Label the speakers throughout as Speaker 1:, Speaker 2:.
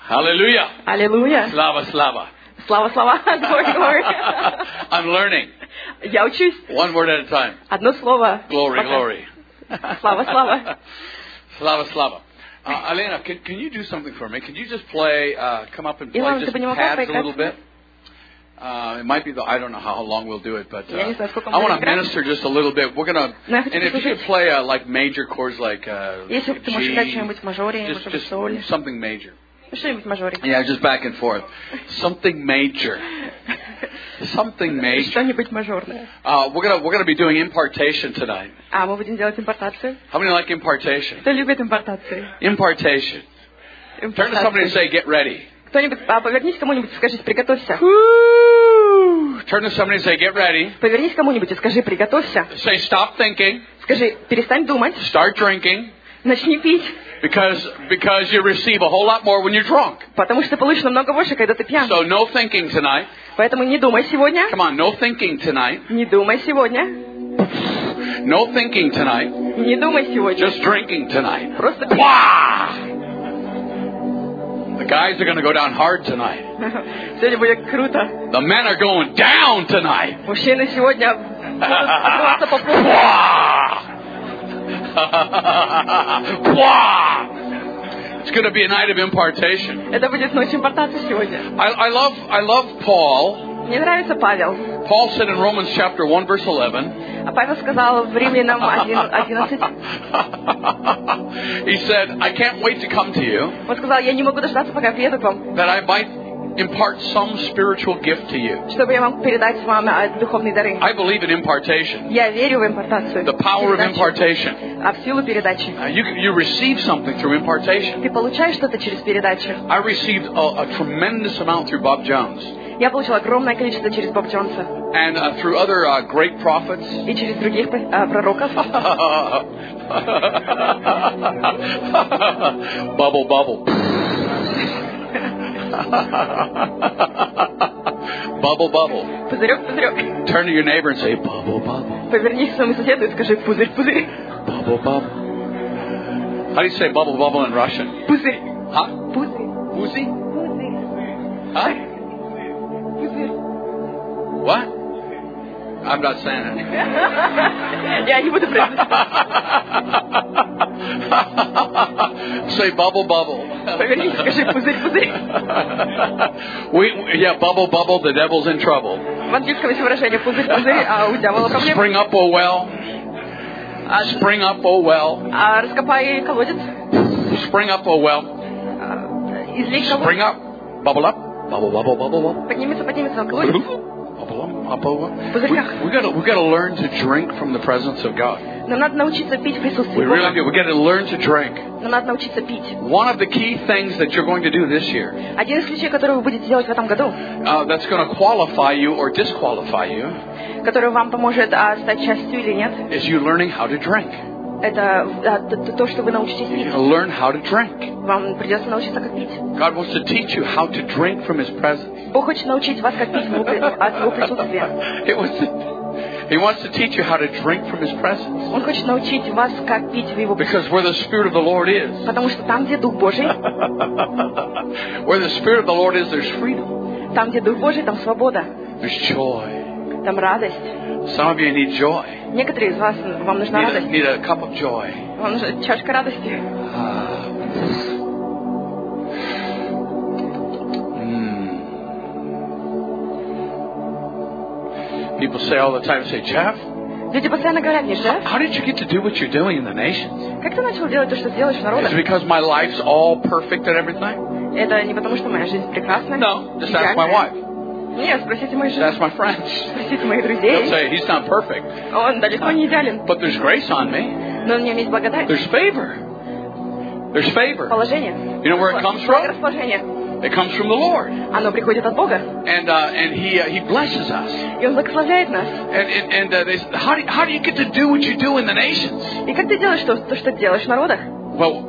Speaker 1: Hallelujah.
Speaker 2: Аллилуйя.
Speaker 1: Slava, slava.
Speaker 2: Слава, слава. Glory, glory.
Speaker 1: I'm learning.
Speaker 2: Я учусь.
Speaker 1: One word at a time.
Speaker 2: Одно слово.
Speaker 1: Glory,
Speaker 2: Пока.
Speaker 1: glory.
Speaker 2: Слава, слава.
Speaker 1: Slava, slava. Elena, can you do something for me? Can you just play, come up and play
Speaker 2: Илона,
Speaker 1: just
Speaker 2: ты бы не могла
Speaker 1: pads a
Speaker 2: поиграть?
Speaker 1: little bit? It might be I don't know how long we'll do it, but
Speaker 2: Я не знаю, сколько
Speaker 1: I
Speaker 2: мы
Speaker 1: want
Speaker 2: будем
Speaker 1: to
Speaker 2: играть.
Speaker 1: minister just a little bit. We're gonna,
Speaker 2: Но я хочу
Speaker 1: and if you
Speaker 2: послушать.
Speaker 1: could play like major chords like
Speaker 2: Если ты можешь играть
Speaker 1: G,
Speaker 2: что-нибудь в мажоре, может быть, в соле.
Speaker 1: just something major.
Speaker 2: Что-нибудь в мажоре.
Speaker 1: Yeah, just back and forth. Something major. Something major.
Speaker 2: Что-нибудь мажорное.
Speaker 1: We're gonna be doing impartation tonight.
Speaker 2: А мы будем делать импортацию.
Speaker 1: How many like impartation?
Speaker 2: Кто любит импортации?
Speaker 1: Impartation. Turn to somebody and say, "Get ready."
Speaker 2: Кто-нибудь, повернись к кому-нибудь и скажите, приготовься.
Speaker 1: Woo! Turn to somebody and say, "Get ready."
Speaker 2: Повернись к кому-нибудь и скажи, приготовься.
Speaker 1: Say, "Stop thinking.
Speaker 2: Скажи, перестань думать,
Speaker 1: Start drinking."
Speaker 2: начни пить.
Speaker 1: Because you receive a whole lot more when you're drunk.
Speaker 2: Потому что ты получишь намного больше, когда ты пьян.
Speaker 1: So no thinking tonight.
Speaker 2: Поэтому не думай сегодня.
Speaker 1: Come on, no thinking tonight.
Speaker 2: Не думай сегодня.
Speaker 1: No thinking tonight.
Speaker 2: Не думай сегодня.
Speaker 1: Just drinking tonight.
Speaker 2: Просто
Speaker 1: Wow! The guys are going to go down hard tonight.
Speaker 2: сегодня будет круто.
Speaker 1: The men are going down tonight.
Speaker 2: Мужчины сегодня будут открываться по полу.
Speaker 1: Wow! It's going to be a night of impartation.
Speaker 2: Это будет ночь импортации сегодня.
Speaker 1: I love Paul.
Speaker 2: Мне нравится Павел.
Speaker 1: Paul said in Romans chapter 1 verse 11.
Speaker 2: А Павел сказал в Римлянам 1:11.
Speaker 1: He said, "I can't wait to come to you,
Speaker 2: Он сказал, я не могу дождаться, пока приеду к вам,
Speaker 1: that I might impart some spiritual gift to you."
Speaker 2: чтобы я мог передать вам духовные дары.
Speaker 1: I believe in impartation.
Speaker 2: Я верю в импортацию.
Speaker 1: The power of
Speaker 2: Передачу.
Speaker 1: impartation.
Speaker 2: А в силу передачи.
Speaker 1: You receive something through impartation.
Speaker 2: Ты получаешь что-то через передачу.
Speaker 1: I received a tremendous amount through Bob Jones.
Speaker 2: Я получила огромное количество через Боб Джонса.
Speaker 1: And through other great prophets.
Speaker 2: И через других пророков.
Speaker 1: Bubble, bubble. Bubble, bubble.
Speaker 2: Пузырек, пузырек.
Speaker 1: Turn to your neighbor and say, "Bubble, bubble."
Speaker 2: Повернись к своему соседу и скажи, пузырь, пузырь.
Speaker 1: Bubble, bubble. How do you say bubble, bubble in Russian?
Speaker 2: Пузырь.
Speaker 1: Huh?
Speaker 2: Пузырь.
Speaker 1: Uzi?
Speaker 2: Пузырь.
Speaker 1: Huh?
Speaker 2: Пузырь.
Speaker 1: What? I'm not saying it.
Speaker 2: Я не буду произносить.
Speaker 1: Say bubble, bubble.
Speaker 2: Повернись, скажи, пузырь, пузырь.
Speaker 1: Yeah, bubble, bubble, the devil's in trouble.
Speaker 2: В английском есть выражение пузырь, пузырь, а у дьявола проблемы.
Speaker 1: Spring up, oh well. Spring up, oh well.
Speaker 2: Раскопай колодец.
Speaker 1: Spring up, oh well.
Speaker 2: Излей
Speaker 1: Spring
Speaker 2: колодец.
Speaker 1: up, bubble up, bubble, bubble, bubble, bubble.
Speaker 2: Поднимется, поднимется колодец.
Speaker 1: We got to learn to drink from the presence of God.
Speaker 2: Нам надо научиться пить в присутствии
Speaker 1: We really
Speaker 2: Бога.
Speaker 1: do. We got to learn to drink.
Speaker 2: Нам надо научиться пить.
Speaker 1: One of the key things that you're going to do this year,
Speaker 2: Один из ключей, который вы будете делать в этом году,
Speaker 1: that's going to qualify you or disqualify you,
Speaker 2: который вам поможет стать частью или нет,
Speaker 1: is you learning how to drink.
Speaker 2: это то, что вы научитесь
Speaker 1: You
Speaker 2: пить.
Speaker 1: learn how to drink.
Speaker 2: Вам придется научиться, как пить.
Speaker 1: God wants to teach you how to drink from His presence.
Speaker 2: Бог хочет научить вас, как пить от Его присутствия.
Speaker 1: He wants to teach you how to drink from His presence.
Speaker 2: Он хочет научить вас, как пить в Его
Speaker 1: Because where the Spirit of the Lord is,
Speaker 2: Потому что там, где Дух Божий,
Speaker 1: where the Spirit of the Lord is, there's freedom.
Speaker 2: там, где Дух Божий, там свобода,
Speaker 1: There's joy.
Speaker 2: там радость.
Speaker 1: Some of you need joy.
Speaker 2: Некоторые из вас, вам нужна радость.
Speaker 1: Need a cup of joy.
Speaker 2: Вам нужна чашка радости.
Speaker 1: People say all the time, say, "Jeff,
Speaker 2: Люди постоянно говорят мне, Джефф,
Speaker 1: how did you get to do what you're doing in the nations?
Speaker 2: как ты начал делать то, что делаешь в
Speaker 1: Is
Speaker 2: народах?
Speaker 1: it because my life's all perfect and everything?"
Speaker 2: Это не потому, что моя жизнь прекрасна.
Speaker 1: No, just ask my
Speaker 2: идеальная.
Speaker 1: wife.
Speaker 2: Нет, спросите мою
Speaker 1: Just
Speaker 2: жену,
Speaker 1: ask my friends.
Speaker 2: спросите моих
Speaker 1: They'll
Speaker 2: друзей.
Speaker 1: say, "He's not perfect,
Speaker 2: Он далеко не идеален,
Speaker 1: but there's grace on me.
Speaker 2: но у него есть благодать,
Speaker 1: There's favor. There's favor."
Speaker 2: положение,
Speaker 1: You know where it comes from?
Speaker 2: расположение.
Speaker 1: It comes from the Lord,
Speaker 2: Оно приходит от Бога,
Speaker 1: and He blesses us.
Speaker 2: и Он благословляет нас.
Speaker 1: And they say, how do you get to do what you do in the nations?
Speaker 2: И как ты делаешь то, что делаешь в народах?
Speaker 1: Well,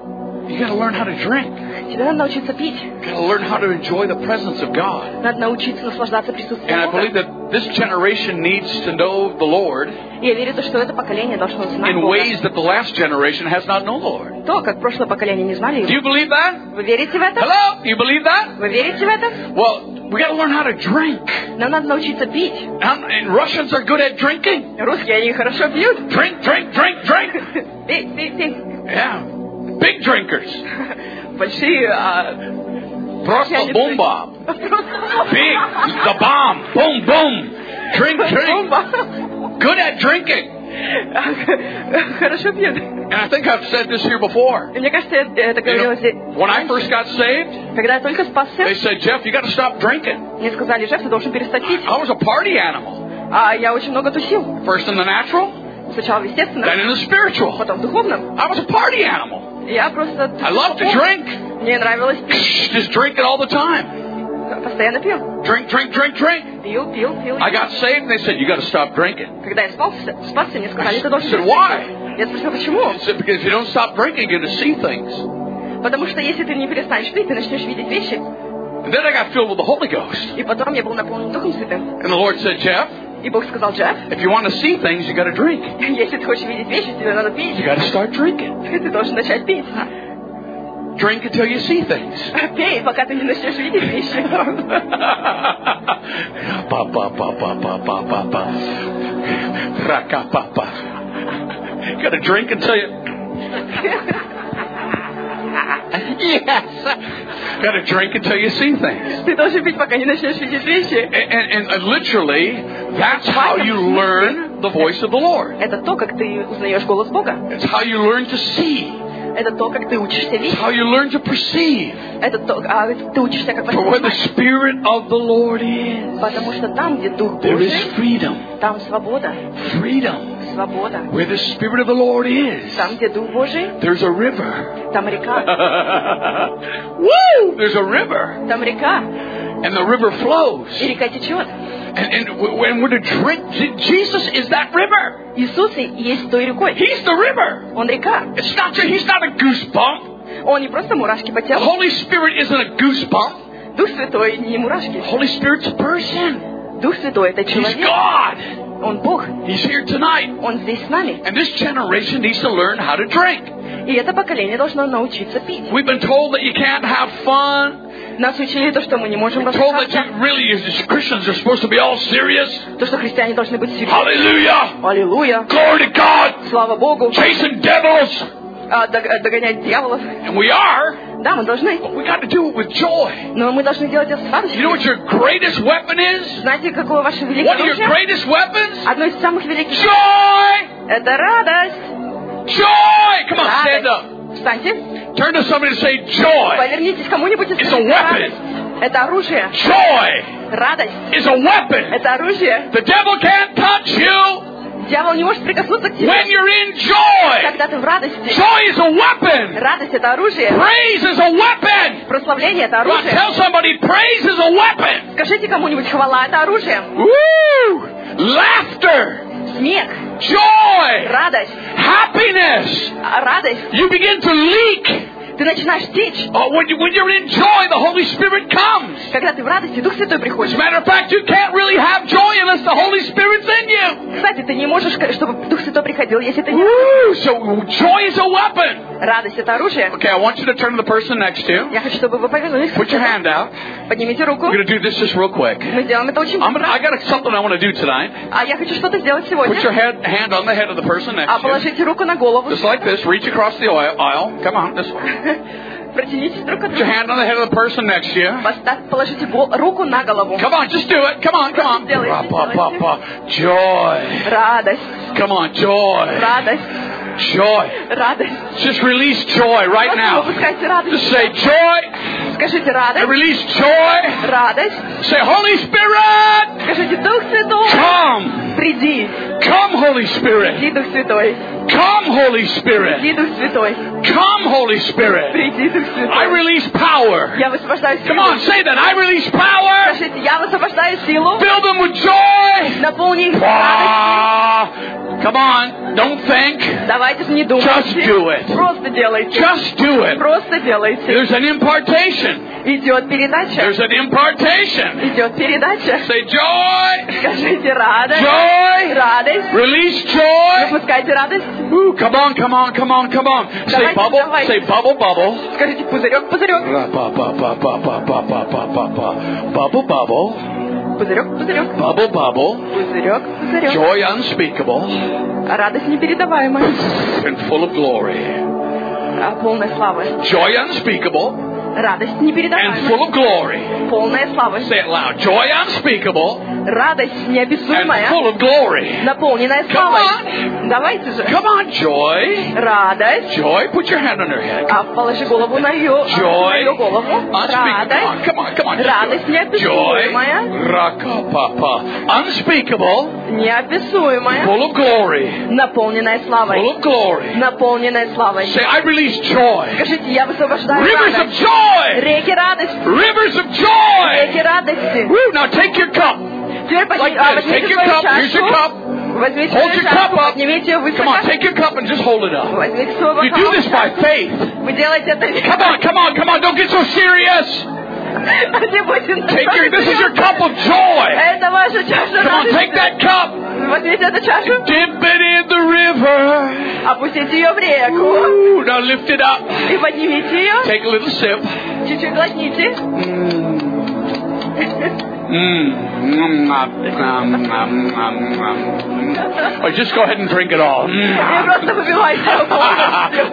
Speaker 1: You got to learn how to drink.
Speaker 2: Тебе надо научиться пить.
Speaker 1: You got to learn how to enjoy the presence of God.
Speaker 2: Надо научиться наслаждаться присутствием
Speaker 1: And I
Speaker 2: Бога.
Speaker 1: believe that this generation needs to know the Lord
Speaker 2: И я верю, что это поколение должно знать
Speaker 1: in
Speaker 2: Бога.
Speaker 1: ways that the last generation has not known the Lord.
Speaker 2: То, как прошлое поколение не знали
Speaker 1: Do
Speaker 2: его.
Speaker 1: you believe that?
Speaker 2: Вы верите в это?
Speaker 1: Hello? Do you believe that?
Speaker 2: Вы верите в это?
Speaker 1: Well, we got to learn how to drink.
Speaker 2: Нам надо научиться пить.
Speaker 1: And Russians are good at drinking.
Speaker 2: Русские, они хорошо пьют.
Speaker 1: Drink, drink, drink, drink.
Speaker 2: Пей, пей, пей.
Speaker 1: Yeah. Big drinkers.
Speaker 2: Большие...
Speaker 1: Просто бомба. Big. The bomb. Boom, boom. Drink, drink. Good at drinking.
Speaker 2: Хорошо пьют.
Speaker 1: And I think I've said this here before.
Speaker 2: И мне кажется, я это говорила здесь.
Speaker 1: When I first got saved,
Speaker 2: Когда я только спасся,
Speaker 1: they said, Jeff, you got to stop drinking.
Speaker 2: мне сказали, Джефф, ты должен перестать пить.
Speaker 1: I was a party animal.
Speaker 2: А я очень много тусил.
Speaker 1: First in the natural,
Speaker 2: Сначала в естественном,
Speaker 1: then in the spiritual.
Speaker 2: потом в духовном.
Speaker 1: I was a party animal.
Speaker 2: Я просто...
Speaker 1: I loved to drink.
Speaker 2: Мне нравилось пить.
Speaker 1: Just drink it all the time.
Speaker 2: Постоянно пил.
Speaker 1: Drink, drink, drink, drink.
Speaker 2: Пил, пил, пил.
Speaker 1: I got saved and they said, you got to stop drinking.
Speaker 2: Когда я спасся, мне сказали, ты должен
Speaker 1: I said,
Speaker 2: перестать
Speaker 1: why?
Speaker 2: пить. Я спросил, почему?
Speaker 1: They said, because if you don't stop drinking, you're going to see things.
Speaker 2: Потому что если ты не перестанешь пить, ты начнешь видеть вещи.
Speaker 1: And then I got filled with the Holy Ghost.
Speaker 2: И потом я был наполнен Духом Святым.
Speaker 1: And the Lord said, Jeff,
Speaker 2: И Бог сказал, Джефф,
Speaker 1: if you want to see things, you got to drink.
Speaker 2: если ты хочешь видеть вещи, тебе надо пить.
Speaker 1: You got to start drinking.
Speaker 2: Ты должен начать пить.
Speaker 1: Drink until you see things.
Speaker 2: Пей, пока ты не начнешь видеть вещи.
Speaker 1: Got to drink until you... Yes. Got to drink until you see things.
Speaker 2: Ты должен пить, пока не начнешь видеть вещи.
Speaker 1: And literally, that's how you learn the voice of the Lord.
Speaker 2: Это то, как ты узнаешь голос Бога.
Speaker 1: It's how you learn to see.
Speaker 2: Это то, как ты учишься
Speaker 1: It's
Speaker 2: видеть.
Speaker 1: how you learn to perceive.
Speaker 2: Это то, ты учишься как
Speaker 1: For where the
Speaker 2: воспринимать.
Speaker 1: Spirit of the Lord is,
Speaker 2: Потому что там, где Дух
Speaker 1: there is
Speaker 2: Божий,
Speaker 1: freedom.
Speaker 2: там свобода.
Speaker 1: Freedom.
Speaker 2: Свобода.
Speaker 1: Where the Spirit of the Lord is,
Speaker 2: Там, где Дух Божий,
Speaker 1: there's a river.
Speaker 2: там река.
Speaker 1: Woo! There's a river.
Speaker 2: Там река.
Speaker 1: And the river flows.
Speaker 2: И река течет.
Speaker 1: And when we're to drink, Jesus is that river.
Speaker 2: Иисус и есть той рекой.
Speaker 1: He's the river.
Speaker 2: Он река.
Speaker 1: It's not just, he's not a goosebump.
Speaker 2: Он не просто мурашки по
Speaker 1: The
Speaker 2: телу.
Speaker 1: Holy Spirit isn't a goosebump.
Speaker 2: Дух Святой не мурашки.
Speaker 1: The Holy Spirit's a person.
Speaker 2: Дух Святой — это
Speaker 1: He's
Speaker 2: человек.
Speaker 1: God.
Speaker 2: Он Бог.
Speaker 1: He's here tonight.
Speaker 2: Он здесь с нами.
Speaker 1: And this generation needs to learn how to drink.
Speaker 2: И это поколение должно научиться пить.
Speaker 1: We've been told that you can't have fun.
Speaker 2: Нас учили то, что мы не можем
Speaker 1: We're told that
Speaker 2: развлекаться.
Speaker 1: you really, as Christians, are supposed to be all serious.
Speaker 2: То, что христиане должны быть серьезны.
Speaker 1: Hallelujah.
Speaker 2: Аллилуйя.
Speaker 1: Glory to God.
Speaker 2: Слава Богу.
Speaker 1: Chasing devils.
Speaker 2: Догонять дьяволов.
Speaker 1: And we are.
Speaker 2: Да, мы должны.
Speaker 1: But we got to do it with joy.
Speaker 2: Но мы должны делать это с радостью.
Speaker 1: You know what your greatest weapon is?
Speaker 2: Знаете, какое ваше
Speaker 1: One
Speaker 2: великое
Speaker 1: of your
Speaker 2: оружие?
Speaker 1: greatest weapons?
Speaker 2: Одно из самых великих.
Speaker 1: Joy.
Speaker 2: Это радость.
Speaker 1: Joy. Come on, stand
Speaker 2: Радость.
Speaker 1: up.
Speaker 2: Встаньте.
Speaker 1: Turn to somebody and say joy.
Speaker 2: Повернитесь к кому-нибудь и
Speaker 1: It's a
Speaker 2: скажите
Speaker 1: weapon.
Speaker 2: радость. Это оружие.
Speaker 1: Joy
Speaker 2: Радость.
Speaker 1: is a weapon.
Speaker 2: Это оружие.
Speaker 1: The devil can't touch you
Speaker 2: Дьявол не может прикоснуться к тебе.
Speaker 1: when you're in joy.
Speaker 2: Когда ты в радости.
Speaker 1: Joy is a weapon.
Speaker 2: Радость — это оружие.
Speaker 1: Praise is a weapon.
Speaker 2: Прославление — это
Speaker 1: Come on,
Speaker 2: оружие.
Speaker 1: tell somebody praise is a weapon.
Speaker 2: Скажите кому-нибудь, хвала — это оружие.
Speaker 1: Woo! Laughter,
Speaker 2: Смех,
Speaker 1: joy,
Speaker 2: радость,
Speaker 1: happiness.
Speaker 2: радость.
Speaker 1: You begin to leak.
Speaker 2: Ты начинаешь течь.
Speaker 1: When you're in joy, the Holy Spirit comes.
Speaker 2: Когда ты в радости, Дух Святой
Speaker 1: As
Speaker 2: приходит.
Speaker 1: a matter of fact, you can't really have joy unless the Holy Spirit's in you.
Speaker 2: Кстати, ты не можешь, чтобы Дух Святой приходил, если ты не...
Speaker 1: Woo! So joy is a weapon.
Speaker 2: Радость — это оружие.
Speaker 1: Okay, I want you to turn to the person next to you.
Speaker 2: Я хочу, чтобы вы повернулись.
Speaker 1: Put your hand out.
Speaker 2: Поднимите руку.
Speaker 1: We're going to do this just real quick.
Speaker 2: Мы сделаем это очень быстро.
Speaker 1: I got something I want to do tonight.
Speaker 2: А я хочу что-то сделать
Speaker 1: Put
Speaker 2: сегодня.
Speaker 1: your hand on the head of the person next to you.
Speaker 2: Положите руку на голову.
Speaker 1: Just like this. Reach across the aisle. Come on, this way.
Speaker 2: Протянитесь друг от
Speaker 1: Put your
Speaker 2: друга.
Speaker 1: hand on the head of the person next to you.
Speaker 2: Положите руку на голову.
Speaker 1: Come on, just do it. Come on, come on. Joy.
Speaker 2: Радость.
Speaker 1: Come on, joy.
Speaker 2: Радость.
Speaker 1: Joy.
Speaker 2: Радость.
Speaker 1: Just release joy right now.
Speaker 2: Выпускайте радость.
Speaker 1: Just say joy.
Speaker 2: Скажите
Speaker 1: And
Speaker 2: радость.
Speaker 1: release joy.
Speaker 2: Радость.
Speaker 1: Say Holy Spirit.
Speaker 2: Скажите Дух Святой.
Speaker 1: Come.
Speaker 2: Приди.
Speaker 1: Come, Holy Spirit.
Speaker 2: Приди, Дух Святой.
Speaker 1: Come, Holy Spirit.
Speaker 2: Приди, Дух Святой.
Speaker 1: Come, Holy Spirit.
Speaker 2: Приди, Дух
Speaker 1: I
Speaker 2: Святой.
Speaker 1: release power.
Speaker 2: Я высвобождаю
Speaker 1: Come on,
Speaker 2: силу.
Speaker 1: say that. I release power.
Speaker 2: Скажите, я высвобождаю силу.
Speaker 1: Fill them with joy.
Speaker 2: Наполни их радостью.
Speaker 1: Come on, don't think.
Speaker 2: Давайте же не думайте.
Speaker 1: Just do it.
Speaker 2: Просто делайте.
Speaker 1: Just do it.
Speaker 2: Просто делайте.
Speaker 1: There's an impartation.
Speaker 2: Идет передача.
Speaker 1: There's an impartation.
Speaker 2: Идет передача.
Speaker 1: Say joy.
Speaker 2: Скажите радость.
Speaker 1: Joy.
Speaker 2: Радость.
Speaker 1: Release joy.
Speaker 2: Выпускайте радость.
Speaker 1: Ooh, come on, come on, come on, come on. Say
Speaker 2: Давайте,
Speaker 1: bubble.
Speaker 2: давайте.
Speaker 1: Say bubble, bubble.
Speaker 2: Скажите пузырек, пузырек.
Speaker 1: Bubble, bubble.
Speaker 2: Пузырек, пузырек.
Speaker 1: Bubble, bubble.
Speaker 2: Пузырек, пузырек.
Speaker 1: Joy unspeakable
Speaker 2: Радость непередаваемая.
Speaker 1: and full of glory.
Speaker 2: Полная слава.
Speaker 1: Joy unspeakable
Speaker 2: Радость
Speaker 1: and
Speaker 2: непередаваемая.
Speaker 1: full of glory.
Speaker 2: Полная слава.
Speaker 1: Say it loud. Joy unspeakable
Speaker 2: Радость
Speaker 1: and
Speaker 2: неописуемая.
Speaker 1: full of glory.
Speaker 2: Наполненная
Speaker 1: Come
Speaker 2: славой.
Speaker 1: on.
Speaker 2: Давайте же.
Speaker 1: Come on, joy.
Speaker 2: Радость.
Speaker 1: Joy. Put your hand on her head.
Speaker 2: Положи голову на ее
Speaker 1: Joy.
Speaker 2: голову.
Speaker 1: Unspeakable.
Speaker 2: Радость.
Speaker 1: Come on, come on. Just
Speaker 2: Радость
Speaker 1: do it. Joy.
Speaker 2: неописуемая.
Speaker 1: Rakapapa. Unspeakable.
Speaker 2: Неописуемая.
Speaker 1: Full of glory.
Speaker 2: Наполненная
Speaker 1: Full
Speaker 2: славой.
Speaker 1: of glory.
Speaker 2: Наполненная славой.
Speaker 1: Say, I release joy.
Speaker 2: Скажите, я высвобождаю
Speaker 1: Rivers of
Speaker 2: радость.
Speaker 1: joy.
Speaker 2: Реки радости.
Speaker 1: Rivers of joy.
Speaker 2: Реки радости.
Speaker 1: Woo, now take your cup.
Speaker 2: Теперь
Speaker 1: Like this. Take
Speaker 2: возьмите
Speaker 1: your
Speaker 2: свою
Speaker 1: cup. Here's your
Speaker 2: чашу.
Speaker 1: cup.
Speaker 2: Возьмите
Speaker 1: Hold
Speaker 2: свою
Speaker 1: your
Speaker 2: чашу,
Speaker 1: cup up.
Speaker 2: поднимите ее
Speaker 1: Come on,
Speaker 2: высоко.
Speaker 1: take your cup and just hold it up.
Speaker 2: Возьмите свой
Speaker 1: You
Speaker 2: бокал.
Speaker 1: do this by faith.
Speaker 2: Вы делаете это
Speaker 1: Come on, come on, come on. Don't get so serious.
Speaker 2: Не будьте
Speaker 1: Take your, this is your
Speaker 2: настолько
Speaker 1: cup of joy.
Speaker 2: Это ваша чаша
Speaker 1: Come on, take
Speaker 2: радости.
Speaker 1: that cup.
Speaker 2: Возьмите эту чашу,
Speaker 1: Dip it in the river.
Speaker 2: опустите ее в реку
Speaker 1: Ooh, now lift it up.
Speaker 2: и поднимите ее.
Speaker 1: Take a little sip.
Speaker 2: Чуть-чуть глотните.
Speaker 1: Or just go ahead and drink it all.
Speaker 2: И просто выпивайте ее полностью.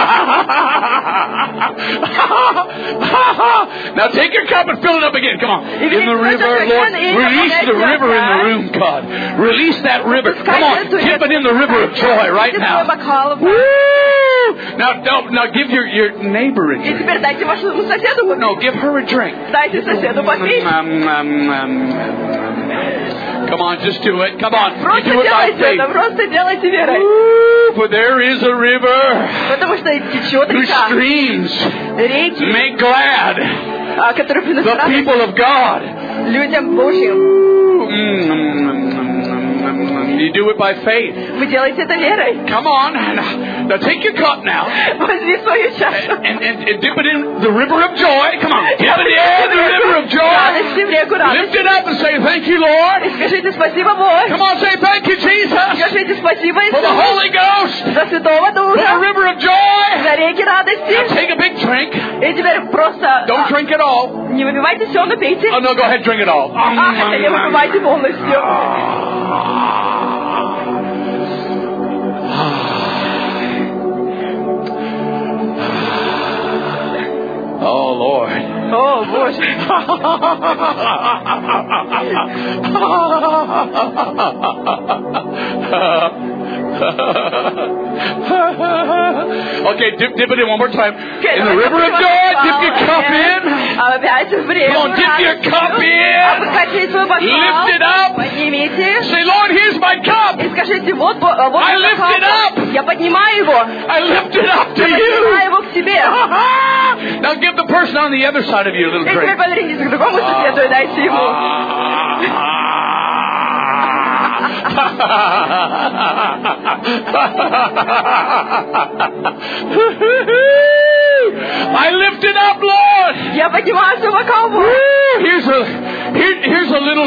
Speaker 1: Now take your cup and fill it up again. Come on. In the river, Lord. Release the river in the room, God. Release that river. Come on. Dip it in the river of joy right now. Woo! Now give your neighbor a
Speaker 2: И
Speaker 1: drink.
Speaker 2: теперь дайте вашему соседу попить.
Speaker 1: No, give her a drink.
Speaker 2: Дайте соседу попить.
Speaker 1: Come on, just do it. Come on. You
Speaker 2: Просто
Speaker 1: do it by
Speaker 2: делайте это,
Speaker 1: faith.
Speaker 2: просто делайте верой.
Speaker 1: Woo! For there is a river
Speaker 2: Потому что течет
Speaker 1: whose
Speaker 2: река,
Speaker 1: streams
Speaker 2: реки,
Speaker 1: make glad
Speaker 2: которые приносят
Speaker 1: the
Speaker 2: радость
Speaker 1: people of God.
Speaker 2: людям Божьим.
Speaker 1: You do it by faith.
Speaker 2: Вы делаете это верой.
Speaker 1: Come on. Now take your cup now
Speaker 2: Возьми свою чашу.
Speaker 1: and dip it in the river of joy. Come on. Dip it in the river of joy.
Speaker 2: Радости в реку
Speaker 1: Lift
Speaker 2: радости.
Speaker 1: it up and say, thank you, Lord.
Speaker 2: Скажите спасибо, Бог.
Speaker 1: Come on, say thank you, Jesus,
Speaker 2: Скажите спасибо,
Speaker 1: for the
Speaker 2: Иисус,
Speaker 1: Holy Ghost,
Speaker 2: за Святого
Speaker 1: for the
Speaker 2: Духа,
Speaker 1: river of joy.
Speaker 2: за реки радости.
Speaker 1: Take a big drink.
Speaker 2: И теперь просто
Speaker 1: Don't drink it all.
Speaker 2: не выпивайте все, но пейте.
Speaker 1: Oh, no, go ahead, drink it all.
Speaker 2: Хотя не выпивайте полностью.
Speaker 1: Oh, Lord.
Speaker 2: О, Боже.
Speaker 1: Okay, dip it in one more time. In the river of joy, dip your cup in.
Speaker 2: Опять в реку
Speaker 1: Come on, dip your cup in.
Speaker 2: Опускайте свой бокал.
Speaker 1: Lift it up.
Speaker 2: Поднимите.
Speaker 1: Say, Lord, here's my cup.
Speaker 2: И скажите, вот мой
Speaker 1: I lift
Speaker 2: бокал.
Speaker 1: it up.
Speaker 2: Я поднимаю его.
Speaker 1: I lift it up to
Speaker 2: Я поднимаю
Speaker 1: you.
Speaker 2: его к себе.
Speaker 1: Now give the person on the other side of you a little
Speaker 2: И теперь
Speaker 1: drink.
Speaker 2: повернитесь к другому соседу и дайте ему.
Speaker 1: I lift it up, Lord.
Speaker 2: Я поднимаю свой бокал.
Speaker 1: Here's a little.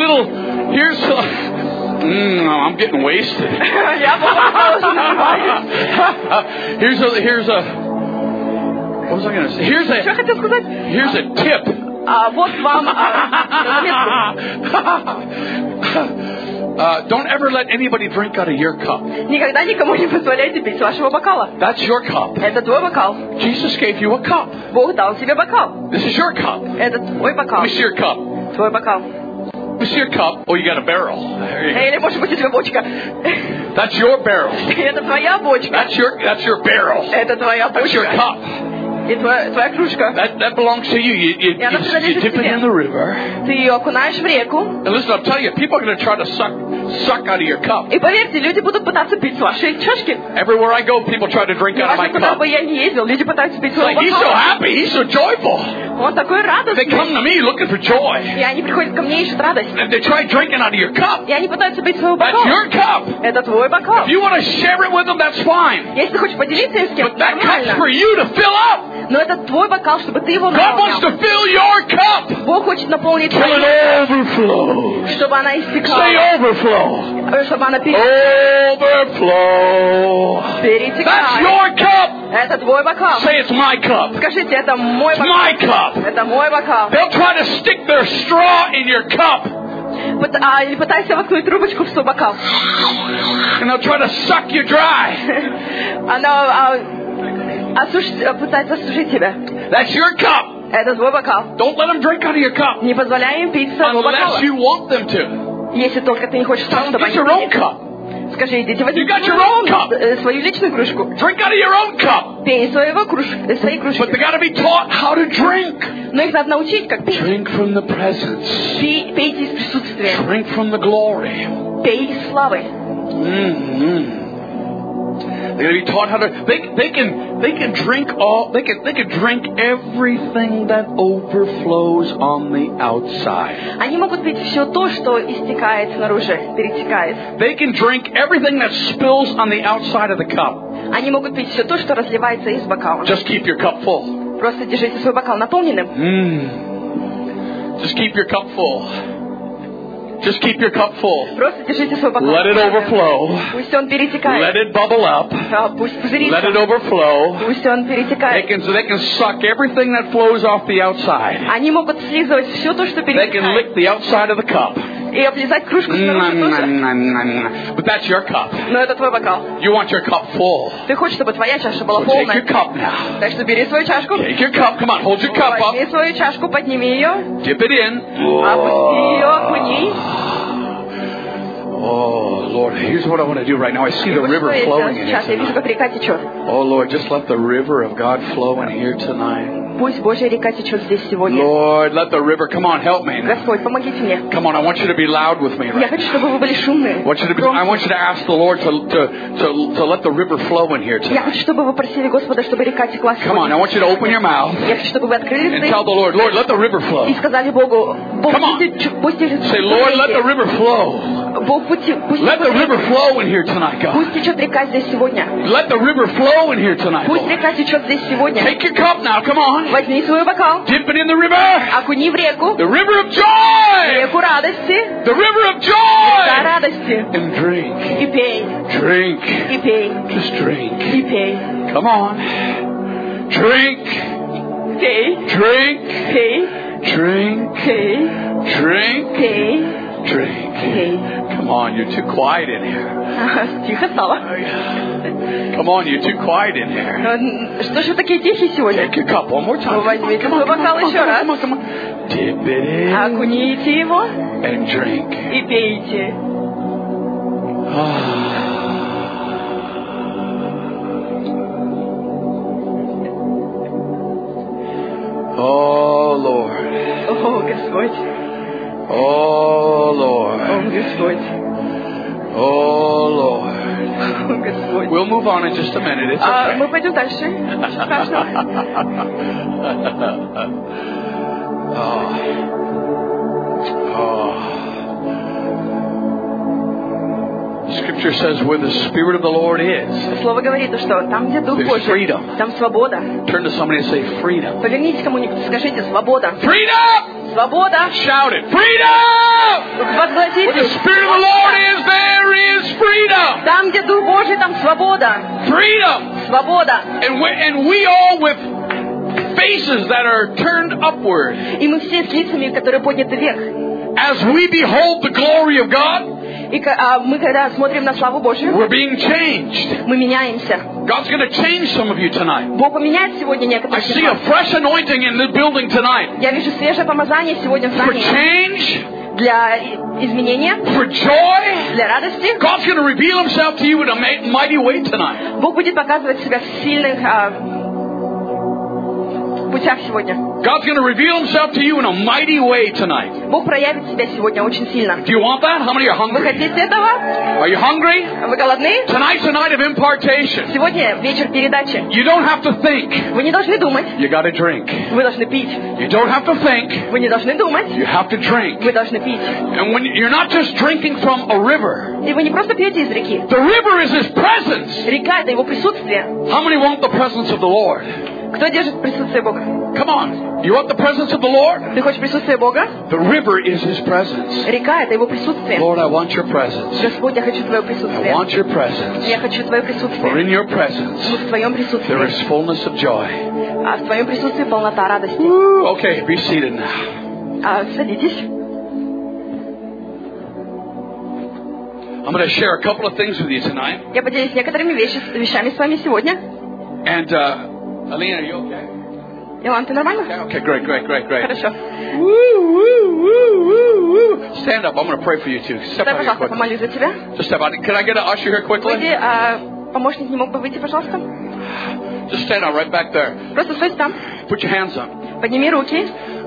Speaker 1: I'm getting wasted.
Speaker 2: Я уже напиваюсь.
Speaker 1: Here's a. What was I going to say?
Speaker 2: Что хотел сказать?
Speaker 1: Here's a tip.
Speaker 2: Вот вам
Speaker 1: Don't ever let anybody drink out of your cup.
Speaker 2: никогда никому не позволяйте пить с вашего бокала.
Speaker 1: That's your cup.
Speaker 2: Это твой бокал.
Speaker 1: Jesus gave you a cup.
Speaker 2: Бог дал тебе бокал.
Speaker 1: This is your cup.
Speaker 2: Это твой бокал.
Speaker 1: Let me see your cup.
Speaker 2: Твой бокал.
Speaker 1: Let me see your cup. Oh, you got a barrel. There you go.
Speaker 2: Или может быть у тебя бочка.
Speaker 1: That's your barrel.
Speaker 2: Это твоя бочка.
Speaker 1: That's your barrel.
Speaker 2: Это твоя
Speaker 1: That's your
Speaker 2: бочка.
Speaker 1: cup.
Speaker 2: И твоя кружка.
Speaker 1: That belongs to you. You dip it in the river.
Speaker 2: Ты ее окунаешь в реку.
Speaker 1: And listen, I'll tell you, people are going to try to suck out of your cup.
Speaker 2: И поверьте, люди будут пытаться пить с вашей чашки.
Speaker 1: Everywhere I go, people try to drink out of my
Speaker 2: Куда
Speaker 1: cup.
Speaker 2: бы я ни ездил, люди пытаются пить с
Speaker 1: Like, he's so happy, he's so joyful.
Speaker 2: Он такой радостный.
Speaker 1: They come to me looking for joy.
Speaker 2: И они приходят ко мне и ищут радость.
Speaker 1: And they try drinking out of your cup.
Speaker 2: И они пытаются пить своего
Speaker 1: That's
Speaker 2: бокала.
Speaker 1: your cup.
Speaker 2: Это твой бокал.
Speaker 1: If you want to share it with them, that's fine.
Speaker 2: Если ты хочешь поделиться им с
Speaker 1: But
Speaker 2: кем-то,
Speaker 1: that cup's for
Speaker 2: нормально.
Speaker 1: you to fill up.
Speaker 2: Но это твой бокал, чтобы ты его
Speaker 1: God wants
Speaker 2: наполнял.
Speaker 1: to fill your cup.
Speaker 2: Бог хочет наполнить
Speaker 1: Till
Speaker 2: твою,
Speaker 1: it overflows.
Speaker 2: чтобы она истекала.
Speaker 1: Say overflow.
Speaker 2: Чтобы она
Speaker 1: Overflow. That's
Speaker 2: перетекала.
Speaker 1: your cup.
Speaker 2: Это твой бокал.
Speaker 1: Say it's my cup.
Speaker 2: Скажите, это мой
Speaker 1: It's
Speaker 2: бокал.
Speaker 1: my cup.
Speaker 2: Это мой бокал.
Speaker 1: They'll try to stick their straw in your cup.
Speaker 2: Или пытайся воткнуть трубочку в свой бокал.
Speaker 1: And they'll try to suck you dry.
Speaker 2: Она пытается осушить тебя.
Speaker 1: That's your cup.
Speaker 2: Это твой бокал.
Speaker 1: Don't let them drink out of your cup.
Speaker 2: Не позволяй им пить из своего бокала.
Speaker 1: Unless you want them to.
Speaker 2: Если только ты не хочешь сам, чтобы
Speaker 1: Get
Speaker 2: они
Speaker 1: your own
Speaker 2: пили.
Speaker 1: cup.
Speaker 2: Скажи, идите возьмите
Speaker 1: You got your own cup.
Speaker 2: свою личную кружку.
Speaker 1: Drink out of your own cup.
Speaker 2: Пей из своей кружки.
Speaker 1: But they got to be taught how to drink.
Speaker 2: Но их надо научить, как пить.
Speaker 1: Drink from the presence.
Speaker 2: Пейте из присутствия.
Speaker 1: Drink from the glory.
Speaker 2: Пей из славы.
Speaker 1: They're going to be taught how to. They can drink all. They can drink everything that overflows on the outside.
Speaker 2: Они могут пить все то, что истекает снаружи, перетекает.
Speaker 1: They can drink everything that spills on the outside of the cup.
Speaker 2: Они могут пить все то, что разливается из бокала.
Speaker 1: Just keep your cup full.
Speaker 2: Просто держите свой бокал наполненным.
Speaker 1: Just keep your cup full. Just keep your cup full.
Speaker 2: Просто держите свой бокал.
Speaker 1: Let it overflow.
Speaker 2: Пусть он перетекает.
Speaker 1: Let it bubble up.
Speaker 2: Пусть пузырится.
Speaker 1: Let it overflow.
Speaker 2: Пусть он перетекает.
Speaker 1: They can suck everything that flows off the outside.
Speaker 2: Они могут слизывать все то, что
Speaker 1: They can
Speaker 2: перетекает.
Speaker 1: lick the outside of the cup.
Speaker 2: И облизать кружку снаружи тоже.
Speaker 1: But that's your cup.
Speaker 2: Но это твой бокал.
Speaker 1: You want your cup full.
Speaker 2: Ты хочешь, чтобы твоя чаша была
Speaker 1: So take your
Speaker 2: полная.
Speaker 1: cup now.
Speaker 2: Так что бери свою чашку.
Speaker 1: Take your cup. Come on, hold your cup up.
Speaker 2: Возьми свою чашку, подними ее.
Speaker 1: Dip it in.
Speaker 2: Опусти ее, окуни.
Speaker 1: Oh, Lord, here's what I want to do right now. I see the river flowing in
Speaker 2: Сейчас я вижу,
Speaker 1: here.
Speaker 2: как река течет.
Speaker 1: Oh, Lord, just let the river of God flow in here tonight.
Speaker 2: Пусть Божья река течет здесь сегодня.
Speaker 1: Lord, let the river, come on, help me now.
Speaker 2: Господь, помогите мне.
Speaker 1: Come on, I want you to be loud with me
Speaker 2: Я
Speaker 1: right
Speaker 2: хочу,
Speaker 1: now.
Speaker 2: чтобы вы были шумные.
Speaker 1: I want you to ask the Lord to let the river flow in here
Speaker 2: Я
Speaker 1: tonight.
Speaker 2: хочу, чтобы вы просили Господа, чтобы река текла
Speaker 1: Come on, I
Speaker 2: сегодня.
Speaker 1: want you to open your mouth
Speaker 2: Я хочу, чтобы вы открыли
Speaker 1: and
Speaker 2: рты
Speaker 1: tell the Lord, Lord, let the river flow.
Speaker 2: и сказали Богу, Бог,
Speaker 1: Come on.
Speaker 2: пусть
Speaker 1: Say, Lord, let the river flow.
Speaker 2: Бог, пусть
Speaker 1: Let the river flow in here tonight, God.
Speaker 2: Пусть течет река здесь сегодня.
Speaker 1: Let the river flow in here tonight,
Speaker 2: Пусть
Speaker 1: Lord.
Speaker 2: река течет здесь сегодня.
Speaker 1: Take your cup now, come on.
Speaker 2: Возьми свой бокал,
Speaker 1: Dip it in the river.
Speaker 2: окуни в реку,
Speaker 1: The river of joy.
Speaker 2: реку радости,
Speaker 1: The river of
Speaker 2: река
Speaker 1: joy.
Speaker 2: радости.
Speaker 1: And drink.
Speaker 2: И пей,
Speaker 1: Drink.
Speaker 2: и пей,
Speaker 1: Just drink.
Speaker 2: и пей,
Speaker 1: Come on. Drink.
Speaker 2: пей,
Speaker 1: Drink.
Speaker 2: пей,
Speaker 1: Drink.
Speaker 2: пей,
Speaker 1: Drink.
Speaker 2: пей,
Speaker 1: Drink.
Speaker 2: пей.
Speaker 1: Come on, you're too quiet in here.
Speaker 2: Тихо стало.
Speaker 1: Come on, you're too quiet in here.
Speaker 2: Что ж вы такие тихие сегодня?
Speaker 1: Take your cup one more time.
Speaker 2: Возьмите свой бокал еще раз.
Speaker 1: Come on. Dip it in
Speaker 2: Окуните его
Speaker 1: and drink.
Speaker 2: и пейте.
Speaker 1: Oh, Lord.
Speaker 2: О, Господь,
Speaker 1: Oh,
Speaker 2: о,
Speaker 1: Lord.
Speaker 2: Господь,
Speaker 1: Oh, Lord.
Speaker 2: о, Господь.
Speaker 1: We'll move on in just a minute. It's okay.
Speaker 2: Мы пойдем дальше. Ничего страшного.
Speaker 1: Scripture says where the Spirit of the Lord is.
Speaker 2: Слово говорит, что там, где Дух
Speaker 1: There's
Speaker 2: Божий,
Speaker 1: freedom.
Speaker 2: там свобода.
Speaker 1: Turn to somebody and say freedom.
Speaker 2: Повернитесь к кому-нибудь, скажите «свобода».
Speaker 1: Freedom!
Speaker 2: Свобода!
Speaker 1: Shout it. Freedom! Where the
Speaker 2: Возгласите.
Speaker 1: Spirit of the Lord is, there is freedom.
Speaker 2: Там, где Дух Божий, там свобода.
Speaker 1: Freedom.
Speaker 2: Свобода.
Speaker 1: And we all with faces that are turned upward.
Speaker 2: И мы все с лицами, которые подняты вверх.
Speaker 1: As we behold the glory of God,
Speaker 2: И мы, когда смотрим на славу Божью,
Speaker 1: we're being changed.
Speaker 2: мы меняемся.
Speaker 1: God's going to change some of you tonight.
Speaker 2: Бог поменяет сегодня
Speaker 1: I
Speaker 2: некоторых из
Speaker 1: see a
Speaker 2: вас.
Speaker 1: fresh anointing in the building tonight.
Speaker 2: Я вижу свежее помазание сегодня в
Speaker 1: For
Speaker 2: здании
Speaker 1: change,
Speaker 2: для изменения,
Speaker 1: for joy.
Speaker 2: для радости.
Speaker 1: God's going to reveal himself to you in a mighty way tonight.
Speaker 2: Бог будет показывать себя в сильных путях сегодня.
Speaker 1: God's going to reveal Himself to you in a mighty way tonight.
Speaker 2: Бог проявит себя сегодня очень сильно.
Speaker 1: Do you want that? How many are
Speaker 2: Вы
Speaker 1: hungry?
Speaker 2: хотите этого?
Speaker 1: Are you hungry?
Speaker 2: Вы голодны?
Speaker 1: Tonight's a night of impartation.
Speaker 2: Сегодня вечер передачи.
Speaker 1: You don't have to think.
Speaker 2: Вы не должны думать.
Speaker 1: You got to drink.
Speaker 2: Вы должны пить.
Speaker 1: You don't have to think.
Speaker 2: Вы не должны думать.
Speaker 1: You have to drink.
Speaker 2: Вы должны пить.
Speaker 1: And when you're not just drinking from a river.
Speaker 2: И вы не просто пьете из реки.
Speaker 1: The river is His presence.
Speaker 2: Река — это Его присутствие.
Speaker 1: How many want the presence of the Lord?
Speaker 2: Кто держит присутствие Бога?
Speaker 1: Come on. You want the presence of the Lord?
Speaker 2: Ты хочешь присутствие Бога?
Speaker 1: The river is His presence.
Speaker 2: Река — это Его присутствие.
Speaker 1: Lord, I want your presence.
Speaker 2: Господь, я хочу Твое
Speaker 1: I
Speaker 2: присутствие.
Speaker 1: want your presence.
Speaker 2: Я хочу Твое
Speaker 1: For
Speaker 2: присутствие.
Speaker 1: in your presence,
Speaker 2: В Твоем
Speaker 1: there
Speaker 2: присутствии.
Speaker 1: is fullness of joy.
Speaker 2: А в Твоем присутствии полнота радости.
Speaker 1: Okay, be seated now.
Speaker 2: Садитесь.
Speaker 1: I'm going to share a couple of things with you tonight.
Speaker 2: Я поделюсь некоторыми вещами с вами сегодня.
Speaker 1: And, Alina, are you okay?
Speaker 2: Илан, ты нормально?
Speaker 1: Okay, great.
Speaker 2: Хорошо.
Speaker 1: Stand up. I'm going to pray for you too. Step
Speaker 2: Дай,
Speaker 1: out here
Speaker 2: пожалуйста,
Speaker 1: quickly.
Speaker 2: помолюсь за тебя.
Speaker 1: Just step out. Can I get an usher here quickly?
Speaker 2: Выйди, помощник не мог бы выйти, пожалуйста?
Speaker 1: Just stand out right back there.
Speaker 2: Просто стой там.
Speaker 1: Put your hands up.
Speaker 2: Подними руки.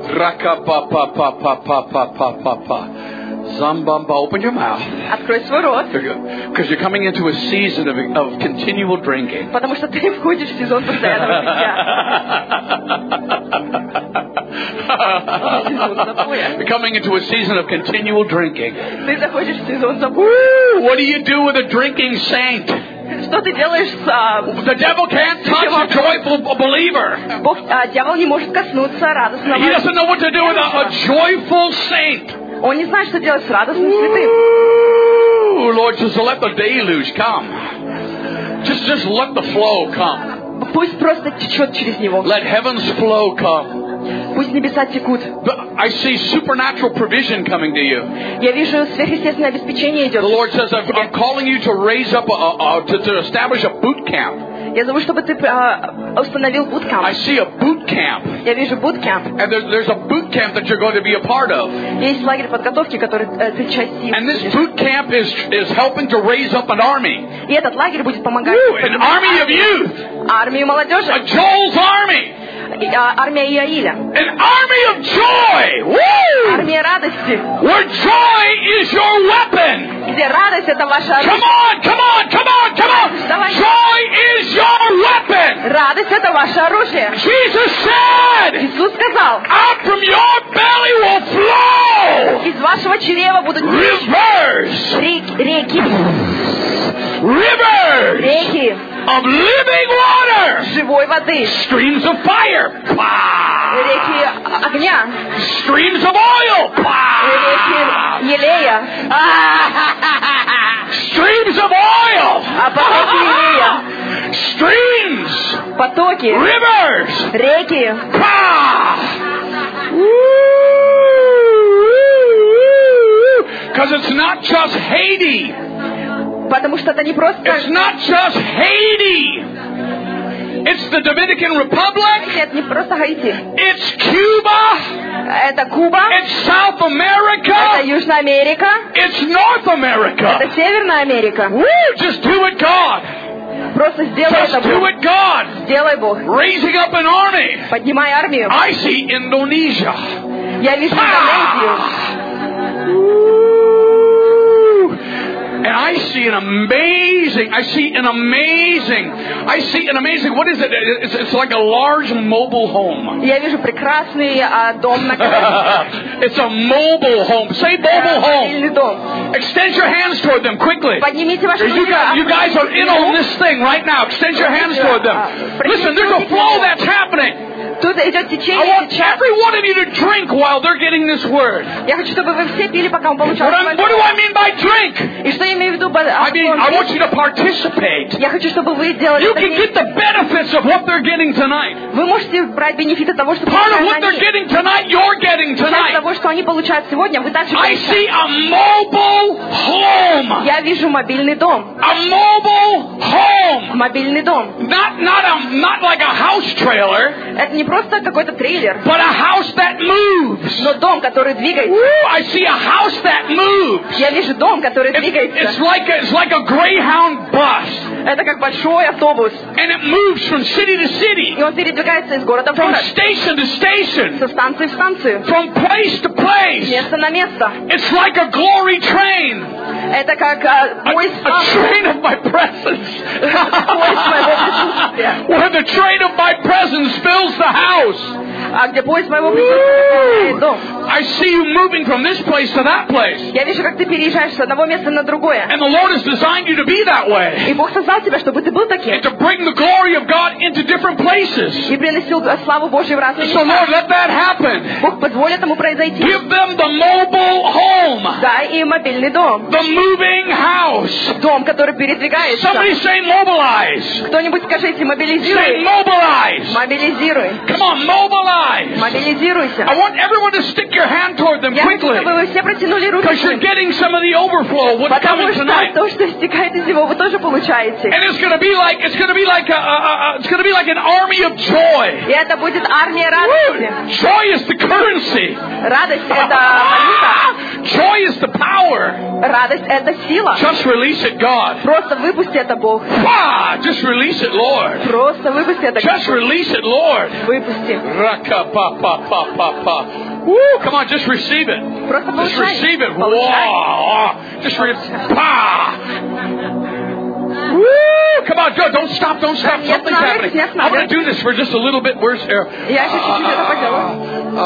Speaker 1: Raka-pa-pa-pa-pa-pa-pa-pa-pa. Zambamba. Open your mouth.
Speaker 2: Открой свой рот.
Speaker 1: Because you're coming into a season of continual drinking.
Speaker 2: Потому что ты входишь в сезон постоянного питья.
Speaker 1: You're coming into a season of continual drinking.
Speaker 2: Ты заходишь в сезон забот.
Speaker 1: What do you do with a drinking saint?
Speaker 2: Что ты делаешь с...
Speaker 1: The devil can't touch a joyful believer.
Speaker 2: Дьявол не может коснуться радостного.
Speaker 1: He doesn't know what to do with a joyful saint.
Speaker 2: Он не знает, что делать с радостным святым.
Speaker 1: Ooh, Lord, just let the deluge come. Just let the flow come.
Speaker 2: Пусть просто течет через него.
Speaker 1: Let heaven's flow come.
Speaker 2: Пусть небеса текут.
Speaker 1: I see supernatural provision coming to you.
Speaker 2: Я вижу сверхъестественное обеспечение идет.
Speaker 1: The Lord says, I'm calling you to raise up, to establish a boot camp.
Speaker 2: Я зову, чтобы ты установил bootcamp.
Speaker 1: I see a boot camp.
Speaker 2: Я вижу bootcamp.
Speaker 1: And there's a boot camp that you're going to be a part of.
Speaker 2: Есть лагерь подготовки, который ты частью.
Speaker 1: And this boot camp is helping to raise up an army.
Speaker 2: И этот лагерь будет помогать.
Speaker 1: An army of youth.
Speaker 2: Армию молодежи.
Speaker 1: A Joel's army.
Speaker 2: Армия Иаиля.
Speaker 1: An army of joy. Woo!
Speaker 2: Армия радости.
Speaker 1: Where joy is your weapon.
Speaker 2: Где радость — это ваша оружие.
Speaker 1: Come on.
Speaker 2: Давай.
Speaker 1: Joy is your weapon.
Speaker 2: Радость — это ваше оружие.
Speaker 1: Jesus said,
Speaker 2: Иисус сказал,
Speaker 1: out from your belly will flow
Speaker 2: из вашего чрева будут
Speaker 1: rivers.
Speaker 2: реки.
Speaker 1: Реки of living water.
Speaker 2: Живой воды.
Speaker 1: Streams of fire.
Speaker 2: Реки огня.
Speaker 1: Streams of oil.
Speaker 2: Реки елея.
Speaker 1: Streams of oil.
Speaker 2: Потоки елея.
Speaker 1: Streams.
Speaker 2: Потоки.
Speaker 1: Rivers.
Speaker 2: Реки.
Speaker 1: Because it's not just Haiti.
Speaker 2: Потому что это не просто...
Speaker 1: It's not just Haiti. It's the Dominican Republic.
Speaker 2: Это не просто Гаити.
Speaker 1: It's Cuba.
Speaker 2: Это Куба.
Speaker 1: It's South America.
Speaker 2: Это Южная Америка.
Speaker 1: It's North America.
Speaker 2: Это Северная Америка.
Speaker 1: Woo! Just do it, God.
Speaker 2: Просто сделай это,
Speaker 1: Just do
Speaker 2: Бог.
Speaker 1: it, God.
Speaker 2: Сделай, Бог.
Speaker 1: Raising up an army.
Speaker 2: Поднимай армию.
Speaker 1: I see Indonesia.
Speaker 2: Я вижу Индонезию.
Speaker 1: And I see an amazing, what is it? It's like a large mobile home.
Speaker 2: Я вижу прекрасный дом на колесах.
Speaker 1: It's a mobile home. Say mobile home.
Speaker 2: Мобильный дом.
Speaker 1: Extend your hands toward them quickly.
Speaker 2: Поднимите ваши руки.
Speaker 1: You guys are in on this thing right now. Extend your hands toward them. Listen, there's a flow that's happening.
Speaker 2: Тут идет
Speaker 1: I
Speaker 2: течение
Speaker 1: want
Speaker 2: сейчас.
Speaker 1: every one of you to drink while they're getting this word.
Speaker 2: Я хочу, чтобы вы все пили, пока он получал.
Speaker 1: What do I mean by drink?
Speaker 2: И что я имею в виду?
Speaker 1: I want you to participate.
Speaker 2: Я хочу, чтобы вы делали
Speaker 1: You
Speaker 2: это
Speaker 1: can get
Speaker 2: вместе.
Speaker 1: the benefits of what they're getting tonight.
Speaker 2: Вы можете брать бенефиты того, что
Speaker 1: Part of what
Speaker 2: получают
Speaker 1: they're
Speaker 2: они.
Speaker 1: getting tonight, you're getting
Speaker 2: Часть
Speaker 1: tonight.
Speaker 2: того, что они получают сегодня, вы также
Speaker 1: I see
Speaker 2: получаете.
Speaker 1: a mobile home.
Speaker 2: Я вижу мобильный дом.
Speaker 1: A mobile home.
Speaker 2: Мобильный дом.
Speaker 1: Not like a house trailer,
Speaker 2: Это не просто какой-то трейлер,
Speaker 1: but a house that moves.
Speaker 2: но дом, который двигается.
Speaker 1: Woo, I see a house that moves.
Speaker 2: Я вижу дом, который
Speaker 1: It's
Speaker 2: двигается.
Speaker 1: like a Greyhound bus.
Speaker 2: Это как большой автобус.
Speaker 1: And it moves from city to city.
Speaker 2: И он передвигается из города в
Speaker 1: From
Speaker 2: город.
Speaker 1: station to station.
Speaker 2: Со станции в станцию.
Speaker 1: From place to place.
Speaker 2: Место на место.
Speaker 1: It's like a glory train.
Speaker 2: Это как поезд
Speaker 1: A train of my presence.
Speaker 2: поезд моего присутствия.
Speaker 1: Where the train of my presence fills the house.
Speaker 2: А где поезд моего присутствия дом.
Speaker 1: I see you moving from this place to that place.
Speaker 2: Я вижу, как ты переезжаешь с одного места на другое.
Speaker 1: And the Lord has designed you to be that way.
Speaker 2: И Бог создал тебя, чтобы ты был таким.
Speaker 1: And to bring the glory of God into different places.
Speaker 2: И приносил славу Божью в разные
Speaker 1: So
Speaker 2: места.
Speaker 1: Lord, let that happen.
Speaker 2: Бог позволит этому произойти.
Speaker 1: Give them the mobile home.
Speaker 2: Дай им мобильный дом.
Speaker 1: The moving house.
Speaker 2: Дом, который передвигается.
Speaker 1: Somebody say mobilize.
Speaker 2: Кто-нибудь скажите,
Speaker 1: Say
Speaker 2: мобилизируй.
Speaker 1: mobilize.
Speaker 2: Мобилизируй.
Speaker 1: Come on, mobilize.
Speaker 2: Мобилизируйся.
Speaker 1: I want everyone to stick your hand toward them
Speaker 2: Я хочу,
Speaker 1: quickly.
Speaker 2: чтобы вы все протянули руки.
Speaker 1: Because you're getting some of the overflow of what's
Speaker 2: Потому
Speaker 1: coming
Speaker 2: что
Speaker 1: tonight.
Speaker 2: то, что стекает из него, вы тоже получаете.
Speaker 1: And it's going to be like an army of joy.
Speaker 2: И это будет армия радости.
Speaker 1: Joy is the currency.
Speaker 2: Радость — это валюта.
Speaker 1: Joy is the power.
Speaker 2: Радость — это сила.
Speaker 1: Just release it, God.
Speaker 2: Просто выпусти это, Бог.
Speaker 1: Just release it, Lord.
Speaker 2: Просто выпусти это,
Speaker 1: Just release it, Lord.
Speaker 2: Выпусти.
Speaker 1: Woo, come on, just receive it.
Speaker 2: Просто
Speaker 1: Just
Speaker 2: получай.
Speaker 1: receive it.
Speaker 2: Получай.
Speaker 1: Whoa. Just Woo! Come on, don't stop. Something's happening. I'm going to do this for just a little bit. Where's
Speaker 2: Я еще чуть-чуть это поделаю.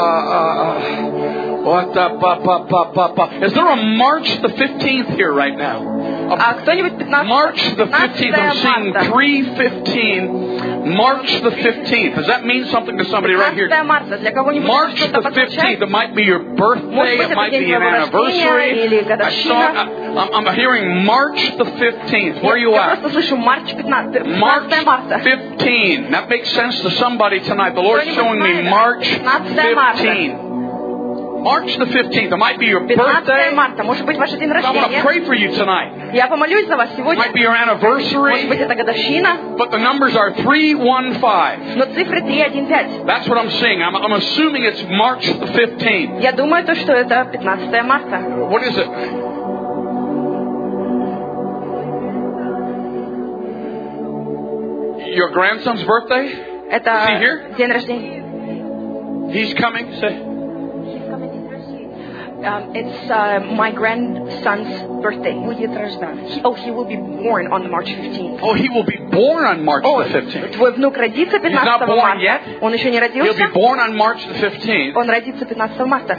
Speaker 1: Is there a March the 15th here right now?
Speaker 2: А кто-нибудь 15
Speaker 1: March the 15th. I'm seeing 3:15. March the 15th. Does that mean something to somebody right here?
Speaker 2: 15 марта. Для кого-нибудь
Speaker 1: March
Speaker 2: что-то
Speaker 1: the 15th.
Speaker 2: подключает?
Speaker 1: It might be your birthday. It might be an anniversary. I'm hearing March the 15th. Where are you
Speaker 2: Я
Speaker 1: at?
Speaker 2: просто слышу Марч 15
Speaker 1: March
Speaker 2: марта.
Speaker 1: 15. That makes sense to somebody tonight. The Lord's showing me March 15. March the 15th. It might be your
Speaker 2: 15
Speaker 1: birthday.
Speaker 2: марта. Может быть, ваш день
Speaker 1: I want to
Speaker 2: рождения.
Speaker 1: pray for you tonight.
Speaker 2: Я помолюсь за вас
Speaker 1: It
Speaker 2: сегодня.
Speaker 1: might be your
Speaker 2: Может
Speaker 1: anniversary.
Speaker 2: быть, это годовщина.
Speaker 1: But the numbers are 315.
Speaker 2: Но цифры 315.
Speaker 1: That's what I'm seeing. I'm assuming it's March the 15th.
Speaker 2: Я думаю, что это 15 марта.
Speaker 1: What is it? Your grandson's birthday?
Speaker 2: Это
Speaker 1: Is he here?
Speaker 2: день рождения.
Speaker 1: He's coming. Say.
Speaker 2: It's my grandson's birthday. Будет рождаться. He will be born on March 15th.
Speaker 1: Oh, he will be born on March the 15th.
Speaker 2: Твой внук родится 15
Speaker 1: not born
Speaker 2: марта.
Speaker 1: yet.
Speaker 2: Он еще не
Speaker 1: He'll be
Speaker 2: родился.
Speaker 1: born on March the 15th.
Speaker 2: Он родится 15 марта.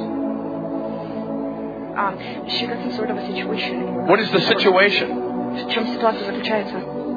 Speaker 2: She got some sort of a situation.
Speaker 1: What is the situation?
Speaker 2: В чем ситуация заключается?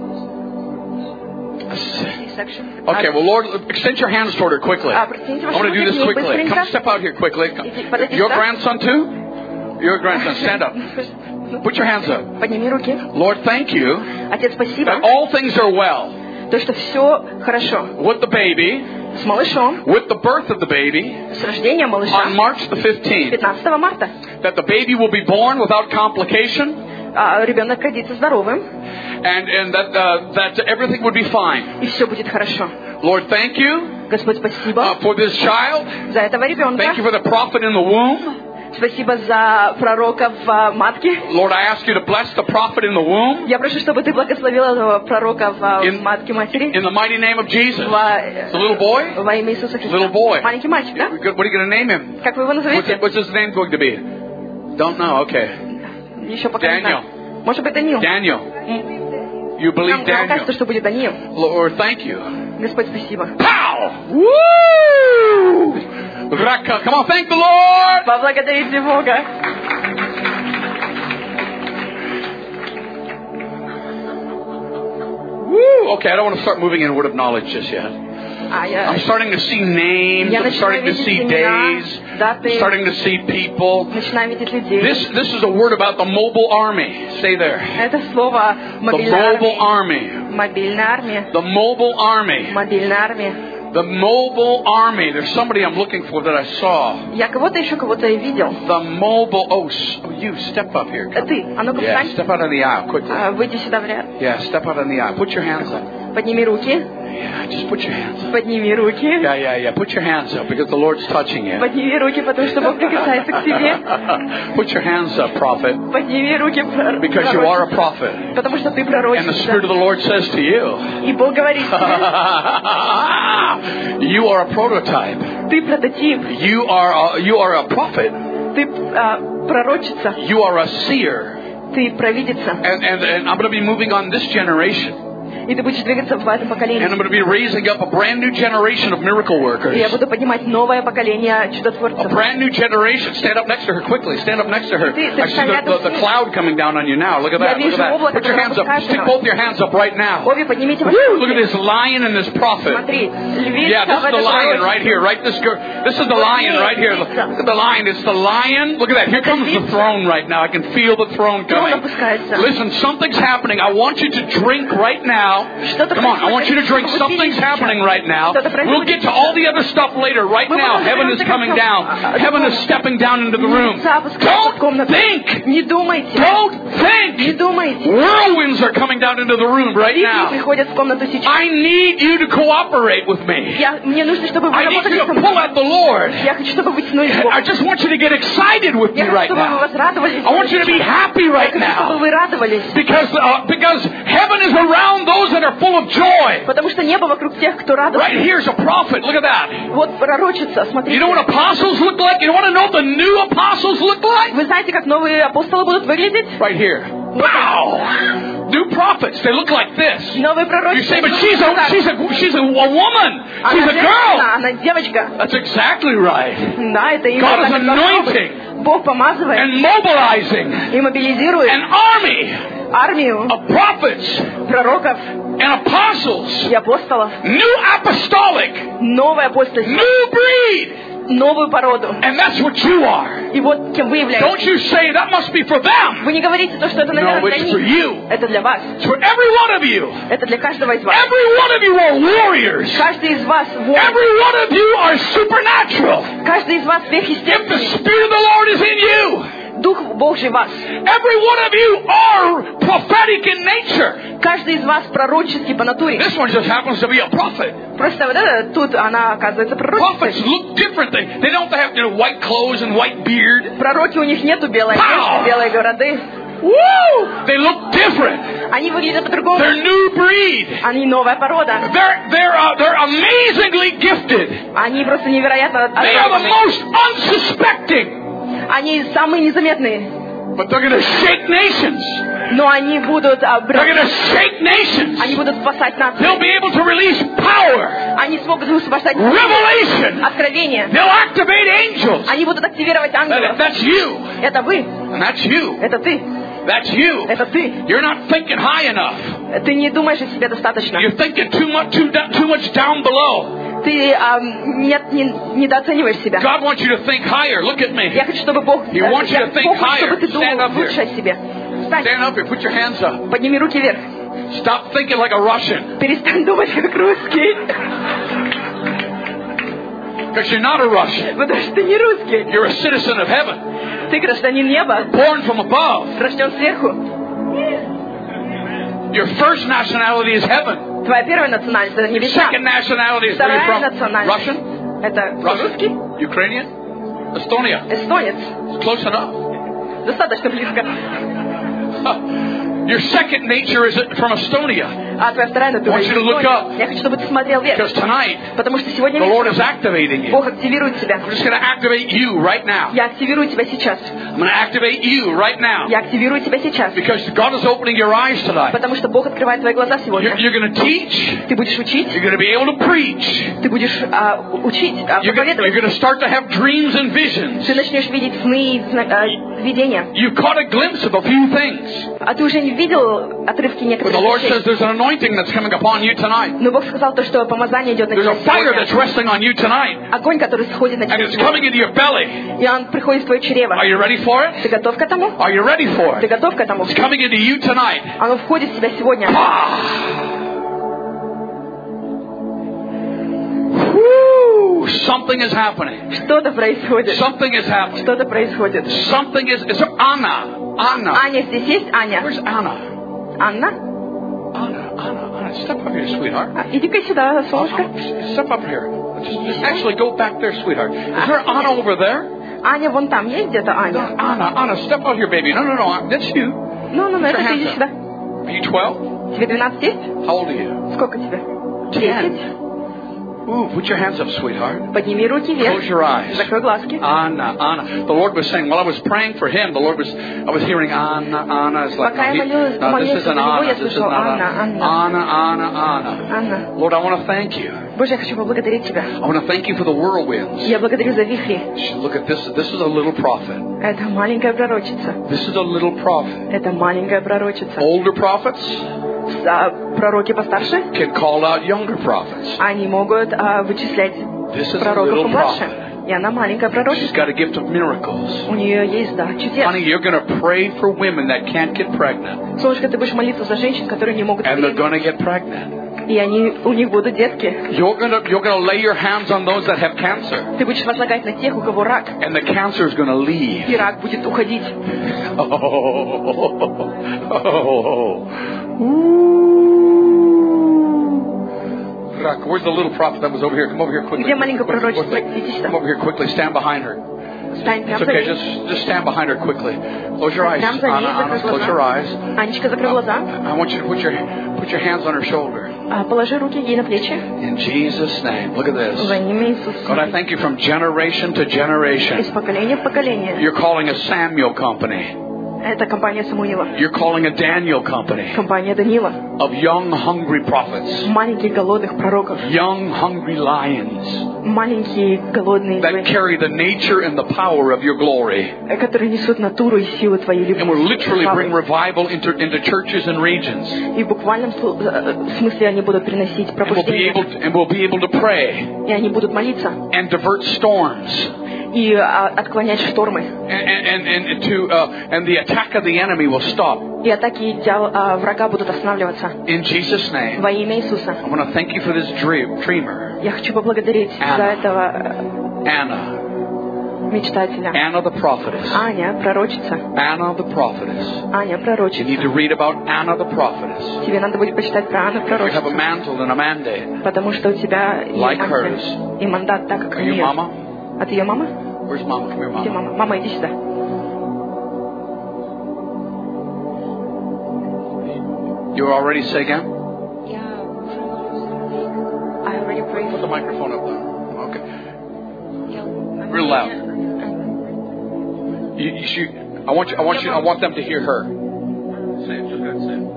Speaker 1: Okay, well, Lord, extend your hands toward her quickly. I want to do this quickly. Come step out here quickly. Your grandson too? Your grandson, stand up. Put your hands up.
Speaker 2: Подними руки.
Speaker 1: Lord, thank you
Speaker 2: Отец, спасибо.
Speaker 1: that all things are well
Speaker 2: То, что все хорошо.
Speaker 1: with the baby,
Speaker 2: С малышом.
Speaker 1: with the birth of the baby
Speaker 2: С рождением малыша.
Speaker 1: on March the 15th.
Speaker 2: 15 марта.
Speaker 1: That the baby will be born without complication
Speaker 2: Ребенок родится здоровым.
Speaker 1: and that everything would be fine.
Speaker 2: И все будет хорошо.
Speaker 1: Lord, thank you
Speaker 2: Господь, спасибо
Speaker 1: for this child.
Speaker 2: за этого ребенка.
Speaker 1: Thank you for the prophet in the womb.
Speaker 2: Спасибо за пророка в матке.
Speaker 1: Lord, I ask you to bless the prophet in the womb
Speaker 2: Я прошу, чтобы ты благословил этого пророка в матке матери.
Speaker 1: in the mighty name of Jesus. It's a little boy?
Speaker 2: Во имя Иисуса Христа.
Speaker 1: Little boy.
Speaker 2: Маленький мальчик, да?
Speaker 1: Good. What are you going to name him?
Speaker 2: Как вы его назовете?
Speaker 1: What's his name going to be? Don't know. Okay.
Speaker 2: Еще пока не знаю. Может быть, Даниил.
Speaker 1: Daniel. You believe
Speaker 2: Нам
Speaker 1: Daniel?
Speaker 2: кажется, что будет Даниил.
Speaker 1: Lord, thank you.
Speaker 2: Господь, спасибо.
Speaker 1: Pow! Woo! Come on, thank the Lord.
Speaker 2: Поблагодарите Бога.
Speaker 1: Woo! Okay, I don't want to start moving in word of knowledge just yet. I'm starting to see names. I'm starting to see days. I'm starting to see people. This is a word about the mobile army. Stay there.
Speaker 2: Это слово
Speaker 1: The mobile army.
Speaker 2: Мобильная армия.
Speaker 1: The mobile army.
Speaker 2: Мобильная армия.
Speaker 1: The mobile army. There's somebody I'm looking for that I saw.
Speaker 2: Я кого-то еще кого-то и видел.
Speaker 1: The mobile. Oh, you step up here.
Speaker 2: Ты, а ну-ка
Speaker 1: Yeah,
Speaker 2: встань.
Speaker 1: step out on the aisle quickly.
Speaker 2: Выйди сюда в ряд.
Speaker 1: Yeah, step out on the aisle. Put your hands up.
Speaker 2: Подними руки.
Speaker 1: Yeah, just put your hands up.
Speaker 2: Подними руки.
Speaker 1: Yeah. Put your hands up because the Lord's touching you.
Speaker 2: Подними руки, потому что Бог прикасается к тебе.
Speaker 1: Put your hands up, prophet.
Speaker 2: Подними руки,
Speaker 1: because you are a prophet.
Speaker 2: Потому что ты
Speaker 1: And
Speaker 2: пророчица.
Speaker 1: the Spirit of the Lord says to you,
Speaker 2: И Бог говорит тебе,
Speaker 1: you are a prototype.
Speaker 2: ты прототип.
Speaker 1: You are a prophet.
Speaker 2: Ты пророчица.
Speaker 1: You are a seer.
Speaker 2: Ты провидица.
Speaker 1: And I'm going to be moving on this generation.
Speaker 2: И ты будешь двигаться в этом поколении.
Speaker 1: And I'm going to be raising up a brand new generation of miracle workers.
Speaker 2: И я буду поднимать новое поколение чудотворцев.
Speaker 1: A brand new generation. Stand up next to her quickly. Stand up next to her. I see the cloud coming down on you now. Look at that. Look at that. Put your hands up. Stick both your hands up right now.
Speaker 2: Обе поднимите ваши
Speaker 1: Look
Speaker 2: руки.
Speaker 1: at this lion and this prophet.
Speaker 2: Смотри,
Speaker 1: Yeah, this is the lion right here. Right, this is the lion right here. Look at the lion. It's the lion. Look at that. Here comes the throne right now. I can feel the throne coming. Listen, something's happening. I want you to drink right now. Come on, I want you to drink. Something's happening right now. We'll get to all the other stuff later. Right now, heaven is coming down. Heaven is stepping down into the room. Don't think.
Speaker 2: Не думайте.
Speaker 1: Don't think.
Speaker 2: Не думайте.
Speaker 1: Whirlwinds are coming down into the room right now.
Speaker 2: Приходят в комнату сейчас.
Speaker 1: I need you to cooperate with me.
Speaker 2: Мне нужно, чтобы вы
Speaker 1: I need
Speaker 2: работали
Speaker 1: you
Speaker 2: со
Speaker 1: to
Speaker 2: мной.
Speaker 1: pull at the Lord.
Speaker 2: Я хочу, чтобы вы тянулись к Богу.
Speaker 1: I just want you to get excited with me
Speaker 2: Я хочу,
Speaker 1: right
Speaker 2: чтобы вы
Speaker 1: now.
Speaker 2: возрадовались.
Speaker 1: I want you to be happy right
Speaker 2: Я хочу, чтобы
Speaker 1: now.
Speaker 2: вы радовались.
Speaker 1: Because heaven is around those that are full of joy.
Speaker 2: Потому что небо вокруг тех, кто радуется.
Speaker 1: Right here's a prophet. Look at that.
Speaker 2: Вот пророчица, смотрите.
Speaker 1: You know what apostles look like? You want to know what the new apostles look like?
Speaker 2: Вы знаете, как новые апостолы будут выглядеть?
Speaker 1: Right here. Wow! New prophets. They look like this.
Speaker 2: Новые пророки.
Speaker 1: You say, but she's a woman. She's a girl.
Speaker 2: Она девочка.
Speaker 1: That's exactly right.
Speaker 2: Да, это именно
Speaker 1: God is
Speaker 2: так,
Speaker 1: anointing
Speaker 2: Бог помазывает
Speaker 1: and mobilizing
Speaker 2: и мобилизирует
Speaker 1: an army
Speaker 2: армию
Speaker 1: of prophets
Speaker 2: пророков
Speaker 1: and apostles.
Speaker 2: и апостолов.
Speaker 1: New apostolic.
Speaker 2: Новое апостольство.
Speaker 1: New breed.
Speaker 2: Новую породу.
Speaker 1: And that's what you are.
Speaker 2: И вот кем вы являетесь.
Speaker 1: Don't you say that must be for them.
Speaker 2: Вы не говорите то, что это, наверное,
Speaker 1: No,
Speaker 2: для
Speaker 1: it's
Speaker 2: них.
Speaker 1: for you.
Speaker 2: Это для вас.
Speaker 1: It's for every one of you.
Speaker 2: Это для каждого из вас.
Speaker 1: Every one of you are warriors.
Speaker 2: Каждый из вас воин.
Speaker 1: Every one of you are supernatural.
Speaker 2: Каждый из вас
Speaker 1: If the
Speaker 2: сверхъестественный.
Speaker 1: Spirit of the Lord is in you,
Speaker 2: Дух Божий в вас.
Speaker 1: every one of you are prophetic in nature.
Speaker 2: Каждый из вас пророческий по натуре.
Speaker 1: This one just happens to be a prophet.
Speaker 2: Просто вот это, тут она оказывается
Speaker 1: Prophets
Speaker 2: пророчицей.
Speaker 1: look different. They don't have white clothes and white beard.
Speaker 2: Пророки у них нету белой одежды, белой бороды.
Speaker 1: Woo! They look different.
Speaker 2: Они выглядят по-другому.
Speaker 1: They're new breed.
Speaker 2: Они новая порода.
Speaker 1: They're amazingly gifted.
Speaker 2: Они просто невероятно
Speaker 1: They are the
Speaker 2: одаренные.
Speaker 1: most unsuspecting.
Speaker 2: Они самые незаметные.
Speaker 1: But they're going to shake nations.
Speaker 2: Но они будут
Speaker 1: They're going to shake nations.
Speaker 2: Они будут спасать нации.
Speaker 1: They'll be able to release power,
Speaker 2: Они смогут спасать
Speaker 1: revelation.
Speaker 2: откровение.
Speaker 1: They'll activate angels.
Speaker 2: Они будут активировать ангелов.
Speaker 1: That's you.
Speaker 2: Это вы.
Speaker 1: And that's you.
Speaker 2: Это ты.
Speaker 1: That's you.
Speaker 2: Это ты.
Speaker 1: You're not thinking high enough.
Speaker 2: Ты не думаешь о себе достаточно.
Speaker 1: You're thinking too much down below.
Speaker 2: Ты недооцениваешь себя.
Speaker 1: God wants you to think higher. Look at me.
Speaker 2: Я хочу, чтобы Бог,
Speaker 1: He wants you to think
Speaker 2: Бог хочет,
Speaker 1: higher.
Speaker 2: чтобы ты
Speaker 1: Stand
Speaker 2: думал
Speaker 1: up
Speaker 2: лучше о
Speaker 1: here.
Speaker 2: себе. Встань.
Speaker 1: Stand up here. Put your hands up.
Speaker 2: Подними руки вверх.
Speaker 1: Stop thinking like a Russian.
Speaker 2: Перестань думать как русский.
Speaker 1: Because you're not a Russian.
Speaker 2: Потому что ты не русский.
Speaker 1: You're a citizen of heaven.
Speaker 2: Ты гражданин неба.
Speaker 1: Born from above.
Speaker 2: Рожден сверху.
Speaker 1: Your first nationality is heaven.
Speaker 2: Твоя первая национальность — это небеса.
Speaker 1: Second nationality is where
Speaker 2: Вторая
Speaker 1: you're from.
Speaker 2: национальность
Speaker 1: Russian?
Speaker 2: — это русский,
Speaker 1: Russian? Ukrainian? Estonia?
Speaker 2: эстонец.
Speaker 1: Close enough.
Speaker 2: Достаточно близко.
Speaker 1: Your second nature is from Estonia.
Speaker 2: А твоя вторая натура —
Speaker 1: I want you to look up.
Speaker 2: Я хочу, чтобы ты смотрел вверх.
Speaker 1: Because tonight,
Speaker 2: Потому что сегодня
Speaker 1: the Lord is
Speaker 2: вечером
Speaker 1: activating you.
Speaker 2: Бог активирует тебя.
Speaker 1: I'm just going to activate you right now.
Speaker 2: Я активирую тебя сейчас.
Speaker 1: I'm going to activate you right now.
Speaker 2: Я активирую тебя сейчас.
Speaker 1: Because God is opening your eyes tonight.
Speaker 2: Потому что Бог открывает твои глаза сегодня.
Speaker 1: You're going to teach.
Speaker 2: Ты будешь учить.
Speaker 1: You're going to be able to preach.
Speaker 2: Ты будешь учить,
Speaker 1: You're
Speaker 2: проповедовать.
Speaker 1: going to start to have dreams and visions.
Speaker 2: Ты начнешь видеть сны и видения.
Speaker 1: You caught a glimpse of a few things.
Speaker 2: А ты уже не видел отрывки
Speaker 1: But
Speaker 2: некоторых
Speaker 1: the Lord
Speaker 2: вещей.
Speaker 1: says there's an anointing that's coming upon you tonight.
Speaker 2: Но Бог сказал то, что помазание идет на
Speaker 1: There's
Speaker 2: тебя
Speaker 1: a fire that's
Speaker 2: сегодня.
Speaker 1: resting on you tonight.
Speaker 2: Огонь, который сходит на
Speaker 1: And
Speaker 2: тебя
Speaker 1: it's
Speaker 2: сегодня.
Speaker 1: coming into your belly.
Speaker 2: И он приходит в твое чрево.
Speaker 1: Are you ready for it?
Speaker 2: Ты готов к этому?
Speaker 1: Are you ready for
Speaker 2: Ты
Speaker 1: it?
Speaker 2: готов к этому?
Speaker 1: It's coming into you tonight.
Speaker 2: Оно входит в тебя сегодня.
Speaker 1: Woo! Something is happening.
Speaker 2: Что-то происходит.
Speaker 1: Something is happening.
Speaker 2: Что-то происходит.
Speaker 1: Something is there Anna.
Speaker 2: Аня здесь есть? Аня?
Speaker 1: Where's Anna?
Speaker 2: Анна?
Speaker 1: Anna. Step up here, sweetheart.
Speaker 2: Иди-ка сюда, солнышко.
Speaker 1: Step up here. Just actually go back there, sweetheart. Is there Anna over there?
Speaker 2: Аня, вон там есть где-то Аня?
Speaker 1: Anna, step out here, baby. No, that's you.
Speaker 2: Ну, это ты иди сюда.
Speaker 1: Are you 12?
Speaker 2: Тебе 12 есть?
Speaker 1: How old are you?
Speaker 2: Сколько тебе?
Speaker 1: 10. Ooh, put your hands up, sweetheart.
Speaker 2: Подними руки вверх.
Speaker 1: Close your eyes.
Speaker 2: Закрой глазки.
Speaker 1: Anna. The Lord was saying, while I was praying for him, I was hearing Anna. It's like, no, this isn't Anna. This is not Anna. Lord, I want to thank you.
Speaker 2: Боже, я хочу поблагодарить Тебя.
Speaker 1: I want to thank you for the whirlwinds.
Speaker 2: Я благодарю за вихри.
Speaker 1: Look at this. This is a little prophet.
Speaker 2: Это маленькая пророчица.
Speaker 1: This is a little prophet.
Speaker 2: Это маленькая пророчица.
Speaker 1: Older prophets
Speaker 2: пророки постарше
Speaker 1: can call out younger prophets.
Speaker 2: Они могут вычислять пророков помладше. И она маленькая пророчица.
Speaker 1: She's got a gift of miracles.
Speaker 2: У нее есть дар чудес.
Speaker 1: Honey, you're going to pray for women that can't get pregnant.
Speaker 2: Солнышко, ты будешь молиться за женщин, которые не могут
Speaker 1: and they're going to get pregnant.
Speaker 2: И у них будут детки.
Speaker 1: You're going to lay your hands on those that have cancer.
Speaker 2: Ты будешь возлагать на тех, у кого рак.
Speaker 1: And the cancer is going to leave.
Speaker 2: И рак будет уходить.
Speaker 1: Rак, where's the little prophet that was over here? Come over here quickly.
Speaker 2: Где маленькая пророчица? Иди сюда.
Speaker 1: Come over here quickly. Stand behind her. It's okay. Just stand behind her quickly. Close your eyes. Anna, close your eyes.
Speaker 2: Анечка, закрой глаза.
Speaker 1: I want you to put your hands on her shoulder.
Speaker 2: Положи руки ей на плечи.
Speaker 1: In Jesus' name. Look at this.
Speaker 2: Во имя Иисуса.
Speaker 1: God, I thank you from generation to generation.
Speaker 2: Из поколения в поколение.
Speaker 1: You're calling a Samuel company.
Speaker 2: Это компания Самуила.
Speaker 1: You're calling a Daniel company.
Speaker 2: Компания Даниила.
Speaker 1: Of young, hungry prophets.
Speaker 2: Маленьких голодных пророков.
Speaker 1: Young, hungry lions.
Speaker 2: Маленькие голодные
Speaker 1: that carry the nature and the power of your glory.
Speaker 2: Которые несут натуру и силу твоей любви.
Speaker 1: And will literally bring revival into churches and regions.
Speaker 2: И в буквальном смысле они будут приносить пробуждение.
Speaker 1: And will be able to pray.
Speaker 2: И они будут молиться.
Speaker 1: And divert storms.
Speaker 2: И отклонять штормы.
Speaker 1: And the attack of the enemy will stop.
Speaker 2: И атаки врага будут останавливаться.
Speaker 1: In Jesus' name.
Speaker 2: Во имя Иисуса.
Speaker 1: I want to thank you for this dreamer.
Speaker 2: Я хочу поблагодарить за этого мечтателя.
Speaker 1: Anna the prophetess.
Speaker 2: Аня, пророчица.
Speaker 1: Anna the prophetess.
Speaker 2: Аня, пророчица.
Speaker 1: You need to read about Anna the prophetess.
Speaker 2: Тебе надо будет почитать про Анну, пророчицу.
Speaker 1: You have a mantle and a mandate.
Speaker 2: Потому что у тебя
Speaker 1: like hers.
Speaker 2: И мандат так, как у нее.
Speaker 1: Are you mama?
Speaker 2: А ты ее мама?
Speaker 1: Where's mama? Come here, mama.
Speaker 2: Где мама? Мама, иди сюда.
Speaker 1: You already say again?
Speaker 2: I already prayed.
Speaker 1: Put the microphone up there. Okay. Real loud. I want them to hear her. Say it. Just say it.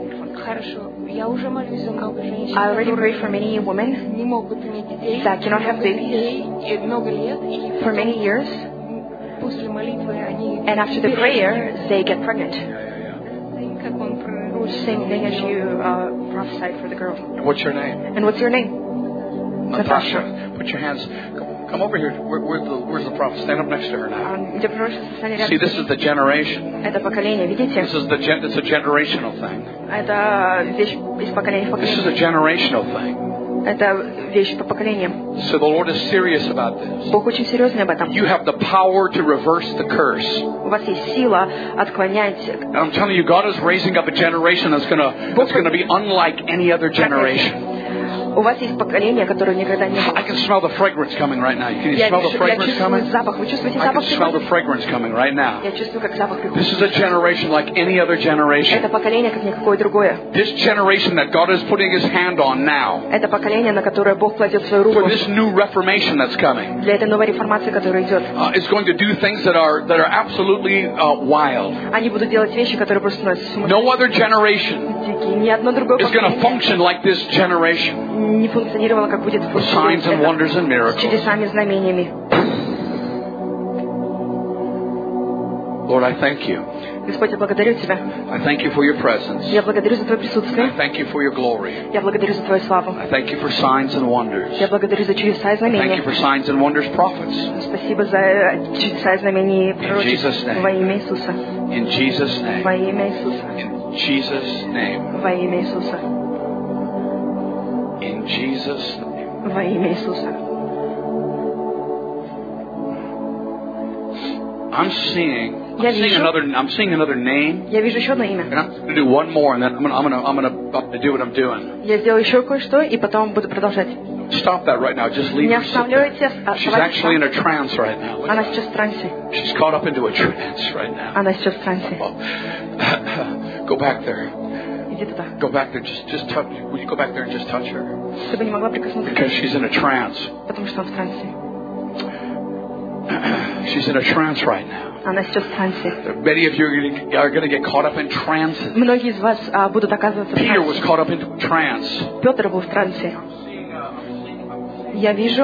Speaker 2: I already prayed for many women that cannot have babies for many years. And after the prayer, they get pregnant. Same thing as you prophesied for the girl.
Speaker 1: And what's your name?
Speaker 2: And what's your name?
Speaker 1: Natasha. Put your hands. Come over here. Where's the prophet? Stand up next to her now. See, this is the generation. This is it's a generational thing. This is a generational thing. So the Lord is serious about this. You have the power to reverse the curse. And I'm telling you, God is raising up a generation that's going to be unlike any other generation.
Speaker 2: У вас есть поколение, которое никогда не было.
Speaker 1: I can smell the fragrance coming right now. Can you smell the fragrance coming?
Speaker 2: Вы чувствуете
Speaker 1: запах? I can smell the fragrance coming right now.
Speaker 2: Я чувствую, как запах приходит.
Speaker 1: This is a generation like any other generation.
Speaker 2: Это поколение, как никакое другое.
Speaker 1: This generation that God is putting His hand on now.
Speaker 2: Это поколение, на которое Бог кладет свою руку.
Speaker 1: For this new reformation that's coming.
Speaker 2: Для этой новой реформации, которая идет.
Speaker 1: Is going to do things that are absolutely wild.
Speaker 2: Они будут делать вещи, которые просто становятся сумасшедшими.
Speaker 1: No other generation
Speaker 2: ни одно другое
Speaker 1: is going to function like this generation.
Speaker 2: Не функционировало, как будет
Speaker 1: signs and wonders and miracles.
Speaker 2: С чудесами, знамениями.
Speaker 1: Lord, I thank you.
Speaker 2: Господь, я благодарю Тебя.
Speaker 1: I thank you for your presence.
Speaker 2: Я благодарю за Твое присутствие.
Speaker 1: I thank you for your glory.
Speaker 2: Я благодарю за Твою славу.
Speaker 1: I thank you for signs and wonders.
Speaker 2: Я благодарю за чудеса и знамения.
Speaker 1: Thank you for signs and wonders, prophets.
Speaker 2: Спасибо за чудеса и знамения пророчеств во имя Иисуса.
Speaker 1: In Jesus' name.
Speaker 2: Во имя Иисуса.
Speaker 1: In Jesus' name.
Speaker 2: Во имя Иисуса.
Speaker 1: In Jesus' name.
Speaker 2: Во имя Иисуса.
Speaker 1: I'm seeing
Speaker 2: Я вижу.
Speaker 1: I'm seeing another name.
Speaker 2: Я вижу еще одно имя.
Speaker 1: And I'm going to do one more, and then I'm going to do what I'm doing.
Speaker 2: Я сделаю еще кое-что, и потом буду продолжать.
Speaker 1: Stop that right now. Just leave
Speaker 2: Не
Speaker 1: her sit there.
Speaker 2: останавливайтесь.
Speaker 1: She's actually in a trance right now.
Speaker 2: Она сейчас в трансе.
Speaker 1: She's caught up into a trance right now.
Speaker 2: Она сейчас в трансе.
Speaker 1: Go back there.
Speaker 2: Иди туда.
Speaker 1: Go back there. Just touch. Will you go back there and just touch her?
Speaker 2: Ты бы не могла прикоснуться к
Speaker 1: Because
Speaker 2: ней,
Speaker 1: she's in a trance.
Speaker 2: потому что он в трансе.
Speaker 1: She's in a trance right now.
Speaker 2: Она сейчас в трансе.
Speaker 1: Many of you are going to get caught up in trances.
Speaker 2: Многие из вас будут оказываться в
Speaker 1: Peter was
Speaker 2: трансе.
Speaker 1: caught up into a trance.
Speaker 2: Петр был в трансе. Я вижу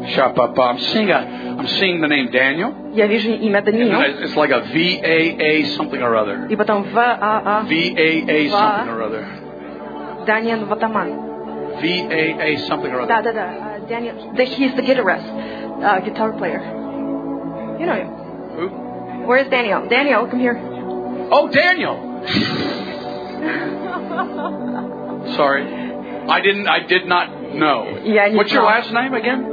Speaker 1: I'm seeing the name Daniel.
Speaker 2: Я вижу имя Даниил.
Speaker 1: It's like a VAA something or other.
Speaker 2: И потом VAA.
Speaker 1: VAA something or other.
Speaker 2: Даниэл Ватаман.
Speaker 1: VAA something or other.
Speaker 2: Да. Daniel. He's the guitarist, guitar player. You know him.
Speaker 1: Who?
Speaker 2: Where is Daniel? Daniel, come here.
Speaker 1: Oh, Daniel. Sorry, I did not know. What's your last name again?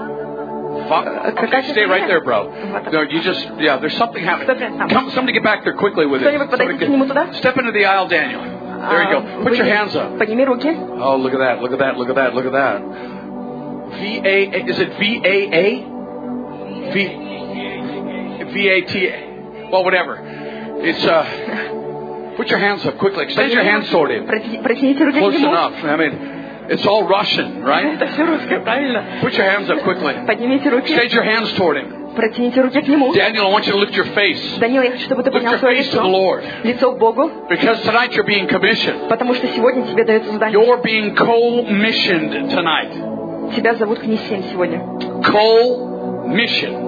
Speaker 1: Okay, stay right there, bro. No, there's something happening. Come, somebody get back there quickly with it. Step into the aisle, Daniel. There you go. Put your hands up. Oh, look at that. Look at that. Look at that. Look at that. VAA. Is it VAA? VATA. Well, whatever. It's, put your hands up quickly. Extend your hands toward him. Close enough. I mean, it's all Russian, right? Put your hands up quickly. Extend your hands toward him. Daniel, I want you to lift your face. Lift your face to the Lord. Because tonight you're being commissioned. You're being co-missioned tonight. Co-mission.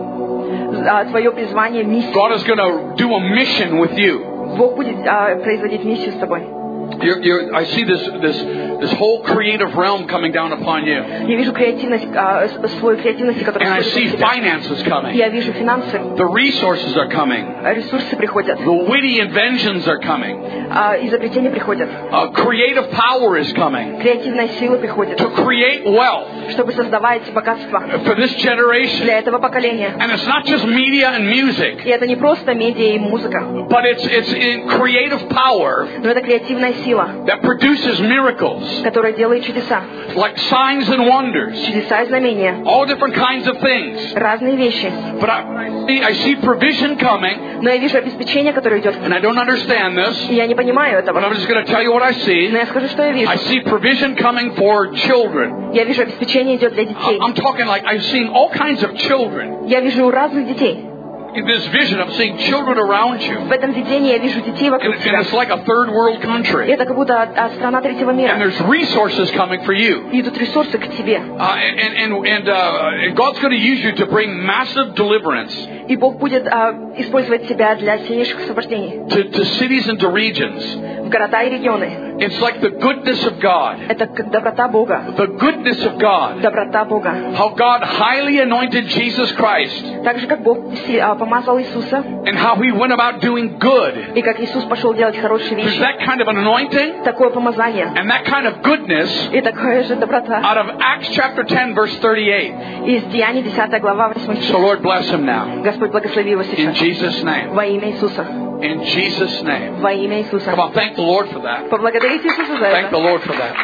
Speaker 1: God is going to do a mission with you.
Speaker 2: Бог будет производить миссию с тобой.
Speaker 1: I see this whole creative realm coming down upon you.
Speaker 2: Я вижу креативность, слой креативности, который
Speaker 1: And I see finances coming.
Speaker 2: Я вижу финансы.
Speaker 1: The resources are coming.
Speaker 2: Ресурсы приходят.
Speaker 1: The witty inventions are coming.
Speaker 2: Изобретения приходят.
Speaker 1: Creative power is coming.
Speaker 2: Креативная сила приходит.
Speaker 1: To create wealth.
Speaker 2: Чтобы создавать богатство.
Speaker 1: For this generation.
Speaker 2: Для этого поколения.
Speaker 1: And it's not just media and music.
Speaker 2: И это не просто медиа и музыка.
Speaker 1: But it's in creative power.
Speaker 2: Но это креативная сила.
Speaker 1: That produces miracles.
Speaker 2: Которая делает чудеса.
Speaker 1: Like signs and wonders.
Speaker 2: Чудеса и знамения.
Speaker 1: All different kinds of things.
Speaker 2: Разные вещи.
Speaker 1: But I see provision coming.
Speaker 2: Но я вижу обеспечение, которое идет.
Speaker 1: And I don't understand this.
Speaker 2: И я не понимаю этого.
Speaker 1: But I'm just going to tell you what I see.
Speaker 2: Но я скажу, что я вижу.
Speaker 1: I see provision coming for children.
Speaker 2: Я вижу обеспечение идет для детей.
Speaker 1: I'm talking like I've seen all kinds of children.
Speaker 2: Я вижу разных детей.
Speaker 1: In this vision of seeing children around you.
Speaker 2: В этом видении я вижу детей вокруг тебя.
Speaker 1: And it's like a third world country.
Speaker 2: Это как будто страна третьего мира.
Speaker 1: And there's resources coming for you.
Speaker 2: И идут ресурсы к тебе.
Speaker 1: And God's going to use you to bring massive deliverance.
Speaker 2: И Бог будет использовать тебя для сильнейших освобождений.
Speaker 1: To cities and to regions.
Speaker 2: В города и регионы.
Speaker 1: It's like the goodness of God.
Speaker 2: Это доброта Бога.
Speaker 1: The goodness of God.
Speaker 2: Доброта Бога.
Speaker 1: How God highly anointed Jesus Christ.
Speaker 2: Так же как Бог помазал Иисуса.
Speaker 1: And how He went about doing good.
Speaker 2: И как Иисус пошел делать хорошие вещи.
Speaker 1: There's that kind of an anointing.
Speaker 2: Такое помазание.
Speaker 1: And that kind of goodness.
Speaker 2: И такая же доброта.
Speaker 1: Out of Acts chapter 10 verse 38.
Speaker 2: Из Деяний 10 глава 8 стих.
Speaker 1: So Lord bless him now.
Speaker 2: Господь благослови его сейчас.
Speaker 1: In Jesus' name.
Speaker 2: Во имя Иисуса.
Speaker 1: In Jesus' name.
Speaker 2: Во имя Иисуса.
Speaker 1: Come on, thank the Lord for that.
Speaker 2: Поблагодарите Иисуса за это.
Speaker 1: Thank the Lord for that.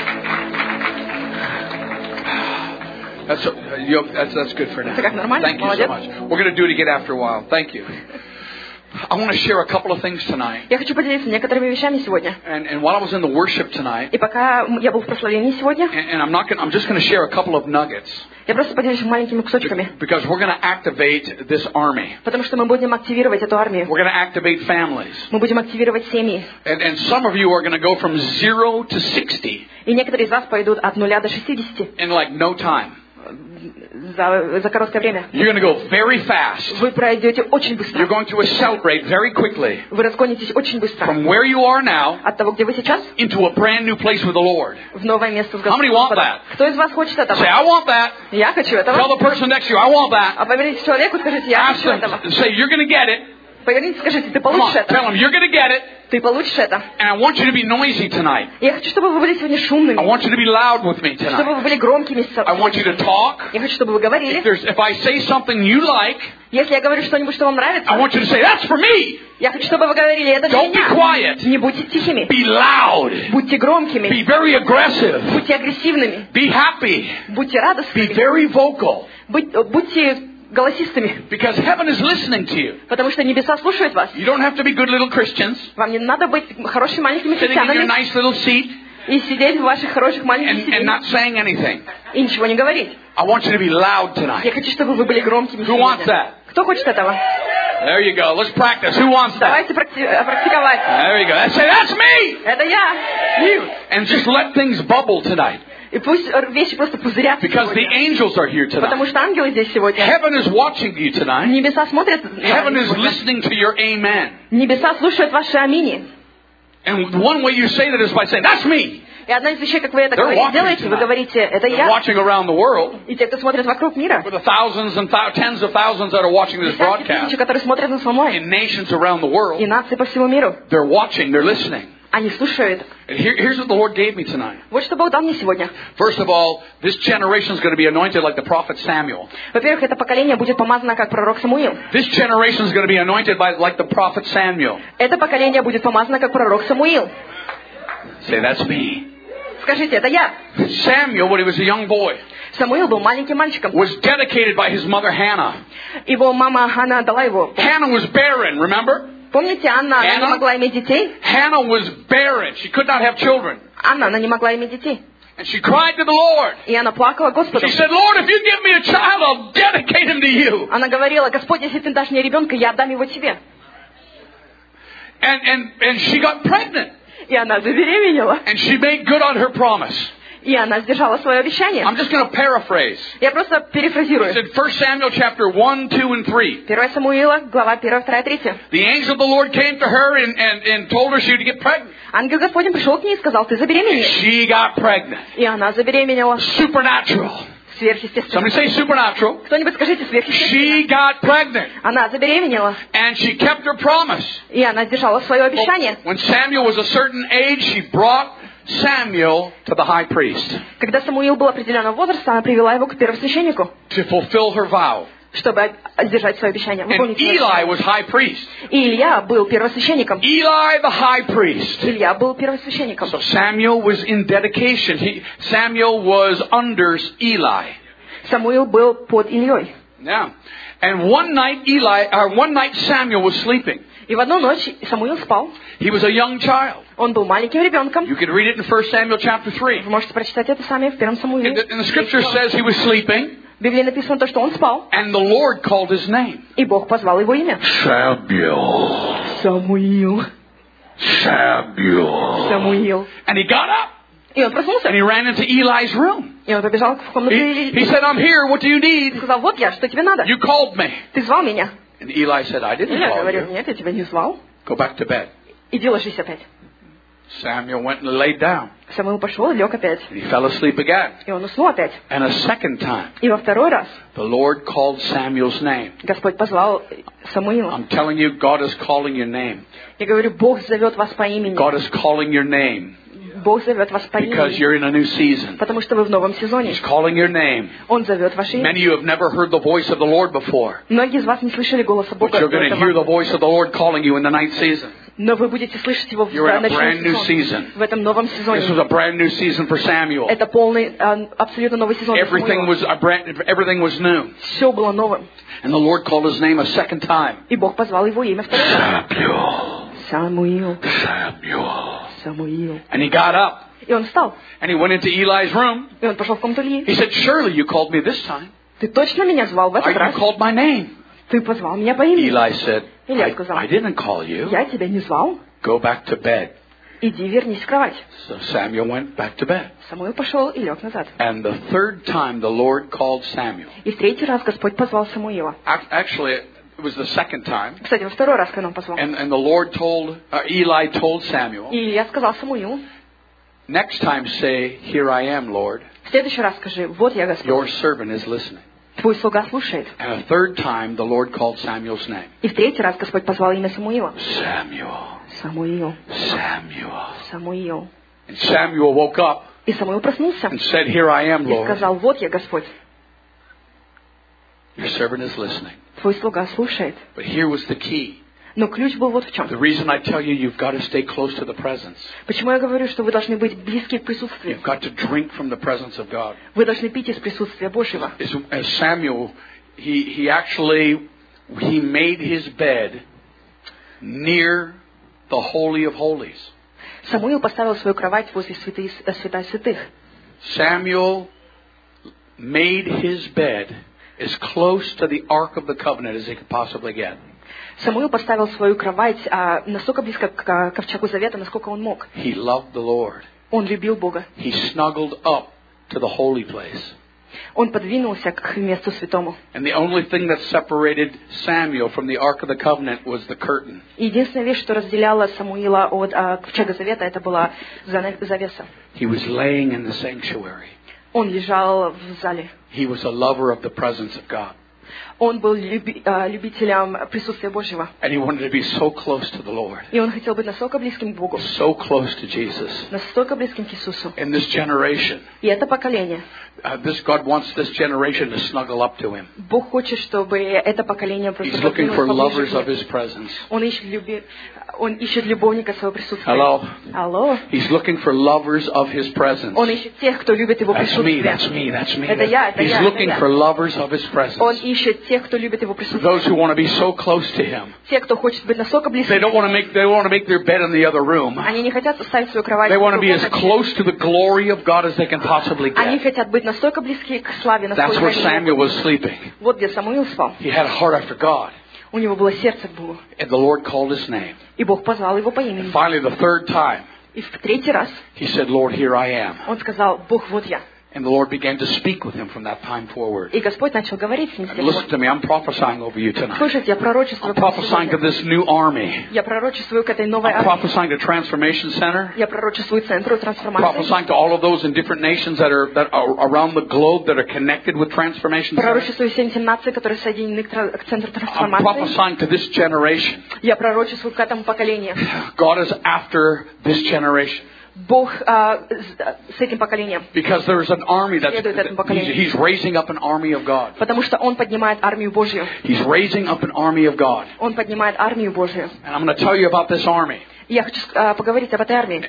Speaker 1: That's good for now. Thank you so much. We're going to do it again after a while. Thank you. I want to share a couple of things tonight.
Speaker 2: Я хочу поделиться некоторыми вещами сегодня.
Speaker 1: And while I was in the worship tonight,
Speaker 2: и пока я был в прославлении сегодня,
Speaker 1: and I'm just going to share a couple of nuggets.
Speaker 2: Я просто поделюсь маленькими кусочками.
Speaker 1: Because we're going to activate this army.
Speaker 2: Потому что мы будем активировать эту армию.
Speaker 1: We're going to activate families.
Speaker 2: Мы будем активировать семьи.
Speaker 1: And some of you are going to go from 0 to 60.
Speaker 2: И некоторые из вас пойдут от 0 до 60.
Speaker 1: In like no time.
Speaker 2: За короткое время.
Speaker 1: You're going to go very fast.
Speaker 2: Вы пройдете очень быстро.
Speaker 1: You're going to accelerate very quickly.
Speaker 2: Вы разгонитесь очень быстро.
Speaker 1: From where you are now.
Speaker 2: От того, где вы сейчас.
Speaker 1: Into a brand new place with the Lord.
Speaker 2: В новое место с
Speaker 1: Господом. How many want that?
Speaker 2: Кто из вас хочет этого?
Speaker 1: Say, I want that.
Speaker 2: Я хочу этого.
Speaker 1: Tell the person next to you, I want that.
Speaker 2: А поверните человеку, скажите, я хочу этого.
Speaker 1: Say, you're going to get it.
Speaker 2: Поверните, скажите, ты получишь это.
Speaker 1: Tell them, you're going to get it.
Speaker 2: Ты получишь это.
Speaker 1: And I want you to be noisy tonight.
Speaker 2: Я хочу, чтобы вы были сегодня шумными.
Speaker 1: I want you to be loud with me tonight.
Speaker 2: Чтобы вы были громкими.
Speaker 1: I want you to talk.
Speaker 2: Я хочу, чтобы вы говорили.
Speaker 1: If I say something you like,
Speaker 2: Если я говорю что-нибудь, что вам нравится,
Speaker 1: I want you to say, that's for me.
Speaker 2: я хочу, чтобы вы говорили, это для
Speaker 1: Don't be
Speaker 2: меня.
Speaker 1: quiet.
Speaker 2: Не будьте тихими.
Speaker 1: Be loud.
Speaker 2: Будьте громкими.
Speaker 1: Be very aggressive.
Speaker 2: Будьте агрессивными.
Speaker 1: Be happy.
Speaker 2: Будьте
Speaker 1: Be
Speaker 2: радостными.
Speaker 1: very vocal.
Speaker 2: Будьте голосистыми.
Speaker 1: Because heaven is listening to you.
Speaker 2: Потому что небеса слушают вас.
Speaker 1: You don't have to be good little Christians.
Speaker 2: Вам не надо быть хорошими маленькими
Speaker 1: Sitting in your
Speaker 2: христианами
Speaker 1: nice little seat
Speaker 2: и сидеть в ваших хороших маленьких
Speaker 1: and not
Speaker 2: сиденьях
Speaker 1: saying anything.
Speaker 2: и ничего не говорить.
Speaker 1: I want you to be loud
Speaker 2: Я
Speaker 1: tonight.
Speaker 2: хочу, чтобы вы были громкими
Speaker 1: Who wants
Speaker 2: сегодня.
Speaker 1: that?
Speaker 2: Кто хочет этого?
Speaker 1: There you go. Let's practice. Who wants that?
Speaker 2: Давайте практиковать.
Speaker 1: There you go. Say, that's me.
Speaker 2: Это я.
Speaker 1: You. And just let things bubble tonight.
Speaker 2: И пусть вещи просто пузырятся
Speaker 1: Because the
Speaker 2: сегодня.
Speaker 1: angels are here
Speaker 2: Потому
Speaker 1: tonight.
Speaker 2: что ангелы здесь сегодня.
Speaker 1: Heaven is watching you tonight.
Speaker 2: Небеса смотрят на
Speaker 1: Heaven
Speaker 2: вас
Speaker 1: is
Speaker 2: сегодня.
Speaker 1: listening to your amen.
Speaker 2: Небеса слушают ваши амини.
Speaker 1: And one way you say that is by saying, that's me.
Speaker 2: И одна из вещей, как вы это
Speaker 1: They're watching
Speaker 2: делаете, вы
Speaker 1: tonight.
Speaker 2: говорите, это
Speaker 1: They're
Speaker 2: я.
Speaker 1: watching around the world.
Speaker 2: И те, кто смотрит вокруг мира.
Speaker 1: For the thousands and tens of thousands that are watching this
Speaker 2: Десятки тысяч,
Speaker 1: broadcast
Speaker 2: которые смотрят на самой.
Speaker 1: in nations around the world,
Speaker 2: И нации по всему миру.
Speaker 1: they're watching, they're listening.
Speaker 2: Они слушают.
Speaker 1: And here's what the Lord gave me tonight.
Speaker 2: Вот что Бог дал мне сегодня.
Speaker 1: First of all, this generation is going to be anointed like the prophet Samuel.
Speaker 2: Во-первых, это поколение будет помазано, как пророк Самуил.
Speaker 1: This generation is going to be anointed like the prophet Samuel.
Speaker 2: Это поколение будет помазано, как пророк Самуил.
Speaker 1: Say, that's me.
Speaker 2: Скажите, это я.
Speaker 1: Samuel, when he was a young boy,
Speaker 2: Самуил был маленьким мальчиком.
Speaker 1: was dedicated by his mother Hannah.
Speaker 2: Его мама Ханна дала его.
Speaker 1: Hannah was barren, remember?
Speaker 2: Помните, Анна, она
Speaker 1: Анна?
Speaker 2: не могла иметь детей?
Speaker 1: Hannah was barren. She could not have children.
Speaker 2: Анна, она не могла иметь детей.
Speaker 1: And she cried to the Lord.
Speaker 2: И она плакала Господу.
Speaker 1: She said, Lord, if you give me a child, I'll dedicate him to you.
Speaker 2: Она говорила, Господь, если ты дашь мне ребенка, я отдам его тебе.
Speaker 1: And she got pregnant.
Speaker 2: И она забеременела.
Speaker 1: And she made good on her promise.
Speaker 2: И она сдержала свое обещание.
Speaker 1: I'm just going to paraphrase.
Speaker 2: Я просто перефразирую.
Speaker 1: It's in 1 Samuel chapter 1, 2, and 3.
Speaker 2: 1 Самуила, глава 1, 2, 3.
Speaker 1: The angel of the Lord came to her and told her she would get pregnant.
Speaker 2: Ангел Господень пришел к ней и сказал, ты забеременеешь.
Speaker 1: She got pregnant.
Speaker 2: И она забеременела.
Speaker 1: Supernatural.
Speaker 2: Сверхъестественно.
Speaker 1: Somebody say supernatural.
Speaker 2: Кто-нибудь скажите сверхъестественно.
Speaker 1: She got pregnant.
Speaker 2: Она забеременела.
Speaker 1: And she kept her promise.
Speaker 2: И она сдержала свое обещание.
Speaker 1: When Samuel was a certain age, she brought Samuel to the high priest
Speaker 2: Когда Самуил был определенного возраста, она привела его к первосвященнику,
Speaker 1: to fulfill her vow.
Speaker 2: чтобы сдержать свое обещание.
Speaker 1: And
Speaker 2: Выполнить свое
Speaker 1: Eli
Speaker 2: обещание.
Speaker 1: was high priest.
Speaker 2: И Илья был первосвященником.
Speaker 1: Eli the high priest.
Speaker 2: Илья был первосвященником.
Speaker 1: So Samuel was in dedication. Samuel was under Eli.
Speaker 2: Самуил был под Ильей.
Speaker 1: Yeah. And one night Samuel was sleeping.
Speaker 2: И в одну ночь Самуил спал.
Speaker 1: He was a young child.
Speaker 2: Он был маленьким ребенком.
Speaker 1: You can read it in 1 Samuel chapter 3.
Speaker 2: Вы можете прочитать это сами в 1 Самуиле.
Speaker 1: And the scripture says he was sleeping.
Speaker 2: В Библии написано то, что он спал.
Speaker 1: And the Lord called his name.
Speaker 2: И Бог позвал его имя.
Speaker 1: Samuel.
Speaker 2: Самуил.
Speaker 1: Samuel.
Speaker 2: Самуил.
Speaker 1: And he got up.
Speaker 2: И он проснулся.
Speaker 1: And he ran into Eli's room.
Speaker 2: И он побежал в комнату Илии.
Speaker 1: He said, I'm here. What do you
Speaker 2: И
Speaker 1: need?
Speaker 2: сказал, вот я, что тебе надо?
Speaker 1: You called me.
Speaker 2: Ты звал меня.
Speaker 1: And Eli said, I didn't
Speaker 2: Я
Speaker 1: call
Speaker 2: говорю,
Speaker 1: you.
Speaker 2: нет, я тебя не звал.
Speaker 1: Go back to bed.
Speaker 2: Иди ложись опять.
Speaker 1: Samuel went and laid down.
Speaker 2: Самуил пошел и лег опять.
Speaker 1: And he fell asleep again.
Speaker 2: И он уснул опять.
Speaker 1: And a second time,
Speaker 2: И во второй раз
Speaker 1: the Lord called Samuel's name.
Speaker 2: Господь позвал Самуила.
Speaker 1: I'm telling you, God is calling your name.
Speaker 2: Я говорю, Бог зовет вас по имени.
Speaker 1: God is calling your name
Speaker 2: Бог зовет вас по
Speaker 1: because
Speaker 2: имени.
Speaker 1: you're in a new season.
Speaker 2: Потому что вы в новом сезоне.
Speaker 1: He's calling your name.
Speaker 2: Он зовет ваше имя.
Speaker 1: Many of you have never heard the voice of the Lord before.
Speaker 2: Многие из вас не слышали голоса
Speaker 1: But
Speaker 2: Бога
Speaker 1: you're
Speaker 2: до
Speaker 1: going to hear the
Speaker 2: этого.
Speaker 1: voice of the Lord calling you in the night season.
Speaker 2: Но вы будете слышать его в
Speaker 1: You're in a
Speaker 2: ночном
Speaker 1: brand new
Speaker 2: сезоне.
Speaker 1: season.
Speaker 2: В этом новом
Speaker 1: This
Speaker 2: сезоне.
Speaker 1: was a brand new season for Samuel.
Speaker 2: Это полный, абсолютно новый сезон для
Speaker 1: Everything
Speaker 2: Самуила.
Speaker 1: everything was new.
Speaker 2: Все было новым.
Speaker 1: And the Lord called his name a second time.
Speaker 2: И Бог позвал его имя второй раз.
Speaker 1: Samuel.
Speaker 2: Самуил.
Speaker 1: Samuel.
Speaker 2: Самуил.
Speaker 1: And he got up.
Speaker 2: И он встал.
Speaker 1: And he went into Eli's room.
Speaker 2: И он пошел в комнату Ильи.
Speaker 1: He said, surely you called me this time.
Speaker 2: Ты точно меня звал в
Speaker 1: Or
Speaker 2: этот
Speaker 1: you
Speaker 2: раз?
Speaker 1: called my name.
Speaker 2: Ты позвал меня по имени.
Speaker 1: Eli said,
Speaker 2: Илья сказал,
Speaker 1: I didn't call you.
Speaker 2: я тебя не звал.
Speaker 1: Go back to bed.
Speaker 2: Иди вернись в кровать.
Speaker 1: So Samuel went back to bed.
Speaker 2: Самуил пошел и лег назад.
Speaker 1: And the third time the Lord called Samuel.
Speaker 2: И в третий раз Господь позвал Самуила.
Speaker 1: Actually, it was the second time.
Speaker 2: Кстати, во второй раз, когда он позвал.
Speaker 1: And the Lord Eli told Samuel,
Speaker 2: И Илья сказал Самуилу,
Speaker 1: next time say, here I am, Lord.
Speaker 2: в следующий раз скажи, вот я Господь.
Speaker 1: Your servant is listening.
Speaker 2: Твой слуга слушает.
Speaker 1: And a third time the Lord called Samuel's name.
Speaker 2: И в третий раз Господь позвал имя Самуила.
Speaker 1: Samuel.
Speaker 2: Самуил.
Speaker 1: Samuel.
Speaker 2: Самуил.
Speaker 1: And Samuel woke up
Speaker 2: И Самуил проснулся
Speaker 1: and said, here I am,
Speaker 2: и
Speaker 1: Lord.
Speaker 2: сказал, вот я Господь.
Speaker 1: Your servant is listening.
Speaker 2: Твой слуга слушает.
Speaker 1: But here was the key.
Speaker 2: Но ключ был вот в чем.
Speaker 1: The reason I tell you you've got to stay close to the presence.
Speaker 2: Почему я говорю, что вы должны быть близки к присутствию?
Speaker 1: You've got to drink from the presence of God.
Speaker 2: Вы должны пить из присутствия Божьего.
Speaker 1: As Samuel, he made his bed near the Holy of Holies.
Speaker 2: Самуил поставил свою кровать возле святая святых.
Speaker 1: Samuel made his bed as close to the Ark of the Covenant as he could possibly get.
Speaker 2: Самуил поставил свою кровать настолько близко к ковчегу завета, насколько он мог.
Speaker 1: He loved the Lord.
Speaker 2: Он любил Бога.
Speaker 1: He snuggled up to the holy place.
Speaker 2: Он подвинулся к месту святому.
Speaker 1: And the only thing that separated Samuel from the Ark of the Covenant was the curtain.
Speaker 2: Единственная вещь, что разделяла Самуила от ковчега завета, это была завеса.
Speaker 1: He was laying in the sanctuary.
Speaker 2: Он лежал в зале.
Speaker 1: He was a lover of the presence of God.
Speaker 2: Он был любителем присутствия Божьего.
Speaker 1: And he wanted to be so close to the Lord.
Speaker 2: И он хотел быть настолько близким к Богу.
Speaker 1: So close to Jesus.
Speaker 2: Настолько близким к Иисусу.
Speaker 1: In this generation.
Speaker 2: И это поколение.
Speaker 1: God wants this generation to snuggle up to Him.
Speaker 2: Бог хочет, чтобы это поколение просто
Speaker 1: He's looking for lovers of His presence.
Speaker 2: Он ищет любовника своего присутствия.
Speaker 1: Hello.
Speaker 2: Алло.
Speaker 1: He's looking for lovers of His presence.
Speaker 2: Он ищет тех, кто любит его присутствие.
Speaker 1: That's me.
Speaker 2: Это я.
Speaker 1: He's looking for lovers of His presence.
Speaker 2: Он ищет тех, кто любит его присутствие.
Speaker 1: Those who want to be so close to Him.
Speaker 2: Те, кто хочет быть настолько близко.
Speaker 1: They don't want to make their bed in the other room.
Speaker 2: Они не хотят оставить свою кровать.
Speaker 1: They want to be as close to the glory of God as they can possibly get.
Speaker 2: Они хотят быть настолько близки к славе, насколько
Speaker 1: That's where Samuel was sleeping.
Speaker 2: Вот где Самуил спал.
Speaker 1: He had a heart after God.
Speaker 2: У него было сердце к Богу.
Speaker 1: And the Lord called his name.
Speaker 2: И Бог позвал его по имени.
Speaker 1: Finally, the third time,
Speaker 2: и в третий раз
Speaker 1: he said, Lord, here I am.
Speaker 2: Он сказал, Бог, вот я.
Speaker 1: And the Lord began to speak with him from that time forward.
Speaker 2: И Господь начал говорить с ним с тех пор.
Speaker 1: Listen to me, I'm prophesying over you tonight.
Speaker 2: Слушайте, я пророчествую.
Speaker 1: I'm prophesying to this new army.
Speaker 2: Я пророчествую к этой новой
Speaker 1: армии. I'm prophesying to Transformation Center.
Speaker 2: Я пророчествую центру трансформации.
Speaker 1: Prophesying to all of those in different nations that are around the globe that are connected with Transformation Center.
Speaker 2: Пророчествую всем тем нациям, которые соединены к центру трансформации.
Speaker 1: I'm prophesying to this generation.
Speaker 2: Я пророчествую к этому поколению.
Speaker 1: God is after this generation.
Speaker 2: Бог с этим поколением.
Speaker 1: Because there is an army He's raising up an army of God.
Speaker 2: Потому что Он поднимает армию Божью.
Speaker 1: He's raising up an army of God.
Speaker 2: Он поднимает армию Божью.
Speaker 1: And I'm going to tell you about this army.
Speaker 2: Я хочу поговорить об этой армии.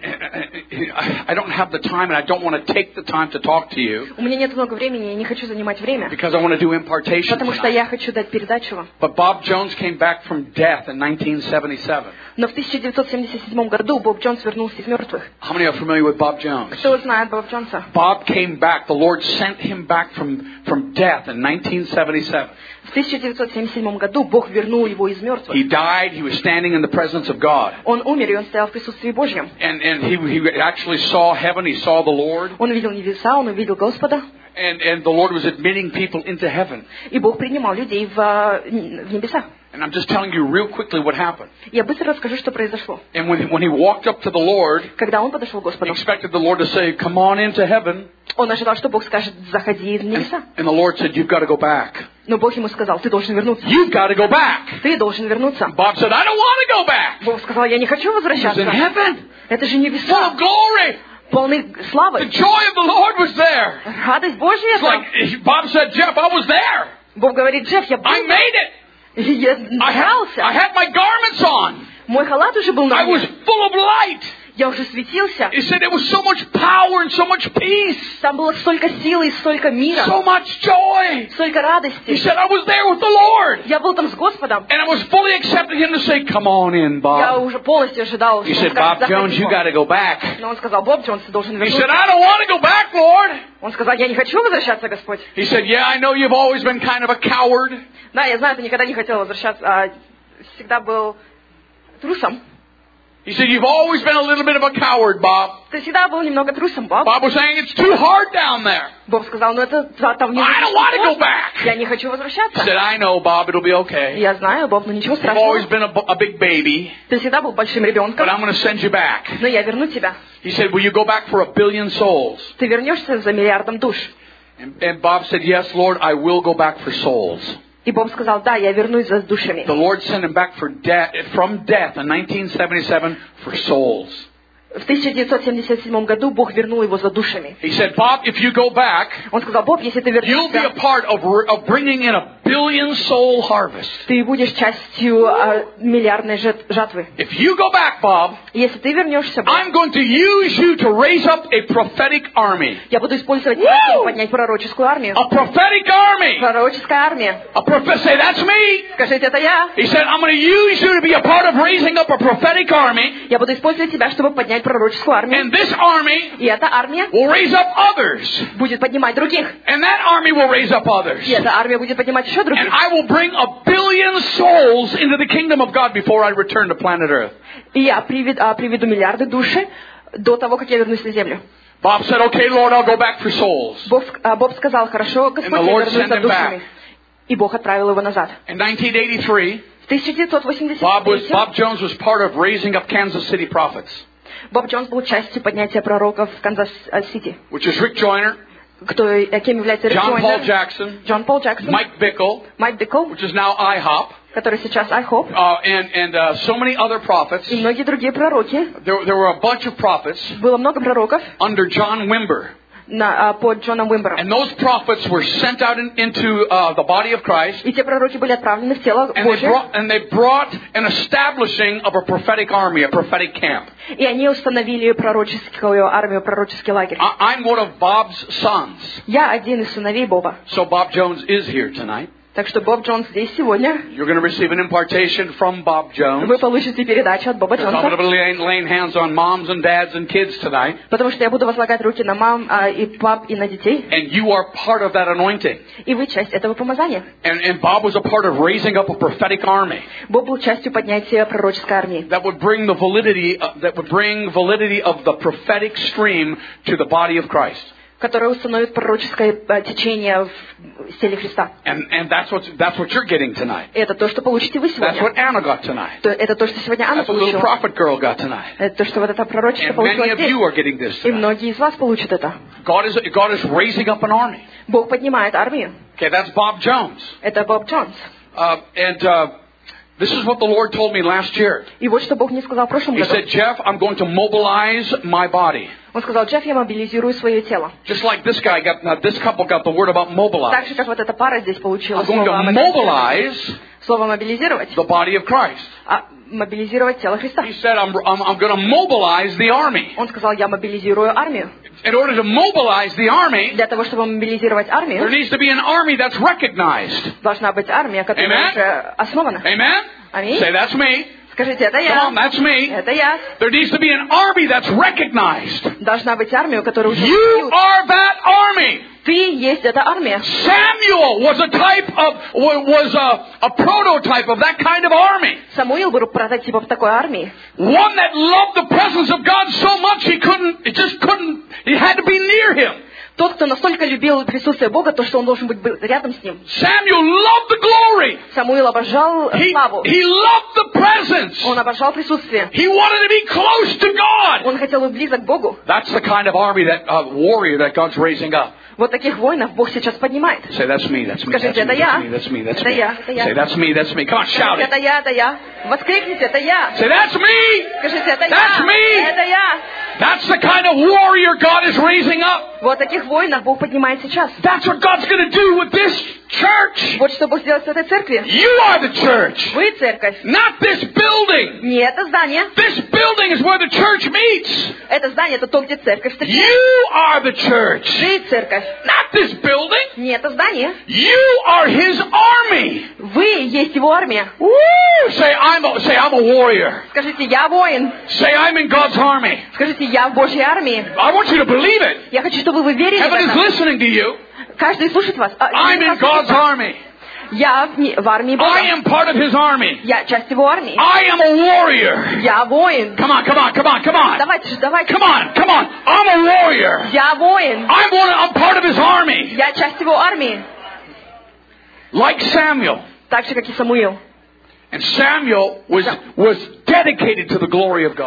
Speaker 1: I don't have the time and I don't want to take the time to talk to you.
Speaker 2: У меня нет много времени, я не хочу занимать время.
Speaker 1: Because I want to do impartation.
Speaker 2: Потому что я хочу дать передачу вам.
Speaker 1: But Bob Jones came back from death in 1977.
Speaker 2: Но в 1977 году Боб Джонс вернулся из мертвых.
Speaker 1: How many are familiar with Bob Jones?
Speaker 2: Кто знает Боба Джонса?
Speaker 1: Bob came back. The Lord sent him back from death in 1977.
Speaker 2: В 1977 году Бог вернул его из мертвых.
Speaker 1: He died. He was standing in the presence of God.
Speaker 2: Он умер, и он стоял в присутствии Божьем.
Speaker 1: And he actually saw heaven. He saw the Lord.
Speaker 2: Он видел небеса, он увидел Господа.
Speaker 1: And the Lord was admitting people into heaven.
Speaker 2: И Бог принимал людей в небеса.
Speaker 1: And I'm just telling you real quickly what happened.
Speaker 2: Я быстро расскажу, что произошло.
Speaker 1: And when he walked up to the Lord,
Speaker 2: когда он подошел к Господу,
Speaker 1: he expected the Lord to say, "Come on into heaven."
Speaker 2: Он ожидал, что Бог скажет, заходи в небеса.
Speaker 1: And the Lord said, "You've got to go back."
Speaker 2: Но Бог ему сказал, ты должен вернуться.
Speaker 1: You've got to go back.
Speaker 2: Ты должен вернуться.
Speaker 1: Bob said, "I don't want to go back."
Speaker 2: Бог сказал, я не хочу возвращаться.
Speaker 1: He was in heaven.
Speaker 2: Это же небеса.
Speaker 1: Full of glory.
Speaker 2: Полный славы.
Speaker 1: The joy of the Lord was there.
Speaker 2: Радость Божья.
Speaker 1: It's like Bob said, "Jeff, I was there."
Speaker 2: Бог говорит, Джефф, я был.
Speaker 1: I made it.
Speaker 2: Я старался.
Speaker 1: I had my garments on.
Speaker 2: Мой халат уже был на мне.
Speaker 1: I was full of light.
Speaker 2: Я уже светился.
Speaker 1: He said it was so much power and so much peace.
Speaker 2: Там было столько силы и столько мира.
Speaker 1: So much joy.
Speaker 2: Столько радости.
Speaker 1: He said I was there with the Lord.
Speaker 2: Я был там с Господом.
Speaker 1: And I was fully accepting him to say, "Come on in, Bob."
Speaker 2: Я уже полностью ожидал.
Speaker 1: He said, "Bob Jones, you got to go back."
Speaker 2: Но он сказал, Боб Джонс, ты должен
Speaker 1: He
Speaker 2: вернуться.
Speaker 1: said, "I don't want to go back, Lord."
Speaker 2: Он сказал, я не хочу возвращаться, Господь.
Speaker 1: He said, "Yeah, I know you've always been kind of a coward."
Speaker 2: Да, я знаю, ты никогда не хотел возвращаться, а всегда был трусом.
Speaker 1: He said, "You've always been a little bit of a coward, Bob."
Speaker 2: Ты всегда был немного трусом, Боб.
Speaker 1: Bob was saying, "It's too hard down there."
Speaker 2: Боб сказал, ну это там внизу.
Speaker 1: I don't want to go back.
Speaker 2: Я не хочу возвращаться.
Speaker 1: He said, "I know, Bob, it'll be okay.
Speaker 2: Я знаю, Боб, но ничего
Speaker 1: You've
Speaker 2: страшного.
Speaker 1: always been a big baby,
Speaker 2: Ты всегда был большим ребенком.
Speaker 1: but I'm going to send you back."
Speaker 2: Но я верну тебя.
Speaker 1: He said, "Will you go back for 1 billion souls?"
Speaker 2: Ты вернешься за миллиардом душ.
Speaker 1: And Bob said, "Yes, Lord, I will go back for souls."
Speaker 2: И Боб сказал, да, я вернусь за душами.
Speaker 1: The Lord sent him back from death in 1977 for souls.
Speaker 2: В 1977 году Бог вернул его за душами.
Speaker 1: He said, "Bob, if you go back,
Speaker 2: Он сказал, Боб, если ты
Speaker 1: you'll be a
Speaker 2: вернешься,
Speaker 1: part of bringing in 1 billion soul harvest.
Speaker 2: Ты будешь частью миллиардной жатвы.
Speaker 1: If you go back, Bob,
Speaker 2: Если ты вернешься,
Speaker 1: I'm going to use you to raise up a prophetic army.
Speaker 2: Я буду использовать тебя, чтобы поднять пророческую армию.
Speaker 1: A prophetic army.
Speaker 2: Пророческая армия.
Speaker 1: Say, that's me.
Speaker 2: Скажите, это я.
Speaker 1: He said, I'm going to use you to be a part of raising up a prophetic army.
Speaker 2: Я буду использовать тебя, чтобы поднять пророческую армию.
Speaker 1: And this army
Speaker 2: И эта армия
Speaker 1: will raise up others.
Speaker 2: будет поднимать других.
Speaker 1: And that army will raise up others.
Speaker 2: И эта армия будет поднимать еще других.
Speaker 1: And I will bring 1 billion souls into the kingdom of God before I return to planet Earth.
Speaker 2: И я приведу миллиарды души до того, как я вернусь на землю.
Speaker 1: Bob said, okay, Lord, I'll go back for souls.
Speaker 2: Боб сказал, хорошо, Господь, я вернусь за душами. И Бог отправил его назад.
Speaker 1: In 1983,
Speaker 2: В 1983
Speaker 1: Bob Jones was part of raising up Kansas City prophets.
Speaker 2: Боб Джонс был частью поднятия пророков в Канзас-Сити.
Speaker 1: Which is Rick Joyner,
Speaker 2: Кем является Рик
Speaker 1: John Paul
Speaker 2: Джойнер,
Speaker 1: Jackson,
Speaker 2: Джон Пол Джексон,
Speaker 1: Mike Bickle,
Speaker 2: Майк Бикл,
Speaker 1: which is now IHOP,
Speaker 2: который сейчас iHope,
Speaker 1: and so many other prophets.
Speaker 2: и многие другие пророки.
Speaker 1: There were a bunch of prophets
Speaker 2: Было много пророков
Speaker 1: under John Wimber.
Speaker 2: под Джоном Уимбером.
Speaker 1: And those prophets were sent out into the body of Christ.
Speaker 2: И те пророки были отправлены в тело Божие.
Speaker 1: And they brought an establishing of a prophetic army, a prophetic camp.
Speaker 2: И они установили пророческую армию, пророческий лагерь.
Speaker 1: I'm one of Bob's sons.
Speaker 2: Я один из сыновей Боба.
Speaker 1: So Bob Jones is here tonight.
Speaker 2: Так что Боб Джонс здесь сегодня.
Speaker 1: You're going to receive an impartation from Bob Jones.
Speaker 2: Вы получите передачу от Боба
Speaker 1: I'm going to
Speaker 2: Джонса.
Speaker 1: be laying hands on moms and dads and kids tonight.
Speaker 2: Потому что я буду возлагать руки на мам и пап и на детей.
Speaker 1: And you are part of that anointing.
Speaker 2: И вы часть этого помазания.
Speaker 1: And Bob was a part of raising up a prophetic army.
Speaker 2: Боб был частью поднятия пророческой армии.
Speaker 1: That would bring validity of the prophetic stream to the body of Christ.
Speaker 2: Которая установит пророческое течение в теле Христа.
Speaker 1: And that's what you're getting tonight.
Speaker 2: Это то, что получите вы
Speaker 1: That's
Speaker 2: сегодня.
Speaker 1: what Anna got tonight.
Speaker 2: Это то, что сегодня Анна
Speaker 1: That's what little
Speaker 2: получила.
Speaker 1: prophet girl got tonight.
Speaker 2: Это то, что вот эта пророчество
Speaker 1: And
Speaker 2: получила
Speaker 1: many of
Speaker 2: здесь.
Speaker 1: you are getting this
Speaker 2: И
Speaker 1: tonight.
Speaker 2: многие из вас получат это.
Speaker 1: God is raising up an army.
Speaker 2: Бог поднимает армию.
Speaker 1: Okay, that's Bob Jones.
Speaker 2: Это Боб Джонс.
Speaker 1: This is what the Lord told me last year.
Speaker 2: И вот что Бог мне сказал в прошлом
Speaker 1: He
Speaker 2: году.
Speaker 1: said, Jeff, I'm going to mobilize my body.
Speaker 2: Он сказал, Джефф, я мобилизирую свое тело.
Speaker 1: Just like this couple got the word about mobilize.
Speaker 2: Так же, как вот эта пара здесь получила
Speaker 1: I'm going
Speaker 2: слово
Speaker 1: to mobilize
Speaker 2: слово мобилизировать.
Speaker 1: the body of Christ.
Speaker 2: Мобилизировать тело Христа.
Speaker 1: He said, I'm going to mobilize the army.
Speaker 2: Он сказал, я мобилизирую армию.
Speaker 1: In order to mobilize the army,
Speaker 2: Для того, чтобы мобилизировать
Speaker 1: there
Speaker 2: армию,
Speaker 1: needs to be an army that's recognized.
Speaker 2: должна быть армия, которая
Speaker 1: Amen?
Speaker 2: уже основана.
Speaker 1: Amen?
Speaker 2: Аминь.
Speaker 1: Say, that's me.
Speaker 2: Скажите, это
Speaker 1: Come
Speaker 2: я.
Speaker 1: on, that's me.
Speaker 2: Это я.
Speaker 1: There needs to be an army that's recognized.
Speaker 2: Должна быть армия, которая уже
Speaker 1: You
Speaker 2: узнают.
Speaker 1: are that army.
Speaker 2: Ты есть эта армия.
Speaker 1: Samuel was a prototype of that kind of army.
Speaker 2: Самуил был прототипом такой армии.
Speaker 1: One that loved the presence of God so much he had to be near him.
Speaker 2: Тот, кто настолько любил присутствие Бога, то, что он должен быть рядом с ним.
Speaker 1: Samuel loved the glory.
Speaker 2: Самуил обожал славу.
Speaker 1: He loved the presence.
Speaker 2: Он обожал присутствие.
Speaker 1: He wanted to be close to God.
Speaker 2: Он хотел быть близок к Богу.
Speaker 1: That's the kind of army warrior that God's raising up.
Speaker 2: Вот таких воинов Бог сейчас поднимает.
Speaker 1: Say, that's me, that's me,
Speaker 2: Скажите, это я.
Speaker 1: that's me, that's
Speaker 2: Это
Speaker 1: me.
Speaker 2: я, это я.
Speaker 1: Say, that's me, that's me. Come on, shout it.
Speaker 2: Это я. Воскликните, это я.
Speaker 1: Say, that's me.
Speaker 2: Скажите, это
Speaker 1: That's
Speaker 2: я.
Speaker 1: me.
Speaker 2: Это я.
Speaker 1: That's the kind of warrior God is raising up.
Speaker 2: Вот таких воинов Бог поднимает сейчас.
Speaker 1: That's what God's going to do with this church.
Speaker 2: Вот что Бог сделает с этой церкви.
Speaker 1: You are the church.
Speaker 2: Вы церковь.
Speaker 1: Not this building.
Speaker 2: Не это здание.
Speaker 1: This building is where the church meets.
Speaker 2: Это здание, это то, где церковь встречается.
Speaker 1: You are the church.
Speaker 2: Вы церковь.
Speaker 1: Not this building.
Speaker 2: Не это здание.
Speaker 1: You are His army.
Speaker 2: Вы есть его армия.
Speaker 1: Woo! Say I'm a warrior.
Speaker 2: Скажите, я воин.
Speaker 1: Say I'm in God's army.
Speaker 2: Скажите, я в Божьей армии.
Speaker 1: I want you to believe it.
Speaker 2: Я хочу, чтобы вы верили в
Speaker 1: Heaven is
Speaker 2: это.
Speaker 1: listening to you.
Speaker 2: Каждый слушает вас.
Speaker 1: I'm in God's army.
Speaker 2: Я в армии Бога.
Speaker 1: I am part of His army.
Speaker 2: Я часть его армии.
Speaker 1: I am a warrior.
Speaker 2: Я воин.
Speaker 1: Come on.
Speaker 2: Давайте.
Speaker 1: Come on. I'm a warrior.
Speaker 2: Я воин.
Speaker 1: I'm part of His army.
Speaker 2: Я часть его армии.
Speaker 1: Like Samuel.
Speaker 2: Так же, как и Самуил.
Speaker 1: And Samuel was dedicated to the glory of God.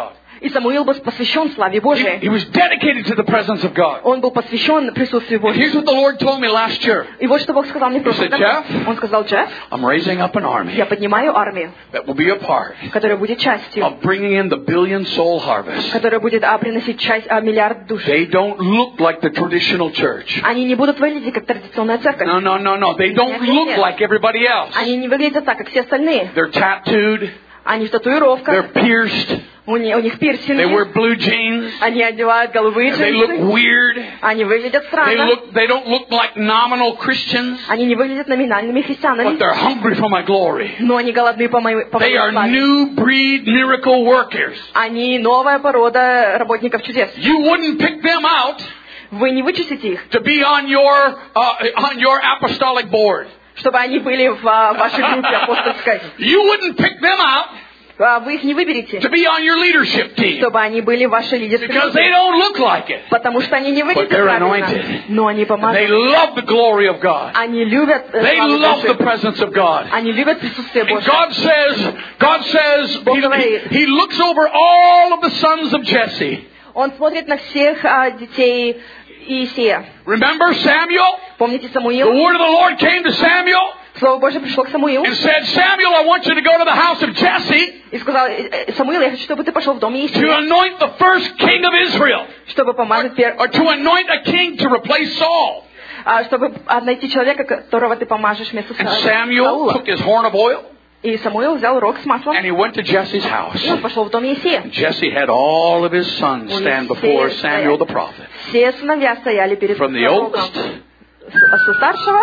Speaker 2: И Самуил был посвящен славе Божией.
Speaker 1: He was dedicated to the presence of God.
Speaker 2: Он был посвящен присутствию
Speaker 1: And here's
Speaker 2: Божьему.
Speaker 1: what the Lord told me last year.
Speaker 2: И вот что Бог сказал мне в прошлом году. Он сказал: Джефф,
Speaker 1: I'm raising up an army
Speaker 2: я поднимаю армию,
Speaker 1: that will be a part
Speaker 2: которая будет частью,
Speaker 1: of bringing in the billion soul harvest.
Speaker 2: которая будет приносить часть, миллиард душ.
Speaker 1: They don't look like the traditional church.
Speaker 2: Они не будут выглядеть как традиционная церковь.
Speaker 1: No. They don't look like everybody else.
Speaker 2: Они не выглядят так, как все остальные.
Speaker 1: They're tattooed.
Speaker 2: Они в татуировках.
Speaker 1: They're pierced.
Speaker 2: У них пирсинги.
Speaker 1: They wear blue jeans.
Speaker 2: Они одевают голубые
Speaker 1: They look
Speaker 2: джинсы.
Speaker 1: weird.
Speaker 2: Они выглядят странно.
Speaker 1: They don't look like nominal Christians.
Speaker 2: Они не выглядят номинальными
Speaker 1: But
Speaker 2: христианами.
Speaker 1: they're hungry for my glory.
Speaker 2: Но они голодны по моей
Speaker 1: They are
Speaker 2: славе.
Speaker 1: new breed miracle workers.
Speaker 2: Они новая порода работников чудес.
Speaker 1: You wouldn't pick them out
Speaker 2: Вы не вычислите их,
Speaker 1: to be on your apostolic board.
Speaker 2: чтобы они были в вашей группе апостольской.
Speaker 1: You wouldn't pick them out
Speaker 2: Вы их не выберете,
Speaker 1: to be on your leadership team
Speaker 2: чтобы они были в вашей лидерской
Speaker 1: because they
Speaker 2: группе.
Speaker 1: don't look like it.
Speaker 2: Потому что они не выглядят
Speaker 1: But they're
Speaker 2: правильно.
Speaker 1: anointed.
Speaker 2: Но они
Speaker 1: They
Speaker 2: помазаны.
Speaker 1: love the glory of God.
Speaker 2: Они любят
Speaker 1: They
Speaker 2: славу
Speaker 1: love the
Speaker 2: Божию.
Speaker 1: presence of God.
Speaker 2: Они любят присутствие
Speaker 1: And
Speaker 2: Божье.
Speaker 1: God says, he looks over all of the sons of Jesse.
Speaker 2: Он смотрит на всех детей Иисея.
Speaker 1: Remember Samuel?
Speaker 2: Помните
Speaker 1: The
Speaker 2: Самуил?
Speaker 1: word of the Lord came to Samuel
Speaker 2: Слово Божье пришло к Самуилу
Speaker 1: and said, Samuel, I want you to go to the house of Jesse
Speaker 2: и сказал: Самуил, я хочу, чтобы ты пошел в дом
Speaker 1: to
Speaker 2: Иисея,
Speaker 1: anoint the first king of Israel,
Speaker 2: чтобы помазать
Speaker 1: or to anoint a king to replace Saul.
Speaker 2: чтобы найти человека, которого ты помажешь вместо
Speaker 1: And Samuel
Speaker 2: Саула.
Speaker 1: took his horn of oil
Speaker 2: И Самуил взял рог с маслом,
Speaker 1: and he went to Jesse's house.
Speaker 2: и он пошел в дом Иисея.
Speaker 1: Jesse had all of his sons stand before Samuel the prophet.
Speaker 2: Все сыновья стояли перед
Speaker 1: From the
Speaker 2: пророком.
Speaker 1: oldest
Speaker 2: Со старшего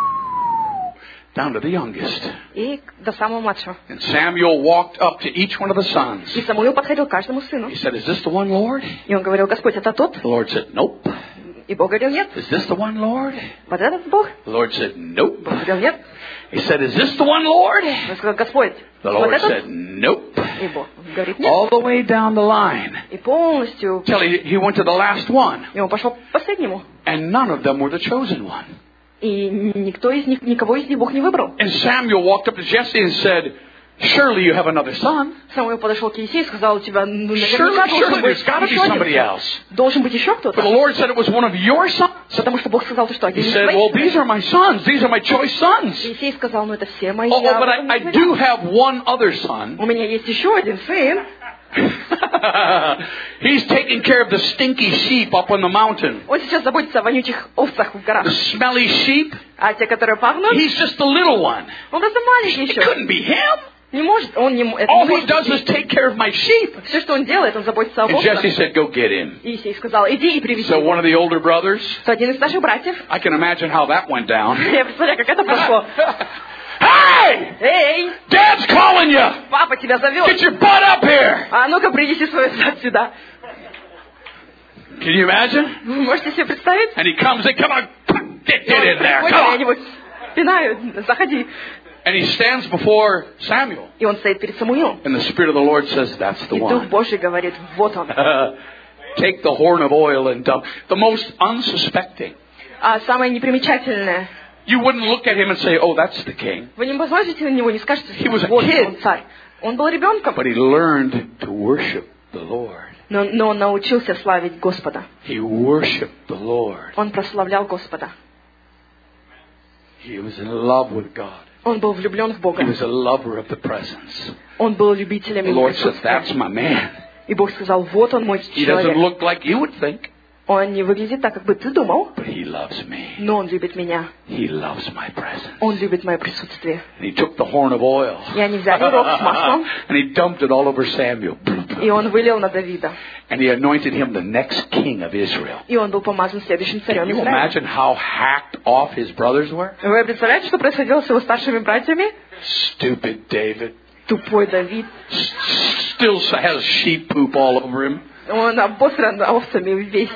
Speaker 1: down to the youngest.
Speaker 2: и до самого младшего.
Speaker 1: And Samuel walked up to each one of the sons.
Speaker 2: И Самуил подходил к каждому сыну.
Speaker 1: He said, Is this the one, Lord?
Speaker 2: И он говорил: Господь, это тот?
Speaker 1: The Lord said, Nope.
Speaker 2: И Бог говорил: нет.
Speaker 1: Is this the one, Lord?
Speaker 2: Вот этот Бог?
Speaker 1: The Lord said, Nope.
Speaker 2: Бог говорил: нет.
Speaker 1: He said, Is this the one, Lord?
Speaker 2: Он сказал: Господь,
Speaker 1: The
Speaker 2: вот
Speaker 1: Lord
Speaker 2: этот?
Speaker 1: said, Nope.
Speaker 2: И Бог говорит: нет.
Speaker 1: All the way down the line.
Speaker 2: И полностью.
Speaker 1: Till he went to the last one.
Speaker 2: И он пошел к последнему.
Speaker 1: And none of them were the chosen one.
Speaker 2: И никто из них, никого из них Бог не выбрал.
Speaker 1: And Samuel walked up to Jesse and said, Surely you have another son.
Speaker 2: Самуил подошел к Иисею и сказал: у тебя наверняка
Speaker 1: Surely there's got to be somebody else.
Speaker 2: Должен быть еще
Speaker 1: For the
Speaker 2: кто-то.
Speaker 1: Lord said it was one of your sons.
Speaker 2: Потому что Бог сказал, что один
Speaker 1: He
Speaker 2: из
Speaker 1: said, Well,
Speaker 2: твоих.
Speaker 1: these are my sons. These are my choice sons.
Speaker 2: Иисей сказал: ну это все мои.
Speaker 1: Oh, but I do have one other son.
Speaker 2: У меня есть еще один сын.
Speaker 1: He's taking care of the stinky sheep up on the mountain.
Speaker 2: Он сейчас заботится о вонючих овцах в горах.
Speaker 1: The smelly sheep.
Speaker 2: А те, которые пахнут,
Speaker 1: He's just the little one.
Speaker 2: он просто маленький
Speaker 1: It
Speaker 2: еще.
Speaker 1: couldn't be him.
Speaker 2: Не может, он не это
Speaker 1: All
Speaker 2: не
Speaker 1: he does is
Speaker 2: может.
Speaker 1: take care of my sheep.
Speaker 2: Все, что он делает, он заботится о
Speaker 1: And
Speaker 2: овцах.
Speaker 1: Jesse said, Go get him.
Speaker 2: Иисей сказал: иди и привези.
Speaker 1: So one of the older brothers,
Speaker 2: То один из наших братьев,
Speaker 1: I can imagine how that went down.
Speaker 2: я представляю, как это прошло.
Speaker 1: Hey!
Speaker 2: Эй,
Speaker 1: Dad's calling you!
Speaker 2: папа тебя
Speaker 1: Get
Speaker 2: зовет.
Speaker 1: your butt up here!
Speaker 2: А ну-ка, принеси свой зад сюда.
Speaker 1: Can you imagine?
Speaker 2: Вы можете себе представить?
Speaker 1: And he comes, they come on, get in there,
Speaker 2: Приходит,
Speaker 1: come
Speaker 2: я
Speaker 1: on.
Speaker 2: его пинаю, заходи.
Speaker 1: And he stands before Samuel.
Speaker 2: И он стоит перед Самуилом.
Speaker 1: And the Spirit of the Lord says, That's the
Speaker 2: И Дух
Speaker 1: one.
Speaker 2: Божий говорит: вот он.
Speaker 1: Take the horn of oil and dump. The most unsuspecting.
Speaker 2: А самое непримечательное,
Speaker 1: You wouldn't look at him and say, Oh, that's the king.
Speaker 2: вы не посмотрите на него, не скажете:
Speaker 1: He was a
Speaker 2: вот
Speaker 1: kid.
Speaker 2: он царь. Он был ребенком,
Speaker 1: But he learned to worship the Lord.
Speaker 2: но он научился славить Господа.
Speaker 1: He worshiped the Lord.
Speaker 2: Он прославлял Господа.
Speaker 1: He was in love with God.
Speaker 2: Он был влюблен в Бога.
Speaker 1: He was a lover of the presence.
Speaker 2: Он был любителем
Speaker 1: The
Speaker 2: его
Speaker 1: Lord says, That's
Speaker 2: присутствия.
Speaker 1: my man.
Speaker 2: И Бог сказал: вот он мой
Speaker 1: He doesn't
Speaker 2: человек.
Speaker 1: look like you would think,
Speaker 2: Он не выглядит так, как бы ты думал,
Speaker 1: but he loves me.
Speaker 2: но он любит меня.
Speaker 1: He loves my presence.
Speaker 2: Он любит мое присутствие.
Speaker 1: And he took the horn of oil.
Speaker 2: И они взяли рог с маслом,
Speaker 1: And he dumped it all over Samuel.
Speaker 2: и он вылил на Давида.
Speaker 1: And he anointed him the next king of Israel.
Speaker 2: И он был помазан следующим царем
Speaker 1: Can you
Speaker 2: Израиля.
Speaker 1: imagine how hacked off his brothers were?
Speaker 2: Вы представляете, что происходило с его старшими братьями?
Speaker 1: Stupid David.
Speaker 2: Тупой Давид.
Speaker 1: Still has sheep poop all over him.
Speaker 2: Он обосран овцами весь.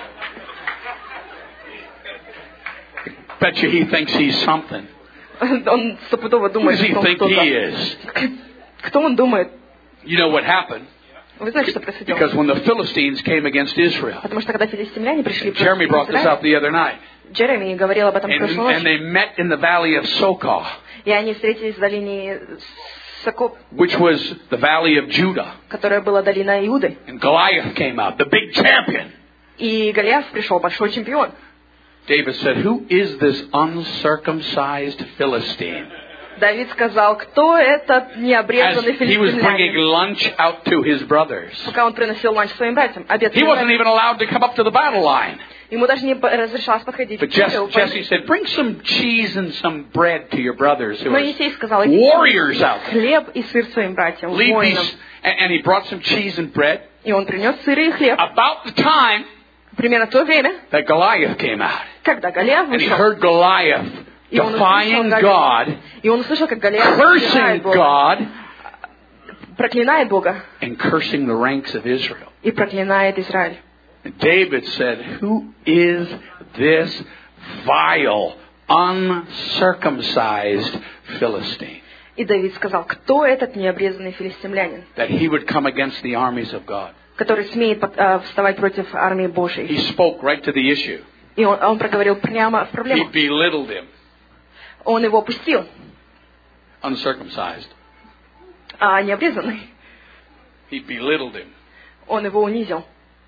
Speaker 1: Bet you he thinks he's something.
Speaker 2: Он стопудово
Speaker 1: Who
Speaker 2: думает,
Speaker 1: does he
Speaker 2: что он
Speaker 1: think he
Speaker 2: кто-то.
Speaker 1: is?
Speaker 2: Кто он думает?
Speaker 1: You know what happened?
Speaker 2: Вы знаете, что происходило?
Speaker 1: Because when the Philistines came against Israel,
Speaker 2: Потому что когда филистимляне пришли против
Speaker 1: Jeremy brought this
Speaker 2: Израиля,
Speaker 1: up the other night,
Speaker 2: Джереми говорил об этом в
Speaker 1: and
Speaker 2: прошлой
Speaker 1: they
Speaker 2: ночи.
Speaker 1: met in the valley of Sokah.
Speaker 2: И они встретились в долине
Speaker 1: which was the valley of Judah.
Speaker 2: Которая была долина Иуды.
Speaker 1: And Goliath came out, the big champion.
Speaker 2: И Голиаф пришел, большой чемпион.
Speaker 1: David said, "Who is this uncircumcised Philistine?"
Speaker 2: Давид сказал, кто этот необрезанный
Speaker 1: He was bringing
Speaker 2: филистимлянин?
Speaker 1: lunch out to his brothers.
Speaker 2: Пока он приносил ланч своим братьям, обед
Speaker 1: He
Speaker 2: своим
Speaker 1: wasn't
Speaker 2: братьям.
Speaker 1: even allowed to come up to the battle line.
Speaker 2: Ему даже не разрешалось подходить.
Speaker 1: But Jesse said, "Bring some cheese and some bread to your brothers who
Speaker 2: Но
Speaker 1: are
Speaker 2: Есей сказал,
Speaker 1: warriors out there.
Speaker 2: хлеб и сыр своим братьям,
Speaker 1: Leave
Speaker 2: воинам.
Speaker 1: these." And he brought some cheese and bread.
Speaker 2: И он принес сыр и хлеб.
Speaker 1: About the time
Speaker 2: Примерно в то время,
Speaker 1: that Goliath came out.
Speaker 2: когда Голиаф
Speaker 1: And he
Speaker 2: вышел.
Speaker 1: heard Goliath
Speaker 2: И он
Speaker 1: defying
Speaker 2: услышал
Speaker 1: God,
Speaker 2: И он услышал, как Голиаф
Speaker 1: cursing God,
Speaker 2: проклинает Бога
Speaker 1: and cursing the ranks of Israel.
Speaker 2: и проклинает Израиль.
Speaker 1: And David said, "Who is this vile, uncircumcised Philistine?"
Speaker 2: И Давид сказал, кто этот необрезанный филистимлянин,
Speaker 1: That he would come against the armies of God.
Speaker 2: который смеет вставать против армии Божьей.
Speaker 1: He spoke right to the issue.
Speaker 2: И он проговорил прямо в
Speaker 1: He
Speaker 2: проблему.
Speaker 1: belittled him.
Speaker 2: Он его опустил,
Speaker 1: Uncircumcised.
Speaker 2: а необрезанный.
Speaker 1: He belittled him.
Speaker 2: Он его унизил.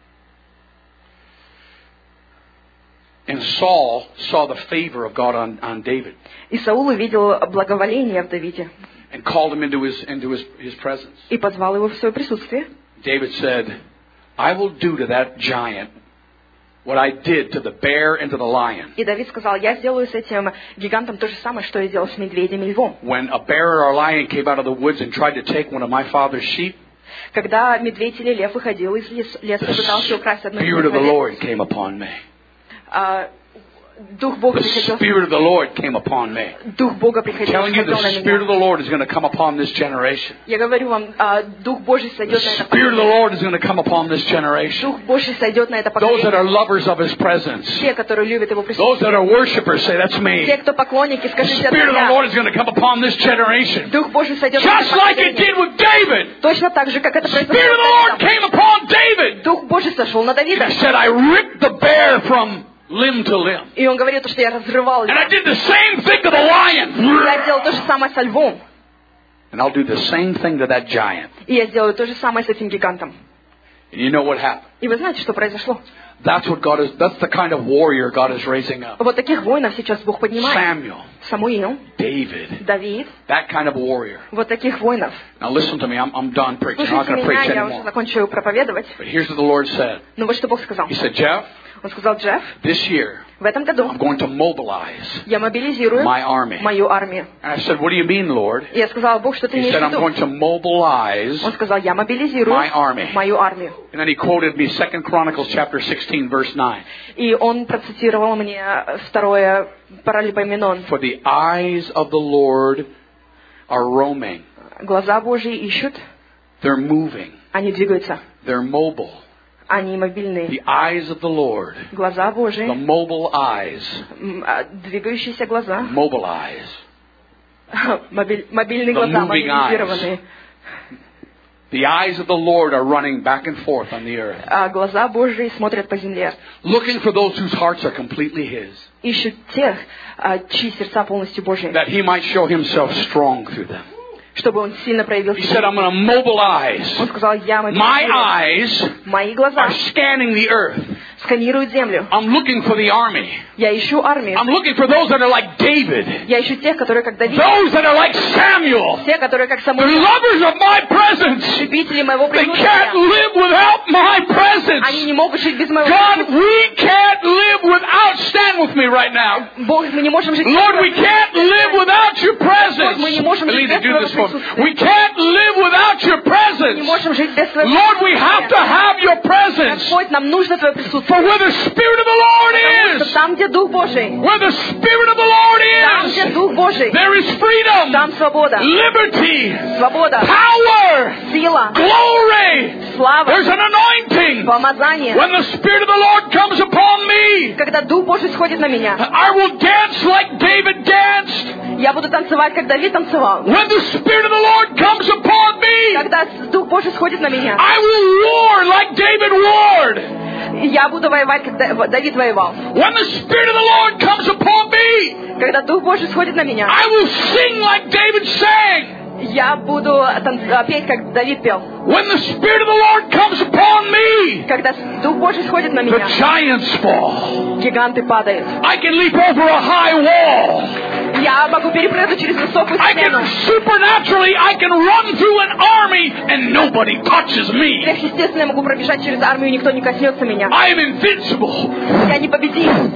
Speaker 1: And Saul saw the favor of God on David.
Speaker 2: И Саул увидел благоволение в Давиде
Speaker 1: And called him into his presence.
Speaker 2: и позвал его в свое присутствие.
Speaker 1: David said, "I will do to that giant what I did to the bear and to the lion."
Speaker 2: И Давид сказал, я сделаю с этим гигантом то же самое, что я делал с медведем и львом.
Speaker 1: When a bear or a lion came out of the woods and tried to take one of my father's sheep,
Speaker 2: Когда медведь или лев выходил из леса и пытался украсть одну из
Speaker 1: the Spirit of the
Speaker 2: моих
Speaker 1: Lord came upon me.
Speaker 2: овец, Дух Бога
Speaker 1: The
Speaker 2: приходил.
Speaker 1: Spirit of the Lord came upon me.
Speaker 2: Дух Бога
Speaker 1: I'm
Speaker 2: приходил,
Speaker 1: telling you,
Speaker 2: смотрел
Speaker 1: the
Speaker 2: на
Speaker 1: Spirit of
Speaker 2: меня.
Speaker 1: the Lord is going to come upon this generation.
Speaker 2: Я говорю вам, Дух Божий
Speaker 1: The
Speaker 2: сойдет на это
Speaker 1: Spirit of the
Speaker 2: поколение.
Speaker 1: Lord is going to come upon this generation.
Speaker 2: Дух Божий сойдет на это
Speaker 1: Those that
Speaker 2: поколение.
Speaker 1: are lovers of His presence.
Speaker 2: Те, которые любят Его
Speaker 1: Those that
Speaker 2: присутствие.
Speaker 1: are worshipers, say, "That's me."
Speaker 2: Те, кто поклонники,
Speaker 1: The
Speaker 2: скажите, это
Speaker 1: Spirit of the
Speaker 2: я.
Speaker 1: Lord is going to come upon this generation.
Speaker 2: Дух Божий сойдет на
Speaker 1: Just
Speaker 2: это
Speaker 1: like it
Speaker 2: поколение.
Speaker 1: did with David.
Speaker 2: Точно так же, как это
Speaker 1: The
Speaker 2: произошло
Speaker 1: Spirit of the Lord
Speaker 2: с Давидом.
Speaker 1: came upon David.
Speaker 2: Дух Божий сошел на Давида.
Speaker 1: He said, "I ripped the bear from limb to limb.
Speaker 2: И он говорит, что я разрывал
Speaker 1: And I
Speaker 2: льва.
Speaker 1: did the same thing to the lion.
Speaker 2: Я сделал то же самое со львом.
Speaker 1: And I'll do the same thing to that giant."
Speaker 2: И я сделаю то же самое с этим гигантом.
Speaker 1: And you know what happened?
Speaker 2: И вы знаете, что произошло?
Speaker 1: That's the kind of warrior God is raising up.
Speaker 2: Вот таких воинов сейчас Бог поднимает.
Speaker 1: Samuel,
Speaker 2: Самуил,
Speaker 1: David,
Speaker 2: Давид,
Speaker 1: that kind of warrior.
Speaker 2: вот таких воинов.
Speaker 1: Now listen to me, I'm done preaching. I'm not
Speaker 2: Слушайте
Speaker 1: going to preach
Speaker 2: меня, я уже
Speaker 1: anymore.
Speaker 2: закончу проповедовать.
Speaker 1: But here's what the Lord said.
Speaker 2: Но вот что Бог сказал.
Speaker 1: He said, "Jeff,
Speaker 2: Он сказал, Джефф,
Speaker 1: this year
Speaker 2: в этом году
Speaker 1: I'm going to mobilize
Speaker 2: я мобилизирую
Speaker 1: my army."
Speaker 2: мою армию.
Speaker 1: And I said, "What do you mean, Lord?"
Speaker 2: И я сказала, Бог, что ты
Speaker 1: He
Speaker 2: имеешь
Speaker 1: said,
Speaker 2: в
Speaker 1: "I'm
Speaker 2: виду?
Speaker 1: going to mobilize."
Speaker 2: Он сказал, я мобилизирую
Speaker 1: My army.
Speaker 2: мою армию.
Speaker 1: And then he quoted me 2 Chronicles chapter 16 verse 9.
Speaker 2: И он процитировал мне второе Паралипоменон.
Speaker 1: "For the eyes of the Lord are roaming."
Speaker 2: Глаза Божьи ищут,
Speaker 1: They're moving.
Speaker 2: они двигаются,
Speaker 1: They're mobile.
Speaker 2: они мобильные.
Speaker 1: The eyes of the Lord.
Speaker 2: Глаза
Speaker 1: The
Speaker 2: Божьи,
Speaker 1: mobile eyes.
Speaker 2: двигающиеся глаза,
Speaker 1: Mobilize.
Speaker 2: мобильные
Speaker 1: The
Speaker 2: глаза,
Speaker 1: moving
Speaker 2: мобилизированные.
Speaker 1: The eyes of the Lord are running back and forth on the earth,
Speaker 2: А глаза Божьи смотрят по земле,
Speaker 1: looking for those whose hearts are completely His,
Speaker 2: ищут тех, чьи сердца полностью Божьи,
Speaker 1: that He might show Himself strong through them.
Speaker 2: чтобы Он сильно проявил
Speaker 1: He
Speaker 2: себя.
Speaker 1: said, "I'm going to mobilize.
Speaker 2: Он сказал, я
Speaker 1: My
Speaker 2: мобилизирую.
Speaker 1: eyes
Speaker 2: Мои глаза
Speaker 1: are scanning the earth.
Speaker 2: сканируют землю.
Speaker 1: I'm looking for the army.
Speaker 2: Я ищу армию.
Speaker 1: I'm looking for those that are like David.
Speaker 2: Я ищу тех, которые как Давид.
Speaker 1: Those that are like Samuel.
Speaker 2: Те, которые как
Speaker 1: They're
Speaker 2: Самуил.
Speaker 1: lovers of my presence.
Speaker 2: Любители моего
Speaker 1: They can't
Speaker 2: присутствия.
Speaker 1: live without my
Speaker 2: Они
Speaker 1: presence.
Speaker 2: не могут жить без моего
Speaker 1: God,
Speaker 2: присутствия.
Speaker 1: we can't live without, stand with me right now.
Speaker 2: Бог, мы не можем жить без
Speaker 1: Lord, we
Speaker 2: твоего
Speaker 1: can't live without your presence.
Speaker 2: Мы не можем
Speaker 1: I
Speaker 2: жить
Speaker 1: need to
Speaker 2: без
Speaker 1: do
Speaker 2: твоего
Speaker 1: this for me.
Speaker 2: присутствия.
Speaker 1: We can't live without your
Speaker 2: Мы не
Speaker 1: presence.
Speaker 2: можем жить без твоего
Speaker 1: Lord, we have to
Speaker 2: присутствия.
Speaker 1: have your presence.
Speaker 2: Господь, нам нужно твое присутствие.
Speaker 1: For where the Spirit of the Lord
Speaker 2: Потому что
Speaker 1: is,
Speaker 2: там, где Дух Божий,
Speaker 1: where the Spirit of the Lord
Speaker 2: там, где
Speaker 1: is,
Speaker 2: Дух Божий,
Speaker 1: there is freedom,
Speaker 2: там свобода.
Speaker 1: liberty,
Speaker 2: Свобода,
Speaker 1: power,
Speaker 2: сила,
Speaker 1: glory.
Speaker 2: слава,
Speaker 1: There's an anointing.
Speaker 2: помазание.
Speaker 1: When the Spirit of the Lord comes upon me,
Speaker 2: Когда Дух Божий сходит на меня,
Speaker 1: I will dance like David danced.
Speaker 2: я буду танцевать, как Давид танцевал.
Speaker 1: When the Spirit of the Lord comes upon me,
Speaker 2: Когда Дух Божий сходит на меня,
Speaker 1: I will war like David warred.
Speaker 2: я буду воевать, как Давид воевал.
Speaker 1: When the Spirit of the Lord comes upon me,
Speaker 2: Когда Дух Божий сходит на меня,
Speaker 1: I will sing like David sang.
Speaker 2: Я буду петь, как Давид пел.
Speaker 1: When the Spirit of the Lord comes upon me,
Speaker 2: когда Дух Божий сходит на меня,
Speaker 1: the giants fall.
Speaker 2: Гиганты падают.
Speaker 1: I can leap over a high wall.
Speaker 2: Я могу перепрыгнуть через высокую стену.
Speaker 1: Supernaturally, I can run through an army and nobody touches me.
Speaker 2: Сверхъестественно, я могу пробежать через армию, никто не коснется меня.
Speaker 1: I am invincible.
Speaker 2: Я непобедим.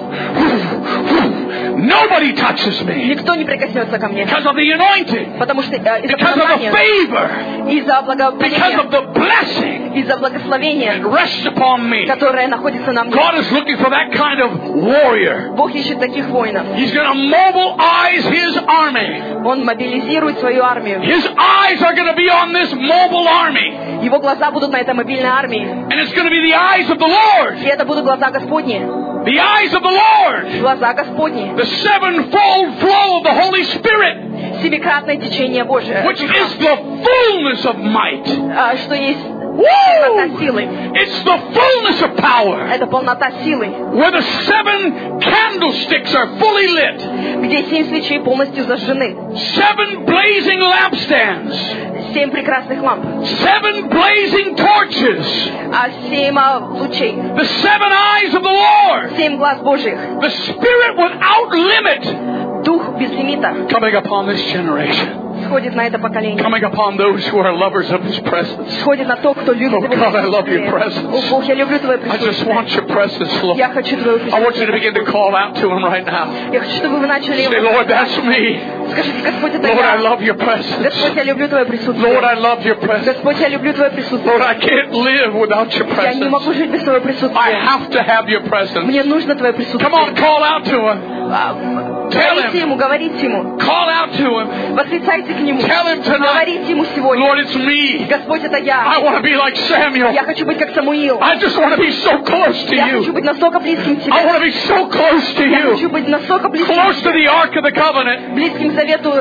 Speaker 1: Nobody touches me.
Speaker 2: Никто не прикоснется ко мне.
Speaker 1: Because of the anointing.
Speaker 2: Потому что из-за
Speaker 1: because of the favor.
Speaker 2: Из-за благословения.
Speaker 1: Because of the blessing.
Speaker 2: Из-за благословения.
Speaker 1: It rests upon me.
Speaker 2: Которое находится на мне.
Speaker 1: God is looking for that kind of warrior.
Speaker 2: Бог ищет таких воинов.
Speaker 1: He's going to mobilize His army.
Speaker 2: Он мобилизирует свою армию.
Speaker 1: His eyes are going to be on this mobile army.
Speaker 2: Его глаза будут на этой мобильной армии.
Speaker 1: And it's going to be the eyes of the Lord.
Speaker 2: И это будут глаза Господни.
Speaker 1: The eyes of the Lord.
Speaker 2: Глаза Господни.
Speaker 1: The sevenfold flow of the Holy Spirit.
Speaker 2: Семикратное течение Божие.
Speaker 1: Which is the fullness of might.
Speaker 2: Что есть полнота силы.
Speaker 1: It's the fullness of power.
Speaker 2: Это полнота силы.
Speaker 1: Where the 7 candlesticks are fully lit.
Speaker 2: Где 7 свечей полностью зажжены.
Speaker 1: 7 blazing lampstands.
Speaker 2: 7 прекрасных ламп.
Speaker 1: 7 blazing torches.
Speaker 2: 7 лучей.
Speaker 1: The 7 eyes of the Lord.
Speaker 2: 7 глаз Божьих.
Speaker 1: The Spirit without limit.
Speaker 2: Дух без лимита.
Speaker 1: Coming upon this generation.
Speaker 2: Сходит на это поколение.
Speaker 1: Coming upon those who are lovers of His presence.
Speaker 2: Сходит на то, кто любит
Speaker 1: Его. God, I love your presence.
Speaker 2: О, Бог, я люблю Твое присутствие.
Speaker 1: I just want your presence, Lord.
Speaker 2: Я хочу Твое присутствие.
Speaker 1: I want you to begin to call out to Him right now.
Speaker 2: Я хочу, чтобы вы начали.
Speaker 1: Say, Lord, that's me.
Speaker 2: Скажите, Господь, это
Speaker 1: Lord,
Speaker 2: я.
Speaker 1: I love your presence.
Speaker 2: Господь, я люблю Твое присутствие.
Speaker 1: Lord, I love your presence.
Speaker 2: Господь, я люблю Твое присутствие.
Speaker 1: Lord, I can't live without your presence.
Speaker 2: Я не могу жить без Твоего присутствия.
Speaker 1: I have to have your presence.
Speaker 2: Мне нужно Твое присутствие.
Speaker 1: Come on, call out to Him.
Speaker 2: Говорите Ему, говорите Ему.
Speaker 1: Call out to Him.
Speaker 2: Восклицайте к Нему.
Speaker 1: Tell Him tonight.
Speaker 2: Говорите Ему сегодня.
Speaker 1: Lord, it's me.
Speaker 2: Господь, это я.
Speaker 1: I want to be like Samuel.
Speaker 2: Я хочу быть как Самуил.
Speaker 1: I just want to be so close to
Speaker 2: Я
Speaker 1: you.
Speaker 2: хочу быть настолько близким к Тебе.
Speaker 1: I want to be so close to
Speaker 2: Я
Speaker 1: you.
Speaker 2: хочу быть настолько близким.
Speaker 1: Close to the Ark of the Covenant.
Speaker 2: Близким к завету,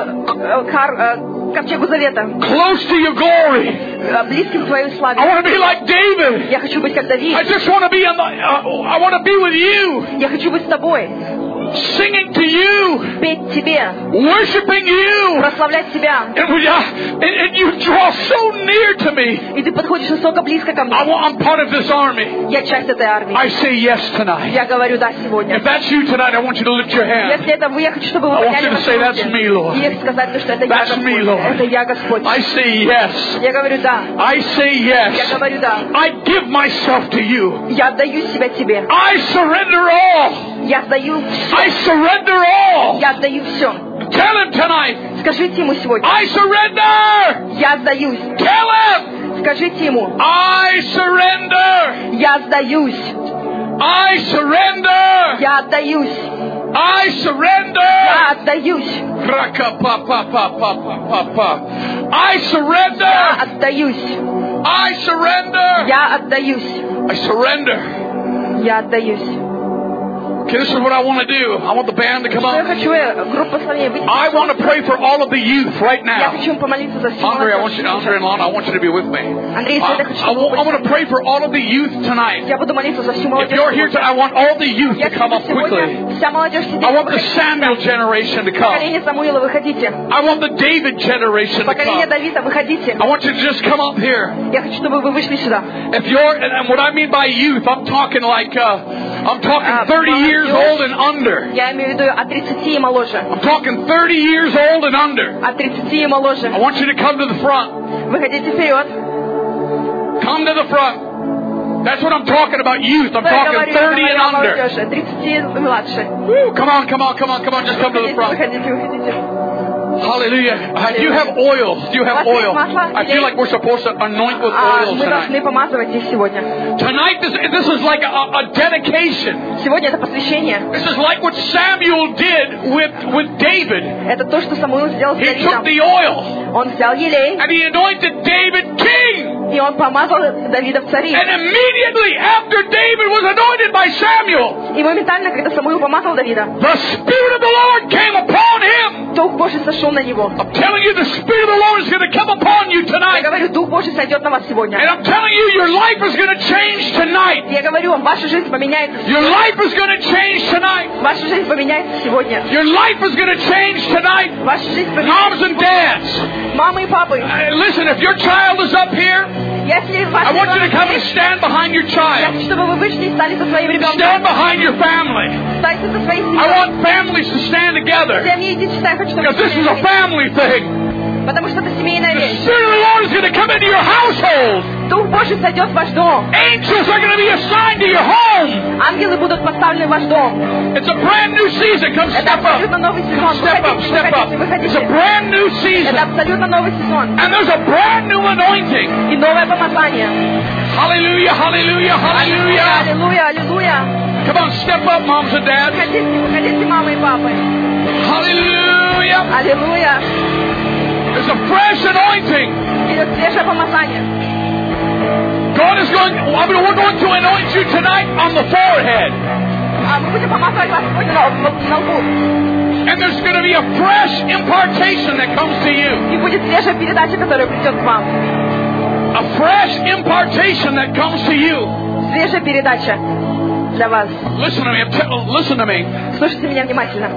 Speaker 2: ковчегу завета.
Speaker 1: Close to your glory.
Speaker 2: Близким к Твоей славе.
Speaker 1: I want to be like David.
Speaker 2: Я хочу быть как Давид.
Speaker 1: I just want to be I want to be with you.
Speaker 2: Я хочу быть с Тобой.
Speaker 1: Singing to you.
Speaker 2: Петь Тебе.
Speaker 1: Worshiping you.
Speaker 2: Прославлять Тебя.
Speaker 1: And you draw so near to me.
Speaker 2: И Ты подходишь настолько близко ко мне.
Speaker 1: I'm part of this army.
Speaker 2: Я часть этой армии.
Speaker 1: I say yes tonight.
Speaker 2: Я говорю да сегодня.
Speaker 1: If that's you tonight, I want you to lift your hand.
Speaker 2: Если это вы, я хочу, чтобы вы подняли ваши руки. И сказать, что это я, Господь. Это я, Господь.
Speaker 1: I say yes.
Speaker 2: Я говорю да.
Speaker 1: I say yes.
Speaker 2: Я говорю да.
Speaker 1: I give myself to you.
Speaker 2: Я отдаю себя Тебе.
Speaker 1: I surrender all.
Speaker 2: Я отдаю все.
Speaker 1: I surrender all.
Speaker 2: Я отдаю все.
Speaker 1: Tell him tonight.
Speaker 2: Скажите ему сегодня.
Speaker 1: I surrender.
Speaker 2: Я сдаюсь.
Speaker 1: Tell him.
Speaker 2: Скажите ему.
Speaker 1: I surrender.
Speaker 2: Я сдаюсь.
Speaker 1: I surrender.
Speaker 2: Я отдаюсь.
Speaker 1: I surrender.
Speaker 2: Я отдаюсь.
Speaker 1: I surrender.
Speaker 2: Я отдаюсь.
Speaker 1: I surrender.
Speaker 2: Я отдаюсь.
Speaker 1: I surrender.
Speaker 2: Я отдаюсь.
Speaker 1: Okay, this is what I want to do. I want the band to come up. I want to pray for all of the youth right now. Andre, and Lana, I want you to be with me. I want to pray for all of the youth tonight. If you're here tonight, I want all the youth to come up quickly. I want the Samuel generation to come. I want the David generation to come. I want you to just come up here. If you're, and what I mean by youth, I'm talking like, I'm talking 30 years old and under.
Speaker 2: Я имею в виду от 30 и моложе.
Speaker 1: I'm talking 30 years old and under.
Speaker 2: От 30 и моложе.
Speaker 1: I want you to come to the front.
Speaker 2: Выходите вперед.
Speaker 1: Come to the front. That's what I'm talking about, youth. I'm talking 30 and under.
Speaker 2: 30 и младше.
Speaker 1: Come on, come on, come on, come on. Just come to the front. Hallelujah. Do you have oil? Do you have oil? I feel like we're supposed to anoint with oil tonight. Tonight, this is like a dedication.
Speaker 2: Сегодня это посвящение.
Speaker 1: This is like what Samuel did with David.
Speaker 2: Это то, что Самуил сделал с Давидом.
Speaker 1: He took the oil.
Speaker 2: Он взял елей.
Speaker 1: And he anointed David king.
Speaker 2: И он помазал Давида в цари.
Speaker 1: And immediately after David was anointed by Samuel,
Speaker 2: и моментально, когда Самуил помазал Давида,
Speaker 1: the Spirit of the Lord came upon him.
Speaker 2: Дух Божий сошел на него.
Speaker 1: I'm telling you, the Spirit of the Lord is going to come upon you tonight. tonight.
Speaker 2: Я говорю, Дух Божий сойдет на вас сегодня.
Speaker 1: And I'm telling you, your life is going to change tonight.
Speaker 2: Я говорю вам, ваша жизнь поменяется.
Speaker 1: Your life is going to change tonight.
Speaker 2: Ваша жизнь поменяется сегодня.
Speaker 1: Your life is going to change tonight.
Speaker 2: Ваша жизнь
Speaker 1: Moms
Speaker 2: поменяется.
Speaker 1: and dads.
Speaker 2: Мамы и папы.
Speaker 1: Listen, if your child is up here,
Speaker 2: Если
Speaker 1: I want you to come and stand behind your
Speaker 2: я
Speaker 1: child.
Speaker 2: хочу, чтобы вы вышли и стали со своим ребенком.
Speaker 1: Stand behind your family.
Speaker 2: Станьте со своей
Speaker 1: I
Speaker 2: семьей.
Speaker 1: want families to stand together.
Speaker 2: Семьи, идите, я хочу, чтобы
Speaker 1: Because this is a family thing.
Speaker 2: потому что это семейная
Speaker 1: The
Speaker 2: вещь.
Speaker 1: Spirit of the Lord is going to come into your household.
Speaker 2: Дух Божий сойдет в ваш дом.
Speaker 1: Angels are going to be assigned to your home.
Speaker 2: Ангелы будут поставлены в ваш дом.
Speaker 1: It's a brand new season. Come
Speaker 2: Это
Speaker 1: step up.
Speaker 2: абсолютно новый сезон.
Speaker 1: Step up, step up. It's a brand new
Speaker 2: Это
Speaker 1: season.
Speaker 2: абсолютно новый сезон.
Speaker 1: And there's a brand new anointing.
Speaker 2: И новое помазание.
Speaker 1: Hallelujah, hallelujah, hallelujah.
Speaker 2: Аллилуйя, аллилуйя.
Speaker 1: Come on, step up, moms and dads.
Speaker 2: Выходите, мамы и папы.
Speaker 1: Hallelujah.
Speaker 2: Аллилуйя.
Speaker 1: There's a fresh anointing.
Speaker 2: Идет свежее помазание.
Speaker 1: God is going, we're going to anoint you tonight on the forehead.
Speaker 2: Мы будем помазывать вас сегодня на лбу.
Speaker 1: And there's going to be a fresh impartation that comes to you.
Speaker 2: И будет свежая передача, которая придет к вам.
Speaker 1: A fresh impartation that comes to you.
Speaker 2: Свежая передача для вас.
Speaker 1: Listen to me. Listen to me.
Speaker 2: Слушайте меня внимательно.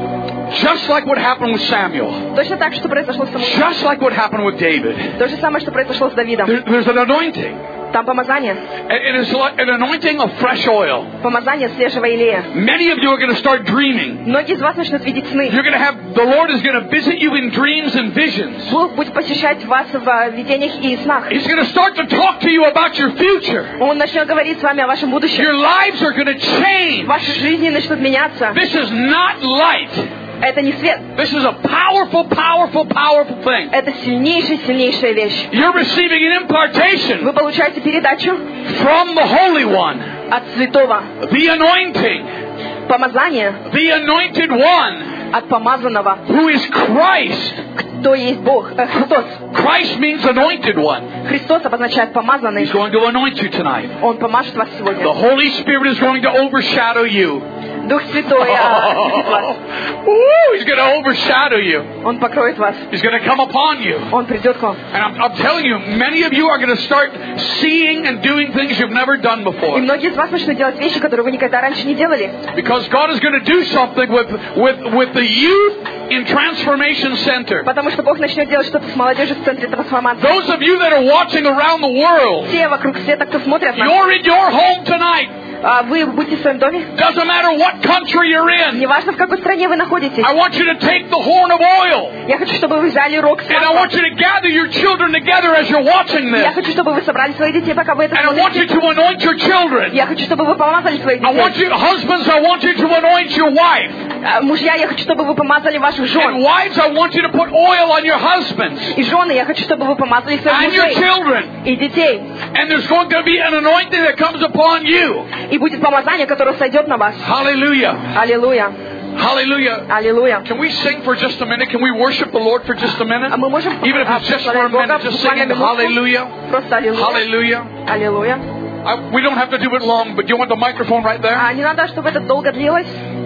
Speaker 1: Just like what happened with Samuel.
Speaker 2: Точно так, что произошло с Самуилом.
Speaker 1: Just like what happened with David.
Speaker 2: То же самое, что произошло с Давидом.
Speaker 1: There's an anointing.
Speaker 2: Там помазание.
Speaker 1: It is like an anointing of fresh oil.
Speaker 2: Помазание свежего елея.
Speaker 1: Many of you are going to start dreaming.
Speaker 2: Многие из вас начнут видеть сны.
Speaker 1: You're going to have, the Lord is going to visit you in dreams and visions.
Speaker 2: Бог будет посещать вас в видениях и снах.
Speaker 1: He's going to start to talk to you about your future.
Speaker 2: Он начнет говорить с вами о вашем будущем.
Speaker 1: Your lives are going to change.
Speaker 2: Ваши жизни начнут меняться.
Speaker 1: This is not light.
Speaker 2: Это не свет.
Speaker 1: This is a powerful, powerful, powerful thing.
Speaker 2: Это сильнейшая вещь.
Speaker 1: You're receiving an impartation
Speaker 2: Вы получаете передачу
Speaker 1: from the Holy One.
Speaker 2: от Святого.
Speaker 1: The anointing.
Speaker 2: Помазание
Speaker 1: The anointed one.
Speaker 2: от помазанного.
Speaker 1: Who is Christ.
Speaker 2: Кто есть Бог? Христос.
Speaker 1: Christ means anointed one.
Speaker 2: Христос обозначает помазанный.
Speaker 1: He's going to anoint you tonight.
Speaker 2: Он помажет вас сегодня.
Speaker 1: The Holy Spirit is going to overshadow you.
Speaker 2: Дух Святой осветит вас.
Speaker 1: He's going to overshadow you.
Speaker 2: Он покроет вас.
Speaker 1: He's going to come upon you.
Speaker 2: Он придет к вам.
Speaker 1: And I'm telling you, many of you are going to start seeing and doing things you've never done
Speaker 2: И
Speaker 1: before.
Speaker 2: многие из вас начнут делать вещи, которые вы никогда раньше не делали.
Speaker 1: Because God is going to do something with the youth in Transformation Center.
Speaker 2: Потому что Бог начнет делать что-то с молодежью в центре трансформации.
Speaker 1: Those of you that are watching around the world,
Speaker 2: Все вокруг света, кто смотрят нас,
Speaker 1: you're in your home tonight.
Speaker 2: вы будете в своем доме.
Speaker 1: Doesn't matter what country you're in.
Speaker 2: Неважно, в какой стране вы находитесь.
Speaker 1: I want you to take the horn of oil.
Speaker 2: Я хочу, чтобы вы взяли рог с
Speaker 1: And I want you to gather your children together as you're watching
Speaker 2: Я
Speaker 1: this.
Speaker 2: хочу, чтобы вы собрали своих детей, пока вы это
Speaker 1: And I want you
Speaker 2: смотрите.
Speaker 1: to anoint your children.
Speaker 2: Я хочу, чтобы вы помазали своих
Speaker 1: I want
Speaker 2: детей.
Speaker 1: you, husbands, I want you to anoint your wife.
Speaker 2: Мужья, я хочу, чтобы вы помазали ваших
Speaker 1: And
Speaker 2: жен.
Speaker 1: wives, I want you to put oil on your husbands
Speaker 2: И жены, я хочу, чтобы вы помазали своих
Speaker 1: and your
Speaker 2: мужей
Speaker 1: children.
Speaker 2: и детей.
Speaker 1: And there's going to be an anointing that comes upon you.
Speaker 2: И будет помазание, которое сойдет на вас.
Speaker 1: Hallelujah.
Speaker 2: Аллилуйя.
Speaker 1: Hallelujah.
Speaker 2: Аллилуйя.
Speaker 1: Can we sing for just a minute? Can we worship the Lord for just a minute?
Speaker 2: Мы можем
Speaker 1: Even if it's just for a minute, just singing hallelujah.
Speaker 2: Просто аллилуйя.
Speaker 1: Hallelujah.
Speaker 2: Аллилуйя.
Speaker 1: We don't have to do it long, but do you want the microphone right there?
Speaker 2: Не надо, чтобы это долго длилось.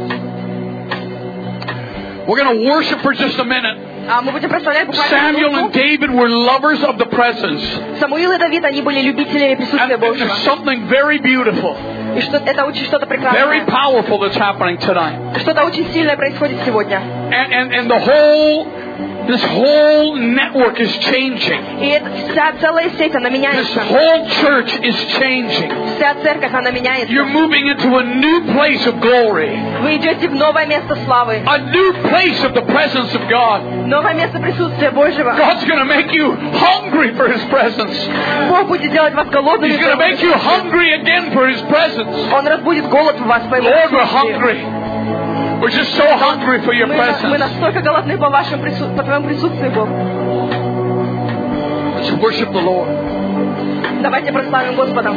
Speaker 1: We're going to worship for just a minute.
Speaker 2: Мы будем прославлять буквально
Speaker 1: Samuel and
Speaker 2: минутку.
Speaker 1: David were lovers of the presence.
Speaker 2: Самуил и Давид, они были любителями присутствия
Speaker 1: And
Speaker 2: Божьего.
Speaker 1: there's something very beautiful,
Speaker 2: И это очень что-то
Speaker 1: very
Speaker 2: прекрасное.
Speaker 1: powerful that's happening tonight.
Speaker 2: Что-то очень сильное происходит сегодня.
Speaker 1: And this whole network is changing.
Speaker 2: И вся целая сеть, она
Speaker 1: This
Speaker 2: меняется.
Speaker 1: whole church is changing.
Speaker 2: Вся церковь, она меняется.
Speaker 1: You're moving into a new place of glory.
Speaker 2: Вы идете в новое место славы.
Speaker 1: A new place of the presence of God.
Speaker 2: Новое место присутствия Божьего.
Speaker 1: God's going to make you hungry for His presence.
Speaker 2: Бог будет делать вас голодными.
Speaker 1: He's going to make you hungry again for His presence.
Speaker 2: Он разбудит голод в вас по Его
Speaker 1: Lord, we're
Speaker 2: присутствию.
Speaker 1: hungry. We're just so hungry for your
Speaker 2: Мы
Speaker 1: presence.
Speaker 2: настолько голодны по Твоему присутствию, Бог.
Speaker 1: Let's worship the Lord.
Speaker 2: Давайте прославим Господа.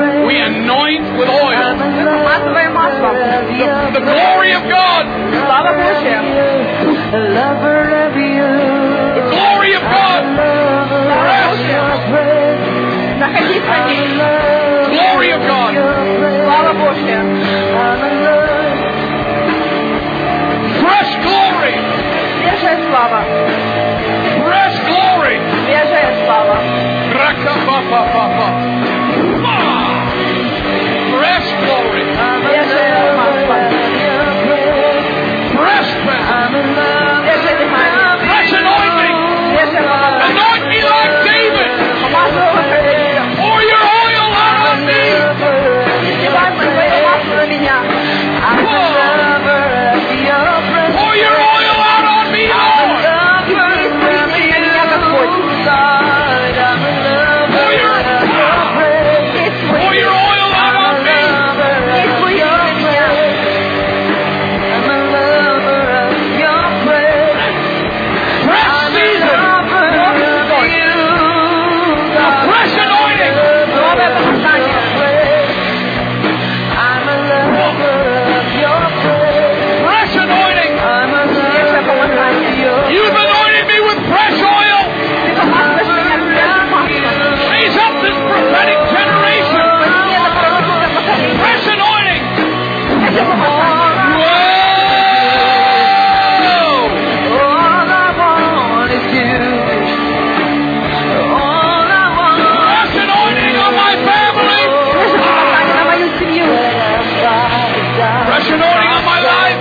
Speaker 1: We anoint with oil. The glory of God. The glory of God. Glory of God. Fresh glory. Fresh glory. Fresh glory. Fresh anointing. Anoint me like David. Pour your oil out on me. Pour your oil out on me, Lord. Pour your oil out on me. Fresh season. A fresh anointing. Fresh anointing. You've anointed me with fresh oil. Raise up this prophetic generation. Fresh anointing. Whoa! Fresh anointing on my family. Fresh anointing on my life.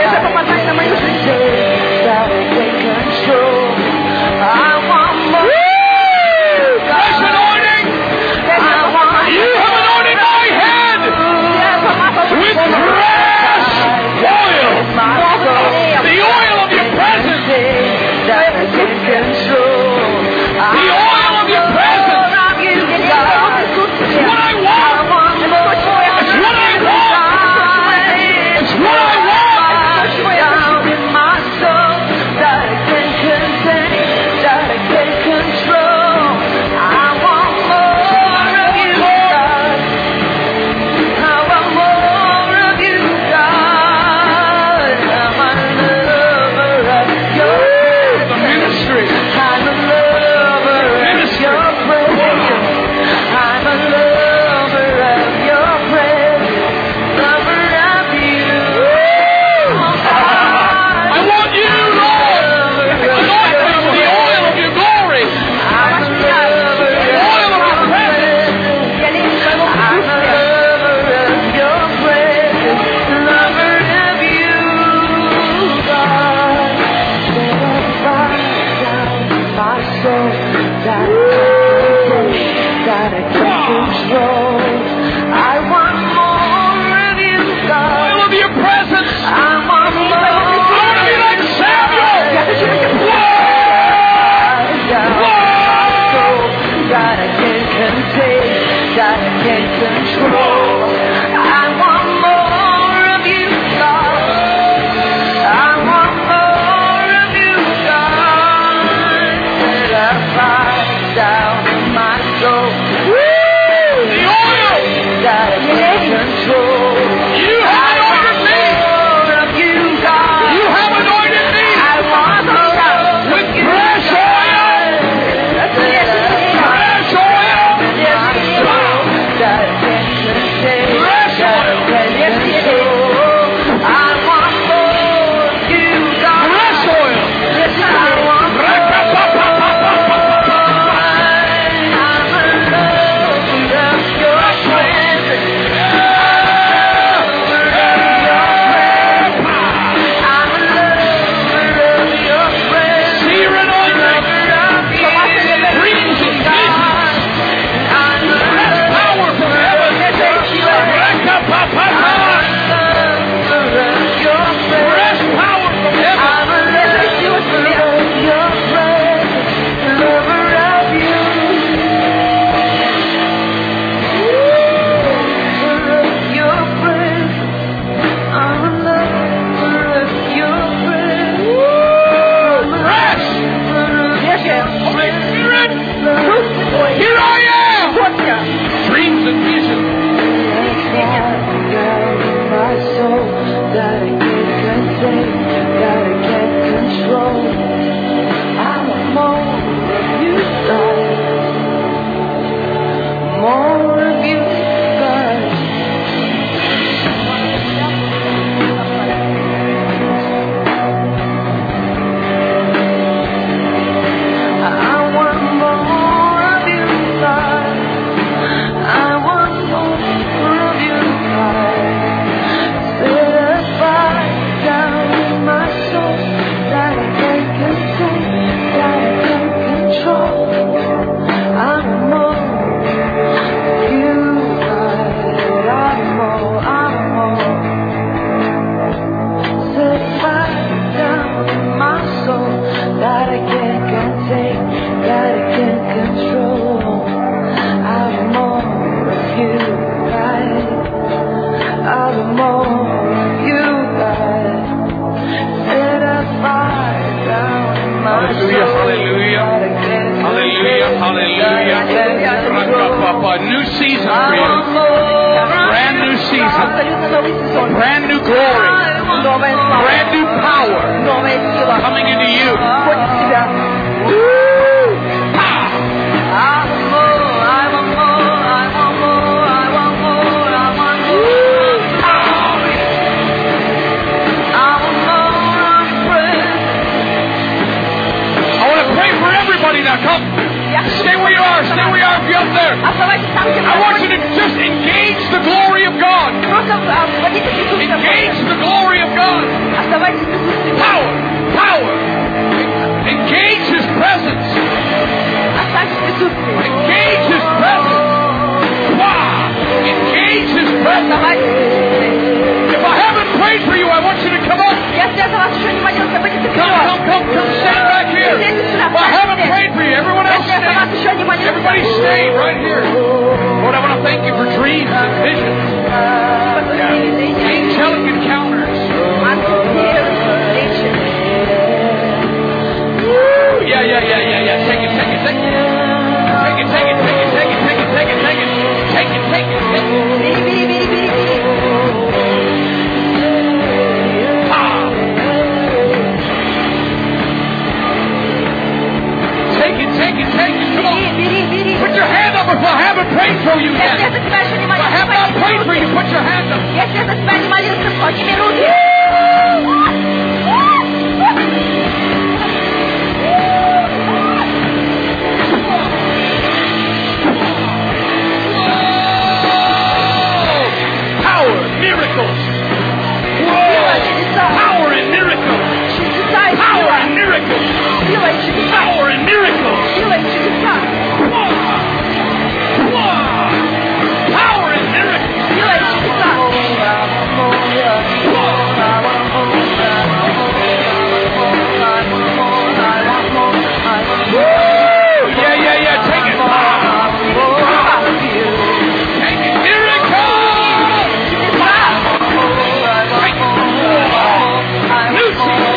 Speaker 1: Fresh anointing. You have anointed my head with fresh oil. The oil of your presence. The oil of your presence. It's what I want. It's what I want. It's what I want. season. Brand new glory. Brand new power coming into you. Now come. Stay where you are. Stay where you are if you're up there. I want you to just engage the glory of God. Engage the glory of God. Power. Power. Engage His presence. Engage His presence. Wow. Engage His presence. If I haven't prayed for you, I want you to come up. Come, stand back here. If I haven't prayed for you, everyone else stay. Everybody stay right here. Lord, I want to thank you for dreams and visions. Angelic encounters. Yeah. Take it. Take it. Come on. Put your hand up if I haven't prayed for you yet. If I have not prayed for you, put your hand up. Power, miracles. Power and miracles. Power and miracles. Power and miracles. Power and Yeah. Take it. Take it. Miracles. New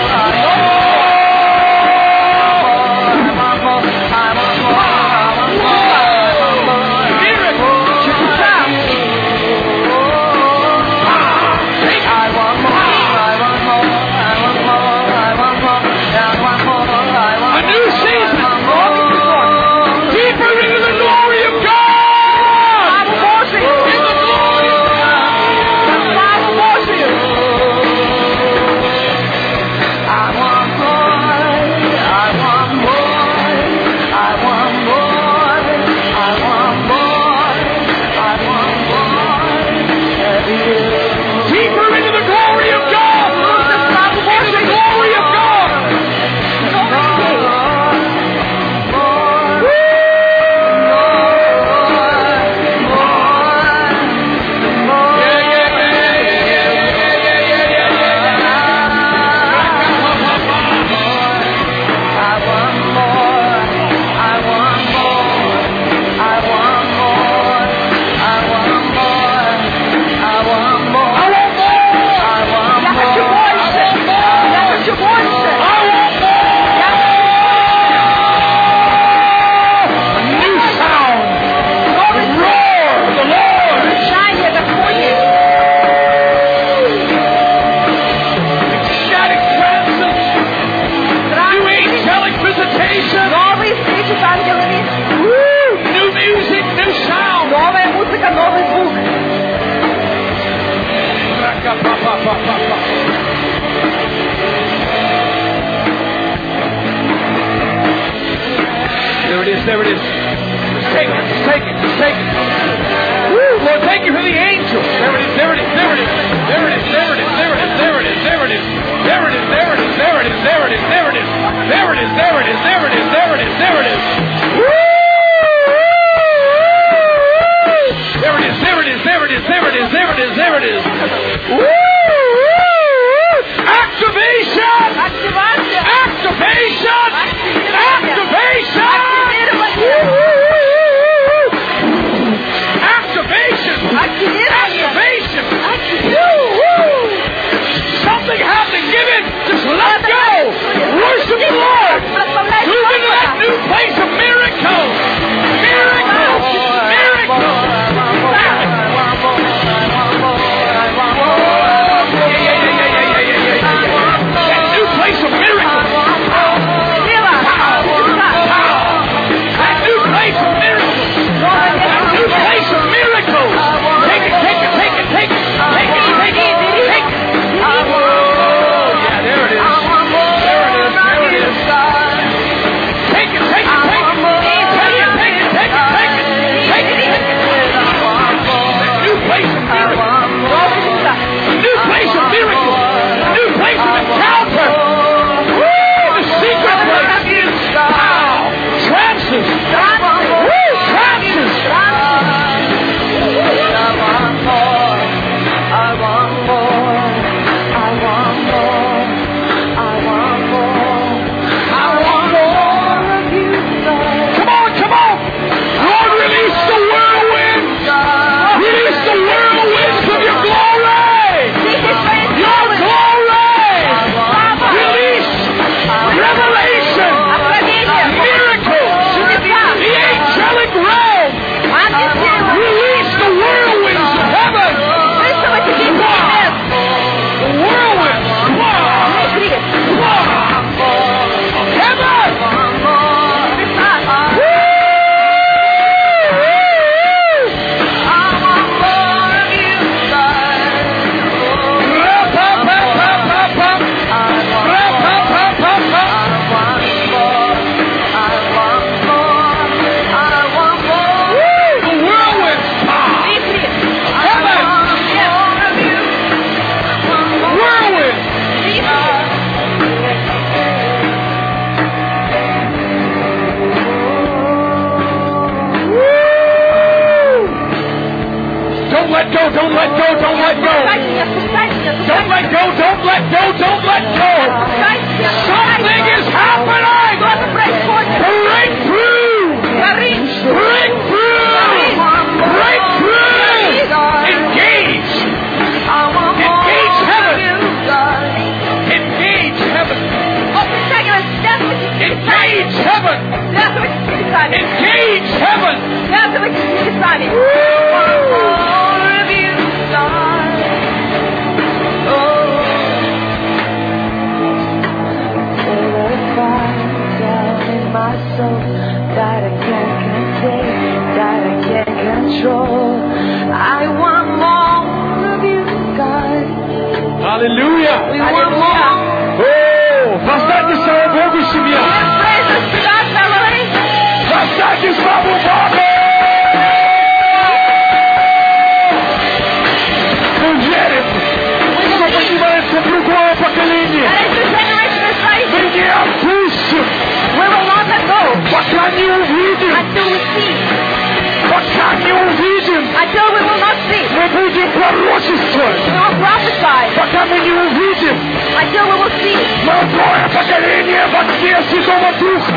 Speaker 1: There it is. Just take it. Woo, Lord, thank you for the angels. There it is. Something happening. Give it. Just let go. Worship the Lord. Move into that new place of miracles. Miracles. Don't let go, don't let go, don't let go. Don't let go, don't let go, don't let go. Something is happening. Breakthrough. Breakthrough. Breakthrough. Engage. Engage heaven. Engage heaven. Engage heaven. Engage heaven.
Speaker 3: My soul that I can't contain, that I can't control. I want more of you, God.
Speaker 1: Hallelujah.
Speaker 3: We want more.
Speaker 1: Oh, воздайте славу Богу, семья. Воздайте славу Богу. Мы верим, что поднимается другое поколение. Мы не опустим. Пока не увидим. Пока не увидим. Мы будем пророчествовать. Пока мы не увидим. Молодое поколение в огне Святого Духа.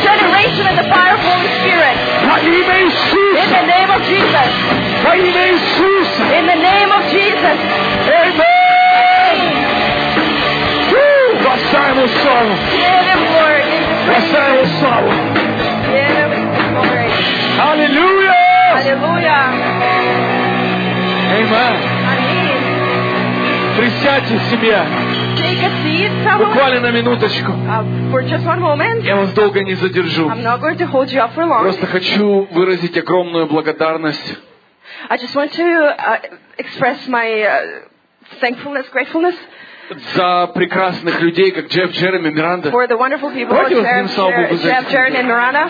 Speaker 1: Во имя Иисуса. Во имя Иисуса. Аминь. Бросай ему славу. Бросай ему славу. Аллилуйя. Аминь. Присядьте, семья. Буквально на минуточку. Я вас долго не задержу. Просто хочу выразить огромную благодарность.
Speaker 2: I just want to express my thankfulness, gratefulness.
Speaker 1: За прекрасных людей, как Джефф, Джереми, Миранда.
Speaker 2: For the wonderful people like Jeff, Jeremy, and Miranda.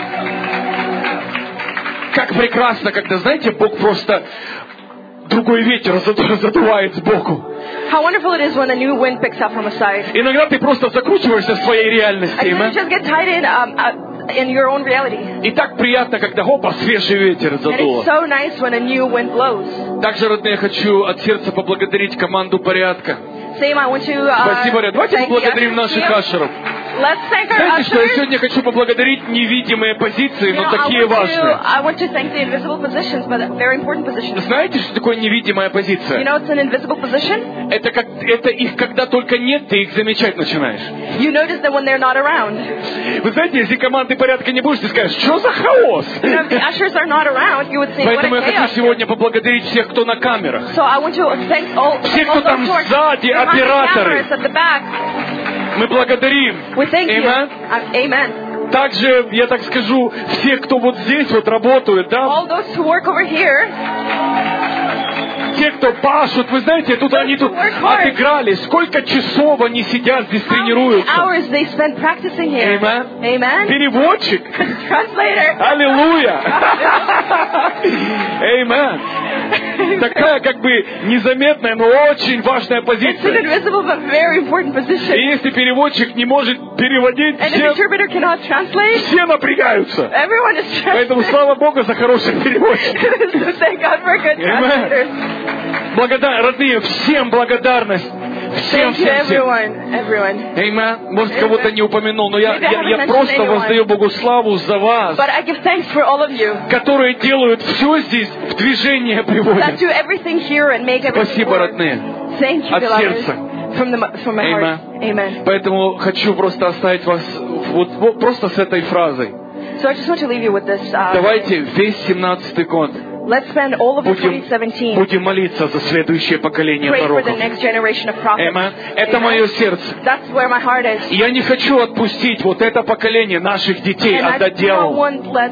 Speaker 1: Как прекрасно, когда, знаете, Бог просто другой ветер задувает сбоку.
Speaker 2: How wonderful it is when a new wind picks up from a side.
Speaker 1: Иногда ты просто закручиваешься в своей реальности.
Speaker 2: You just get tied in your own reality.
Speaker 1: И так приятно, когда опа, свежий ветер задуло.
Speaker 2: And it's so nice when a new wind blows.
Speaker 1: Также, родные, хочу от сердца поблагодарить команду порядка.
Speaker 2: Same, I want to,
Speaker 1: Спасибо, ребят. Давайте поблагодарим наших ашеров. Знаете, что я сегодня хочу поблагодарить невидимые позиции, но такие важные. Знаете, что такое невидимая позиция? Это их, когда только нет, ты их замечать начинаешь. Вы знаете, если команды порядка не будешь, ты скажешь, что за хаос? Поэтому я хочу сегодня поблагодарить всех, кто на камерах. Всех, кто там сзади, операторы. Мы благодарим.
Speaker 2: Amen.
Speaker 1: Также, я так скажу, всех, кто вот здесь вот работают, да?
Speaker 2: All those who work over here.
Speaker 1: Те, кто пашут, вы знаете, тут они тут отыграли. Сколько часов они сидят здесь, тренируются.
Speaker 2: Amen.
Speaker 1: Переводчик. Аллилуйя. Amen. Такая как бы незаметная, но очень важная позиция. И если переводчик не может переводить, все напрягаются. Поэтому слава Богу за хороших переводчиков. Родные, всем благодарность. Всем. Amen. Может, кого-то не упомянул, но я просто воздаю Богу славу за вас, которые делают все здесь, в движение приводят. Спасибо, родные. От сердца.
Speaker 2: Amen.
Speaker 1: Поэтому хочу просто оставить вас вот просто с этой фразой. Давайте весь 17-й год будем молиться за следующее поколение пророков. Это мое сердце. И я не хочу отпустить вот это поколение наших детей, отдать дьяволу.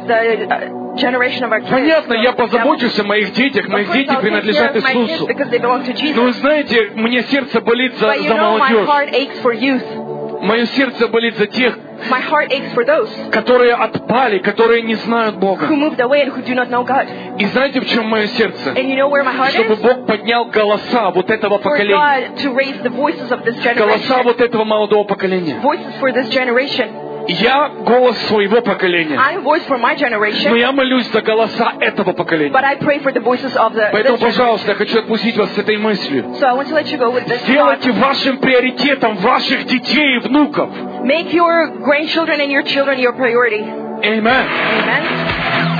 Speaker 1: Понятно, я позабочусь о моих детях. Моих дети принадлежат Иисусу. Но вы знаете, мне сердце болит за молодежь. Мое сердце болит за тех, которые отпали, которые не знают Бога. И знаете, в чем мое сердце? Чтобы Бог поднял голоса вот этого поколения. Голоса вот этого молодого поколения. Я голос своего поколения.
Speaker 2: I'm a voice for my
Speaker 1: Но
Speaker 2: generation.
Speaker 1: я молюсь за голоса этого поколения.
Speaker 2: But I pray for the voices of the
Speaker 1: Поэтому,
Speaker 2: this generation.
Speaker 1: пожалуйста, я хочу отпустить вас с этой мыслью.
Speaker 2: So I want to let you go with this thought.
Speaker 1: Сделайте вашим приоритетом ваших детей и внуков.
Speaker 2: Make your grandchildren and your children your priority.
Speaker 1: Amen.
Speaker 2: Amen.